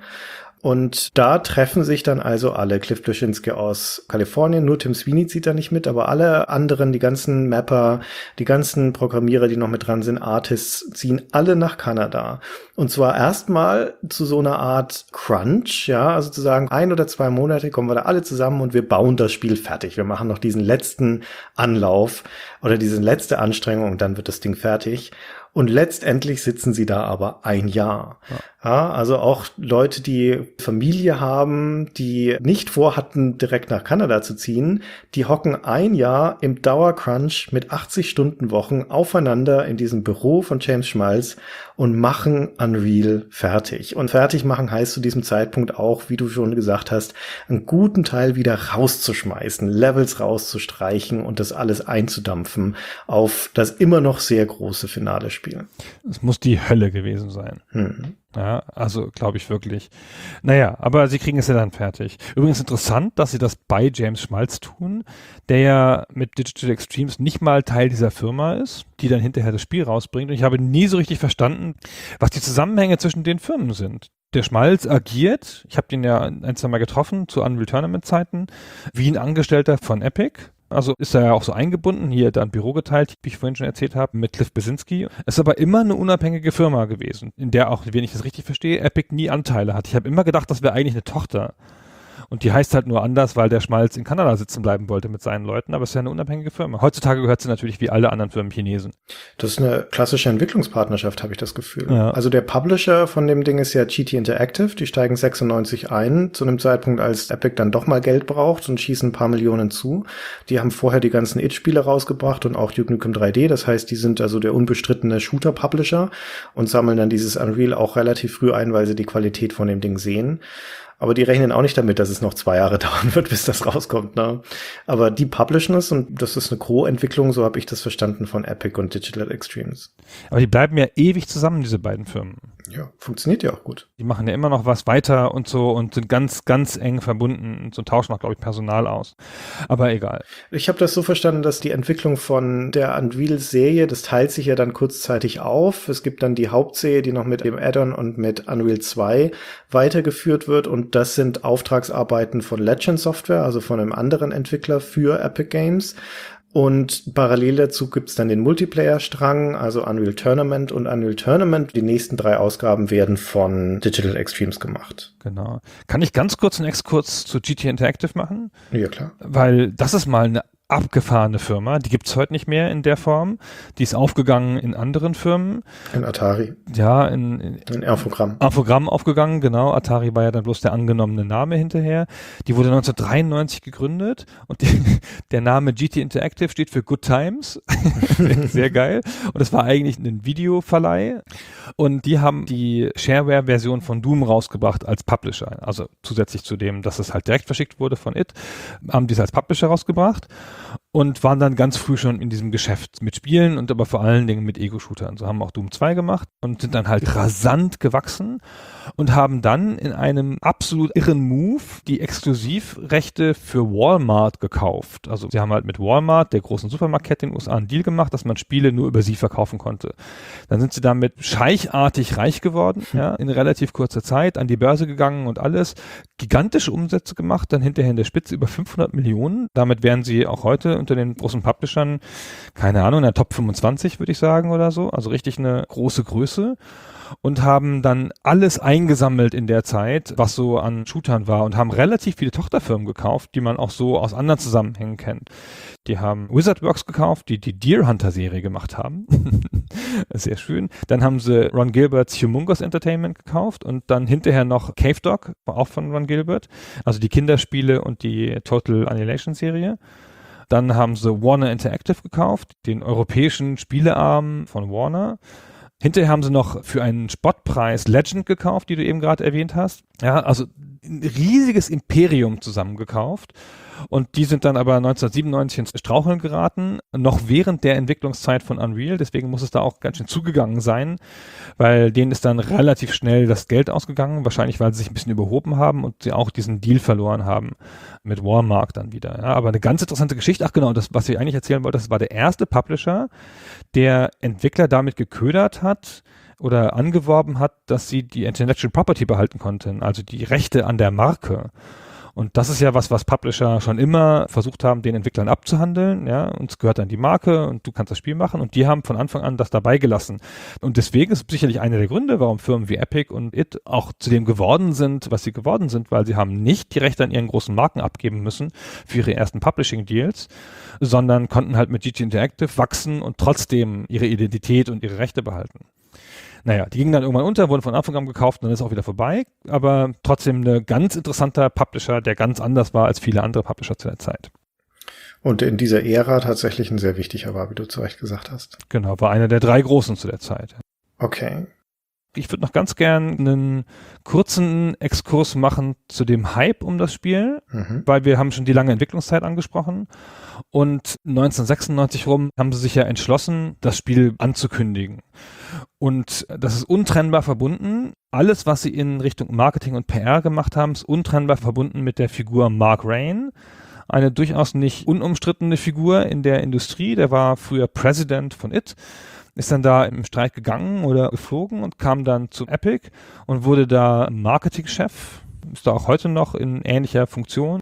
Und da treffen sich dann also alle. Cliff Bleszinski aus Kalifornien, nur Tim Sweeney zieht da nicht mit, aber alle anderen, die ganzen Mapper, die ganzen Programmierer, die noch mit dran sind, Artists, ziehen alle nach Kanada. Und zwar erstmal zu so einer Art Crunch, ja, also zu sagen, ein oder zwei Monate kommen wir da alle zusammen und wir bauen das Spiel fertig. Wir machen noch diesen letzten Anlauf oder diese letzte Anstrengung und dann wird das Ding fertig. Und letztendlich sitzen sie da aber ein Jahr. Ja. Ja, also auch Leute, die Familie haben, die nicht vorhatten, direkt nach Kanada zu ziehen, die hocken ein Jahr im Dauercrunch mit achtzig-Stunden-Wochen aufeinander in diesem Büro von James Schmalz und machen Unreal fertig. Und fertig machen heißt zu diesem Zeitpunkt auch, wie du schon gesagt hast, einen guten Teil wieder rauszuschmeißen, Levels rauszustreichen und das alles einzudampfen auf das immer noch sehr große finale Spiel. Es muss die Hölle gewesen sein. Hm. Ja, also glaube ich wirklich. Naja, aber sie kriegen es ja dann fertig. Übrigens interessant, dass sie das bei James Schmalz tun, der ja mit Digital Extremes nicht mal Teil dieser Firma ist, die dann hinterher das Spiel rausbringt. Und ich habe nie so richtig verstanden, was die Zusammenhänge zwischen den Firmen sind. der Schmalz agiert, ich habe den ja ein, zwei Mal getroffen zu Unreal Tournament Zeiten, wie ein Angestellter von Epic. Also ist er ja auch so eingebunden, hier da ein Büro geteilt, wie ich vorhin schon erzählt habe, mit Cliff Bleszinski. Ist aber immer eine unabhängige Firma gewesen, in der auch, wenn ich das richtig verstehe, Epic nie Anteile hat. Ich habe immer gedacht, das wäre eigentlich eine Tochter. Und die heißt halt nur anders, weil der Schmalz in Kanada sitzen bleiben wollte mit seinen Leuten, aber es ist ja eine unabhängige Firma. Heutzutage gehört sie natürlich wie alle anderen Firmen Chinesen. Das ist eine klassische Entwicklungspartnerschaft, habe ich das Gefühl. Ja. Also der Publisher von dem Ding ist ja G T Interactive, die steigen sechsundneunzig ein, zu einem Zeitpunkt, als Epic dann doch mal Geld braucht und schießen ein paar Millionen zu. Die haben vorher die ganzen It-Spiele rausgebracht und auch Duke Nukem drei D, das heißt, die sind also der unbestrittene Shooter-Publisher und sammeln dann dieses Unreal auch relativ früh ein, weil sie die Qualität von dem Ding sehen. Aber die rechnen auch nicht damit, dass es noch zwei Jahre dauern wird, bis das rauskommt. Ne? Aber die publishen es und das ist eine Co-Entwicklung, so habe ich das verstanden von Epic und Digital Extremes. Aber die bleiben ja ewig zusammen, diese beiden Firmen. Ja, funktioniert ja auch gut. Die machen ja immer noch was weiter und so und sind ganz, ganz eng verbunden und so tauschen auch, glaube ich, Personal aus. Aber egal. Ich habe das so verstanden, dass die Entwicklung von der Unreal-Serie, das teilt sich ja dann kurzzeitig auf. Es gibt dann die Hauptserie, die noch mit dem Add-on und mit Unreal zwei weitergeführt wird und das sind Auftragsarbeiten von Legend Software, also von einem anderen Entwickler für Epic Games. Und parallel dazu gibt's dann den Multiplayer-Strang, also Unreal Tournament und Unreal Tournament. Die nächsten drei Ausgaben werden von Digital Extremes gemacht. Genau. Kann ich ganz kurz einen Exkurs zu G T Interactive machen? Ja, klar. Weil das ist mal eine abgefahrene Firma. Die gibt's heute nicht mehr in der Form. Die ist aufgegangen in anderen Firmen. In Atari. Ja, in, in, in Infogramm. Infogramm aufgegangen, genau. Atari war ja dann bloß der angenommene Name hinterher. Die wurde neunzehnhundertdreiundneunzig gegründet und die, der Name G T Interactive steht für Good Times. Sehr geil. Und es war eigentlich ein Videoverleih. Und die haben die Shareware-Version von Doom rausgebracht als Publisher. Also zusätzlich zu dem, dass es halt direkt verschickt wurde von It, haben die es als Publisher rausgebracht. Und waren dann ganz früh schon in diesem Geschäft mit Spielen und aber vor allen Dingen mit Ego-Shootern. So haben auch Doom zwei gemacht und sind dann halt rasant gewachsen und haben dann in einem absolut irren Move die Exklusivrechte für Walmart gekauft. Also sie haben halt mit Walmart, der großen Supermarktkette in den U S A, einen Deal gemacht, dass man Spiele nur über sie verkaufen konnte. Dann sind sie damit scheichartig reich geworden, ja, in relativ kurzer Zeit, an die Börse gegangen und alles. Gigantische Umsätze gemacht, dann hinterher in der Spitze über fünfhundert Millionen. Damit wären sie auch heute unter den großen Publishern, keine Ahnung, in der Top fünfundzwanzig würde ich sagen oder so, also richtig eine große Größe und haben dann alles eingesammelt in der Zeit, was so an Shootern war und haben relativ viele Tochterfirmen gekauft, die man auch so aus anderen Zusammenhängen kennt. Die haben Wizardworks gekauft, die die Deer Hunter Serie gemacht haben. Sehr schön. Dann haben sie Ron Gilberts Humongous Entertainment gekauft und dann hinterher noch Cave Dog, auch von Ron Gilbert, also die Kinderspiele und die Total Annihilation Serie. Dann haben sie Warner Interactive gekauft, den europäischen Spielearm von Warner. Hinterher haben sie noch für einen Spottpreis Legend gekauft, die du eben gerade erwähnt hast. Ja, also ein riesiges Imperium zusammengekauft. Und die sind dann aber neunzehnhundertsiebenundneunzig ins Straucheln geraten, noch während der Entwicklungszeit von Unreal. Deswegen muss es da auch ganz schön zugegangen sein, weil denen ist dann relativ schnell das Geld ausgegangen. Wahrscheinlich, weil sie sich ein bisschen überhoben haben und sie auch diesen Deal verloren haben mit Walmart dann wieder. Ja, aber eine ganz interessante Geschichte. Ach genau, das, was ich eigentlich erzählen wollte, das war der erste Publisher, der Entwickler damit geködert hat oder angeworben hat, dass sie die Intellectual Property behalten konnten, also die Rechte an der Marke. Und das ist ja was, was Publisher schon immer versucht haben, den Entwicklern abzuhandeln. Ja, uns gehört dann die Marke und du kannst das Spiel machen. Und die haben von Anfang an das dabei gelassen. Und deswegen ist sicherlich einer der Gründe, warum Firmen wie Epic und It auch zu dem geworden sind, was sie geworden sind, weil sie haben nicht die Rechte an ihren großen Marken abgeben müssen für ihre ersten Publishing-Deals, sondern konnten halt mit G T Interactive wachsen und trotzdem ihre Identität und ihre Rechte behalten. Naja, die gingen dann irgendwann unter, wurden von Anfang an gekauft und dann ist auch wieder vorbei. Aber trotzdem ein ganz interessanter Publisher, der ganz anders war als viele andere Publisher zu der Zeit. Und in dieser Ära tatsächlich ein sehr wichtiger war, wie du zu Recht gesagt hast. Genau, war einer der drei Großen zu der Zeit. Okay. Ich würde noch ganz gern einen kurzen Exkurs machen zu dem Hype um das Spiel, mhm. weil wir haben schon die lange Entwicklungszeit angesprochen und neunzehnhundertsechsundneunzig rum haben sie sich ja entschlossen, das Spiel anzukündigen. Und das ist untrennbar verbunden. Alles, was sie in Richtung Marketing und P R gemacht haben, ist untrennbar verbunden mit der Figur Mark Rain. Eine durchaus nicht unumstrittene Figur in der Industrie. Der war früher President von It. ist dann da im Streit gegangen oder geflogen und kam dann zu Epic und wurde da Marketingchef, ist da auch heute noch in ähnlicher Funktion.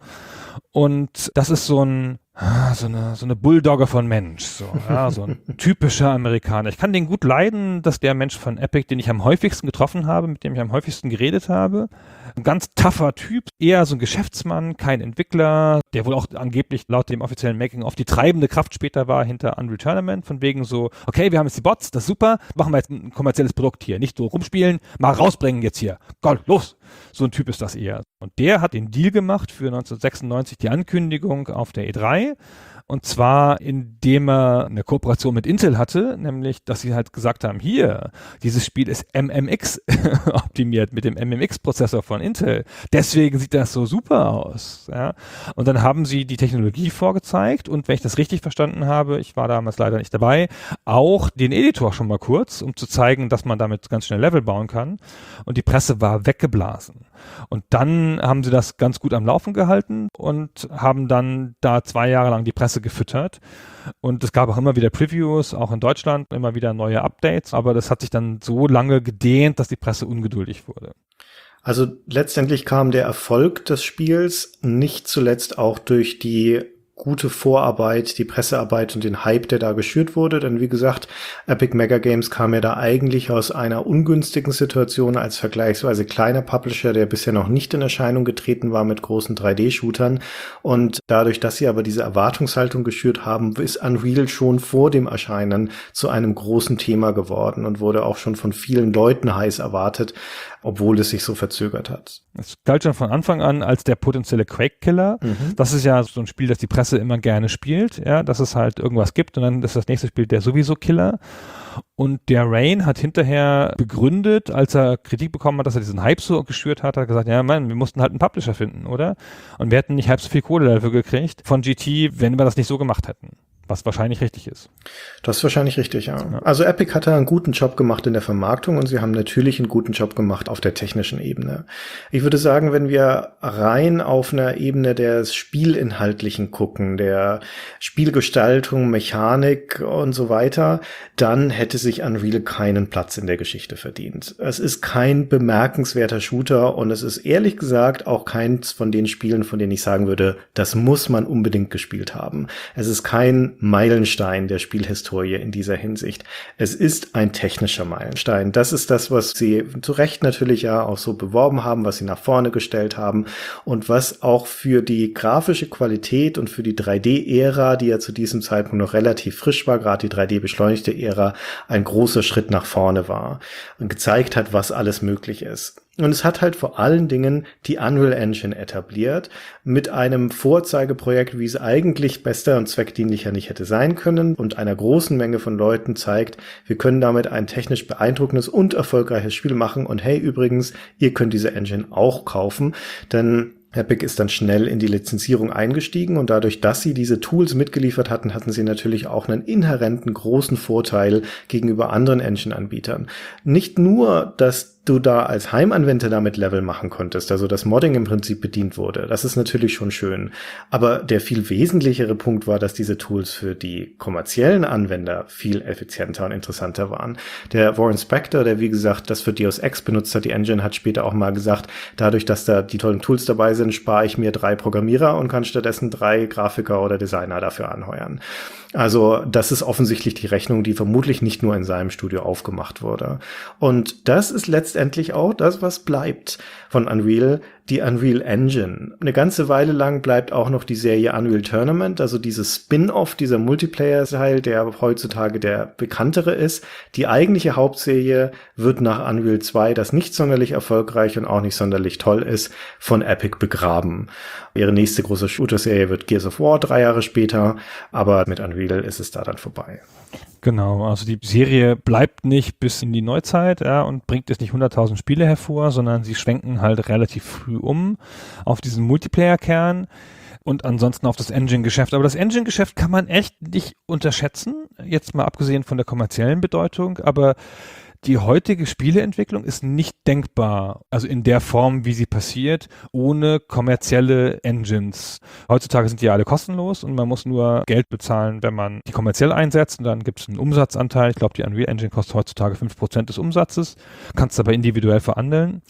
Und das ist so ein so eine so eine Bulldogge von Mensch, so, ja, so ein typischer Amerikaner. Ich kann den gut leiden, dass der Mensch von Epic, den ich am häufigsten getroffen habe, mit dem ich am häufigsten geredet habe, ein ganz tougher Typ, eher so ein Geschäftsmann, kein Entwickler, der wohl auch angeblich laut dem offiziellen Making-of die treibende Kraft später war hinter Unreal Tournament, von wegen so, okay, wir haben jetzt die Bots, das ist super, machen wir jetzt ein kommerzielles Produkt hier, nicht so rumspielen, mal rausbringen jetzt hier, Gott, los! So ein Typ ist das eher. Und der hat den Deal gemacht für neunzehnhundertsechsundneunzig, die Ankündigung auf der E drei. Und zwar, indem er eine Kooperation mit Intel hatte, nämlich, dass sie halt gesagt haben, hier, dieses Spiel ist M M X optimiert mit dem M M X-Prozessor von Intel. Deswegen sieht das so super aus. Ja? Und dann haben sie die Technologie vorgezeigt und, wenn ich das richtig verstanden habe, ich war damals leider nicht dabei, auch den Editor schon mal kurz, um zu zeigen, dass man damit ganz schnell Level bauen kann. Und die Presse war weggeblasen. Und dann haben sie das ganz gut am Laufen gehalten und haben dann da zwei Jahre lang die Presse gefüttert. Und es gab auch immer wieder Previews, auch in Deutschland, immer wieder neue Updates. Aber das hat sich dann so lange gedehnt, dass die Presse ungeduldig wurde. Also letztendlich kam der Erfolg des Spiels nicht zuletzt auch durch die gute Vorarbeit, die Pressearbeit und den Hype, der da geschürt wurde. Denn wie gesagt, Epic Mega Games kam ja da eigentlich aus einer ungünstigen Situation als vergleichsweise kleiner Publisher, der bisher noch nicht in Erscheinung getreten war mit großen drei D-Shootern. Und dadurch, dass sie aber diese Erwartungshaltung geschürt haben, ist Unreal schon vor dem Erscheinen zu einem großen Thema geworden und wurde auch schon von vielen Leuten heiß erwartet, obwohl es sich so verzögert hat. Es galt schon von Anfang an als der potenzielle Quake-Killer. Mhm. Das ist ja so ein Spiel, das die Presse immer gerne spielt, ja, dass es halt irgendwas gibt und dann ist das nächste Spiel der sowieso Killer. Und der Rain hat hinterher begründet, als er Kritik bekommen hat, dass er diesen Hype so geschürt hat, hat gesagt, ja, Mann, wir mussten halt einen Publisher finden, oder? Und wir hätten nicht halb so viel Kohle dafür gekriegt von G T, wenn wir das nicht so gemacht hätten. Was wahrscheinlich richtig ist. Das ist wahrscheinlich richtig, ja. ja. Also Epic hat da einen guten Job gemacht in der Vermarktung und sie haben natürlich einen guten Job gemacht auf der technischen Ebene. Ich würde sagen, wenn wir rein auf einer Ebene des Spielinhaltlichen gucken, der Spielgestaltung, Mechanik und so weiter, dann hätte sich Unreal keinen Platz in der Geschichte verdient. Es ist kein bemerkenswerter Shooter und es ist ehrlich gesagt auch keins von den Spielen, von denen ich sagen würde, das muss man unbedingt gespielt haben. Es ist kein Meilenstein der Spielhistorie in dieser Hinsicht. Es ist ein technischer Meilenstein. Das ist das, was sie zu Recht natürlich ja auch so beworben haben, was sie nach vorne gestellt haben und was auch für die grafische Qualität und für die drei D-Ära, die ja zu diesem Zeitpunkt noch relativ frisch war, gerade die drei D-beschleunigte Ära, ein großer Schritt nach vorne war und gezeigt hat, was alles möglich ist. Und es hat halt vor allen Dingen die Unreal Engine etabliert, mit einem Vorzeigeprojekt, wie es eigentlich bester und zweckdienlicher nicht hätte sein können und einer großen Menge von Leuten zeigt, wir können damit ein technisch beeindruckendes und erfolgreiches Spiel machen und hey, übrigens, ihr könnt diese Engine auch kaufen, denn Epic ist dann schnell in die Lizenzierung eingestiegen und dadurch, dass sie diese Tools mitgeliefert hatten, hatten sie natürlich auch einen inhärenten großen Vorteil gegenüber anderen Engine-Anbietern. Nicht nur, dass du da als Heimanwender damit Level machen konntest, also das Modding im Prinzip bedient wurde. Das ist natürlich schon schön. Aber der viel wesentlichere Punkt war, dass diese Tools für die kommerziellen Anwender viel effizienter und interessanter waren. Der Warren Spector, der wie gesagt das für Deus Ex benutzt hat, die Engine, hat später auch mal gesagt, dadurch, dass da die tollen Tools dabei sind, spare ich mir drei Programmierer und kann stattdessen drei Grafiker oder Designer dafür anheuern. Also das ist offensichtlich die Rechnung, die vermutlich nicht nur in seinem Studio aufgemacht wurde. Und das ist letztendlich auch das, was bleibt von Unreal, die Unreal Engine. Eine ganze Weile lang bleibt auch noch die Serie Unreal Tournament, also dieses Spin-off, dieser Multiplayer-Teil, der heutzutage der bekanntere ist. Die eigentliche Hauptserie wird nach Unreal zwei, das nicht sonderlich erfolgreich und auch nicht sonderlich toll ist, von Epic begraben. Ihre nächste große Shooter-Serie wird Gears of War drei Jahre später, aber mit Unreal ist es da dann vorbei. Genau, also die Serie bleibt nicht bis in die Neuzeit, ja, und bringt jetzt nicht hunderttausend Spiele hervor, sondern sie schwenken halt relativ früh um auf diesen Multiplayer-Kern und ansonsten auf das Engine-Geschäft. Aber das Engine-Geschäft kann man echt nicht unterschätzen, jetzt mal abgesehen von der kommerziellen Bedeutung, aber die heutige Spieleentwicklung ist nicht denkbar, also in der Form, wie sie passiert, ohne kommerzielle Engines. Heutzutage sind die alle kostenlos und man muss nur Geld bezahlen, wenn man die kommerziell einsetzt, und dann gibt es einen Umsatzanteil. Ich glaube, die Unreal Engine kostet heutzutage fünf Prozent des Umsatzes, kannst aber individuell verhandeln.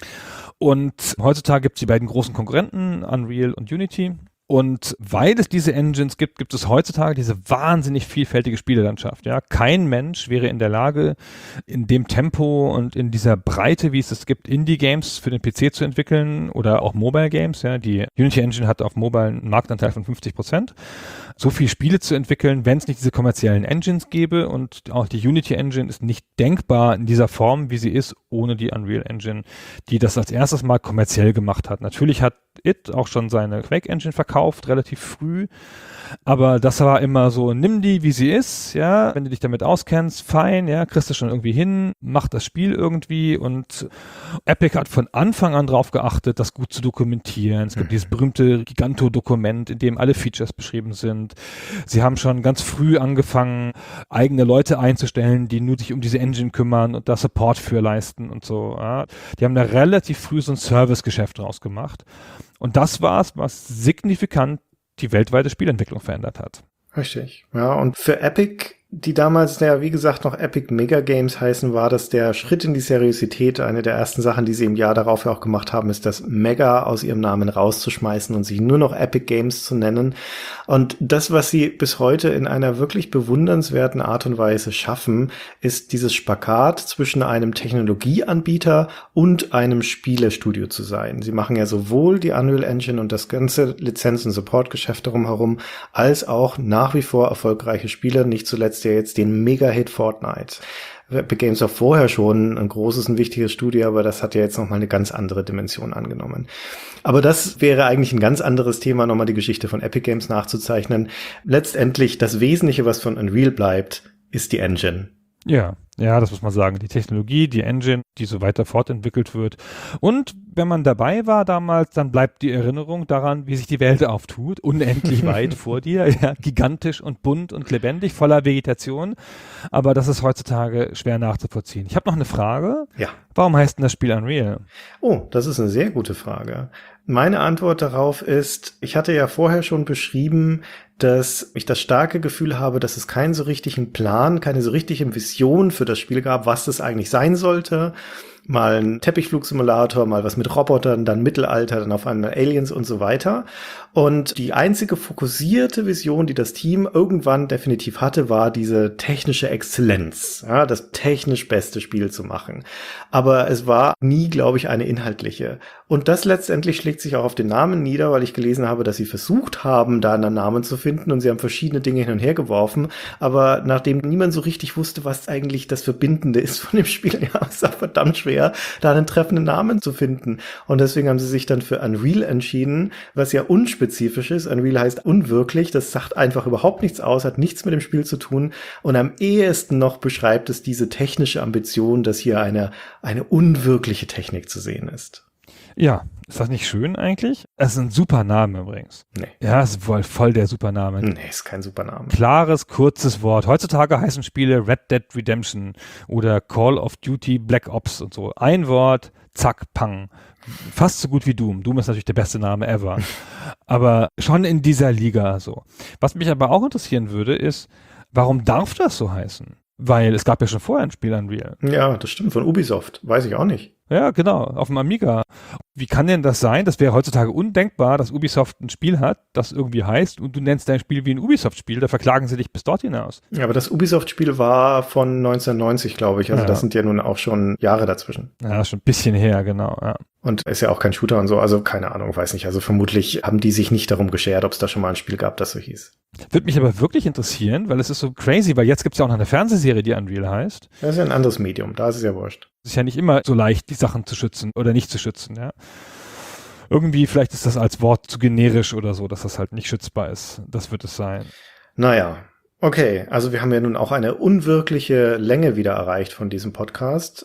Und heutzutage gibt es die beiden großen Konkurrenten, Unreal und Unity. Und weil es diese Engines gibt, gibt es heutzutage diese wahnsinnig vielfältige Spielelandschaft. Ja, kein Mensch wäre in der Lage, in dem Tempo und in dieser Breite, wie es es gibt, Indie-Games für den P C zu entwickeln oder auch Mobile-Games. Ja, die Unity Engine hat auf Mobile einen Marktanteil von fünfzig Prozent. So viele Spiele zu entwickeln, wenn es nicht diese kommerziellen Engines gäbe, und auch die Unity Engine ist nicht denkbar in dieser Form, wie sie ist, ohne die Unreal Engine, die das als erstes Mal kommerziell gemacht hat. Natürlich hat It auch schon seine Quake Engine verkauft, relativ früh, aber das war immer so, nimm die, wie sie ist, ja, wenn du dich damit auskennst, fein, ja, kriegst du schon irgendwie hin, mach das Spiel irgendwie, und Epic hat von Anfang an drauf geachtet, das gut zu dokumentieren. Es gibt mhm. dieses berühmte Giganto-Dokument, in dem alle Features beschrieben sind. Sie haben schon ganz früh angefangen, eigene Leute einzustellen, die nur sich um diese Engine kümmern und da Support für leisten und so, ja. Die haben da relativ früh so ein Servicegeschäft draus gemacht. Und das war es, was signifikant die weltweite Spielentwicklung verändert hat. Richtig. Ja, und für Epic, die damals, ja, wie gesagt, noch Epic Mega Games heißen, war das der Schritt in die Seriosität. Eine der ersten Sachen, die sie im Jahr darauf ja auch gemacht haben, ist das Mega aus ihrem Namen rauszuschmeißen und sich nur noch Epic Games zu nennen. Und das, was sie bis heute in einer wirklich bewundernswerten Art und Weise schaffen, ist dieses Spagat zwischen einem Technologieanbieter und einem Spielestudio zu sein. Sie machen ja sowohl die Unreal Engine und das ganze Lizenz- und Support-Geschäft darum herum, als auch nach wie vor erfolgreiche Spiele, nicht zuletzt ja jetzt den Mega-Hit Fortnite. Epic Games war vorher schon ein großes und wichtiges Studio, aber das hat ja jetzt nochmal eine ganz andere Dimension angenommen. Aber das wäre eigentlich ein ganz anderes Thema, nochmal die Geschichte von Epic Games nachzuzeichnen. Letztendlich, das Wesentliche, was von Unreal bleibt, ist die Engine. Ja, ja, das muss man sagen. Die Technologie, die Engine, die so weiter fortentwickelt wird. Und wenn man dabei war damals, dann bleibt die Erinnerung daran, wie sich die Welt auftut, unendlich weit vor dir, ja, gigantisch und bunt und lebendig, voller Vegetation. Aber das ist heutzutage schwer nachzuvollziehen. Ich habe noch eine Frage. Ja. Warum heißt denn das Spiel Unreal? Oh, das ist eine sehr gute Frage. Meine Antwort darauf ist, ich hatte ja vorher schon beschrieben, dass ich das starke Gefühl habe, dass es keinen so richtigen Plan, keine so richtige Vision für das Spiel gab, was das eigentlich sein sollte. Mal ein Teppichflugsimulator, mal was mit Robotern, dann Mittelalter, dann auf einmal Aliens und so weiter. Und die einzige fokussierte Vision, die das Team irgendwann definitiv hatte, war diese technische Exzellenz, ja, das technisch beste Spiel zu machen. Aber es war nie, glaube ich, eine inhaltliche. Und das letztendlich schlägt sich auch auf den Namen nieder, weil ich gelesen habe, dass sie versucht haben, da einen Namen zu finden, und sie haben verschiedene Dinge hin und her geworfen. Aber nachdem niemand so richtig wusste, was eigentlich das Verbindende ist von dem Spiel, ja, es war verdammt schwer, da einen treffenden Namen zu finden. Und deswegen haben sie sich dann für Unreal entschieden, was ja unspezifisch ist. Unreal heißt unwirklich, das sagt einfach überhaupt nichts aus, hat nichts mit dem Spiel zu tun. Und am ehesten noch beschreibt es diese technische Ambition, dass hier eine, eine unwirkliche Technik zu sehen ist. Ja, ist das nicht schön eigentlich? Es ist ein super Name übrigens. Nee. Ja, es ist voll, voll der Supername. Nee, ist kein Supername. Klares, kurzes Wort. Heutzutage heißen Spiele Red Dead Redemption oder Call of Duty Black Ops und so. Ein Wort, zack, pang. Fast so gut wie Doom. Doom ist natürlich der beste Name ever. Aber schon in dieser Liga so. Was mich aber auch interessieren würde, ist, warum darf das so heißen? Weil es gab ja schon vorher ein Spiel Unreal. Ja, das stimmt, von Ubisoft. Weiß ich auch nicht. Ja, genau, auf dem Amiga. Wie kann denn das sein? Das wäre heutzutage undenkbar, dass Ubisoft ein Spiel hat, das irgendwie heißt, und du nennst dein Spiel wie ein Ubisoft-Spiel, da verklagen sie dich bis dort hinaus. Ja, aber das Ubisoft-Spiel war von neunzehnhundertneunzig, glaube ich. Also ja. Das sind ja nun auch schon Jahre dazwischen. Ja, schon ein bisschen her, genau, ja. Und ist ja auch kein Shooter und so, also keine Ahnung, weiß nicht. Also vermutlich haben die sich nicht darum geschert, ob es da schon mal ein Spiel gab, das so hieß. Würde mich aber wirklich interessieren, weil es ist so crazy, weil jetzt gibt es ja auch noch eine Fernsehserie, die Unreal heißt. Das ist ja ein anderes Medium, da ist es ja wurscht. Es ist ja nicht immer so leicht, die Sachen zu schützen oder nicht zu schützen, ja. Irgendwie, vielleicht ist das als Wort zu generisch oder so, dass das halt nicht schützbar ist. Das wird es sein. Naja, okay. Also wir haben ja nun auch eine unwirkliche Länge wieder erreicht von diesem Podcast.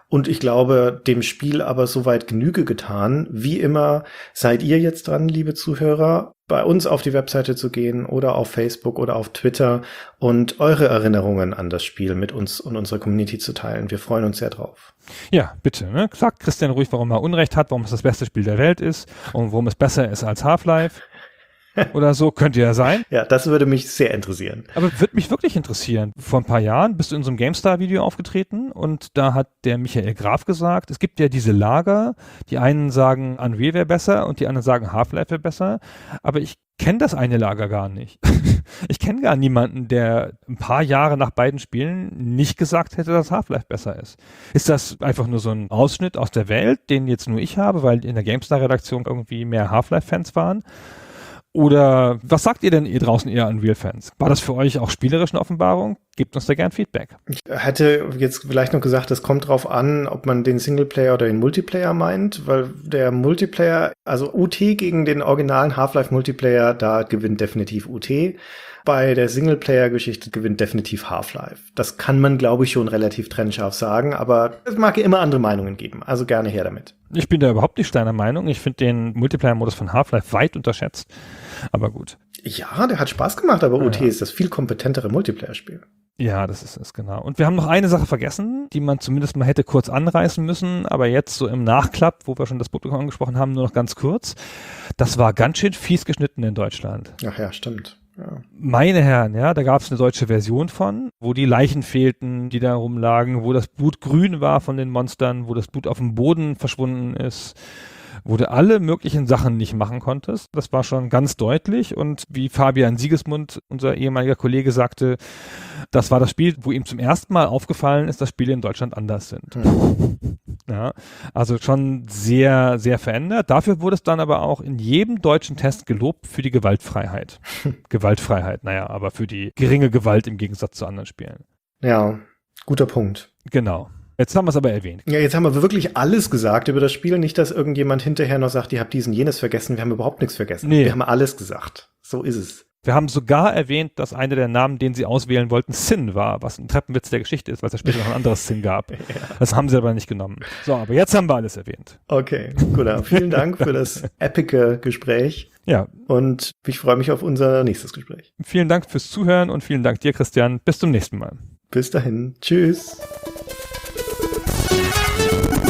Und ich glaube, dem Spiel aber soweit Genüge getan. Wie immer seid ihr jetzt dran, liebe Zuhörer, bei uns auf die Webseite zu gehen oder auf Facebook oder auf Twitter und eure Erinnerungen an das Spiel mit uns und unserer Community zu teilen. Wir freuen uns sehr drauf. Ja, bitte. Ne? Sagt Christian ruhig, warum er Unrecht hat, warum es das beste Spiel der Welt ist und warum es besser ist als Half-Life. Oder so, könnte ja sein. Ja, das würde mich sehr interessieren. Aber würde mich wirklich interessieren. Vor ein paar Jahren bist du in so einem GameStar-Video aufgetreten und da hat der Michael Graf gesagt, es gibt ja diese Lager, die einen sagen, Unreal wäre besser und die anderen sagen, Half-Life wäre besser, aber ich kenne das eine Lager gar nicht. Ich kenne gar niemanden, der ein paar Jahre nach beiden Spielen nicht gesagt hätte, dass Half-Life besser ist. Ist das einfach nur so ein Ausschnitt aus der Welt, den jetzt nur ich habe, weil in der GameStar-Redaktion irgendwie mehr Half-Life-Fans waren? Oder was sagt ihr denn ihr draußen, ihr Unreal-Fans? War das für euch auch spielerisch eine Offenbarung? Gebt uns da gern Feedback. Ich hätte jetzt vielleicht noch gesagt, es kommt drauf an, ob man den Singleplayer oder den Multiplayer meint, weil der Multiplayer, also U T gegen den originalen Half-Life-Multiplayer, da gewinnt definitiv U T. Bei der Singleplayer-Geschichte gewinnt definitiv Half-Life. Das kann man, glaube ich, schon relativ trennscharf sagen, aber es mag ja immer andere Meinungen geben. Also gerne her damit. Ich bin da überhaupt nicht deiner Meinung. Ich finde den Multiplayer-Modus von Half-Life weit unterschätzt. Aber gut. Ja, der hat Spaß gemacht, aber ja. U T ist das viel kompetentere Multiplayer-Spiel. Ja, das ist es, genau. Und wir haben noch eine Sache vergessen, die man zumindest mal hätte kurz anreißen müssen, aber jetzt so im Nachklapp, wo wir schon das Publikum angesprochen haben, nur noch ganz kurz. Das war ganz schön fies geschnitten in Deutschland. Ach ja, stimmt. Ja. Meine Herren, ja, da gab es eine deutsche Version von, wo die Leichen fehlten, die da rumlagen, wo das Blut grün war von den Monstern, wo das Blut auf dem Boden verschwunden ist, wo du alle möglichen Sachen nicht machen konntest. Das war schon ganz deutlich und wie Fabian Siegesmund, unser ehemaliger Kollege, sagte, das war das Spiel, wo ihm zum ersten Mal aufgefallen ist, dass Spiele in Deutschland anders sind. Mhm. Ja, also schon sehr, sehr verändert. Dafür wurde es dann aber auch in jedem deutschen Test gelobt für die Gewaltfreiheit. Gewaltfreiheit, naja, aber für die geringe Gewalt im Gegensatz zu anderen Spielen. Ja, guter Punkt. Genau. Jetzt haben wir es aber erwähnt. Ja, jetzt haben wir wirklich alles gesagt über das Spiel. Nicht, dass irgendjemand hinterher noch sagt, ihr habt diesen jenes vergessen. Wir haben überhaupt nichts vergessen. Nee. Wir haben alles gesagt. So ist es. Wir haben sogar erwähnt, dass einer der Namen, den sie auswählen wollten, Sin war, was ein Treppenwitz der Geschichte ist, weil es ja später noch ein anderes Sin gab. Ja. Das haben sie aber nicht genommen. So, aber jetzt haben wir alles erwähnt. Okay, gut. Vielen Dank für das epige Gespräch. Ja. Und ich freue mich auf unser nächstes Gespräch. Vielen Dank fürs Zuhören und vielen Dank dir, Christian. Bis zum nächsten Mal. Bis dahin. Tschüss.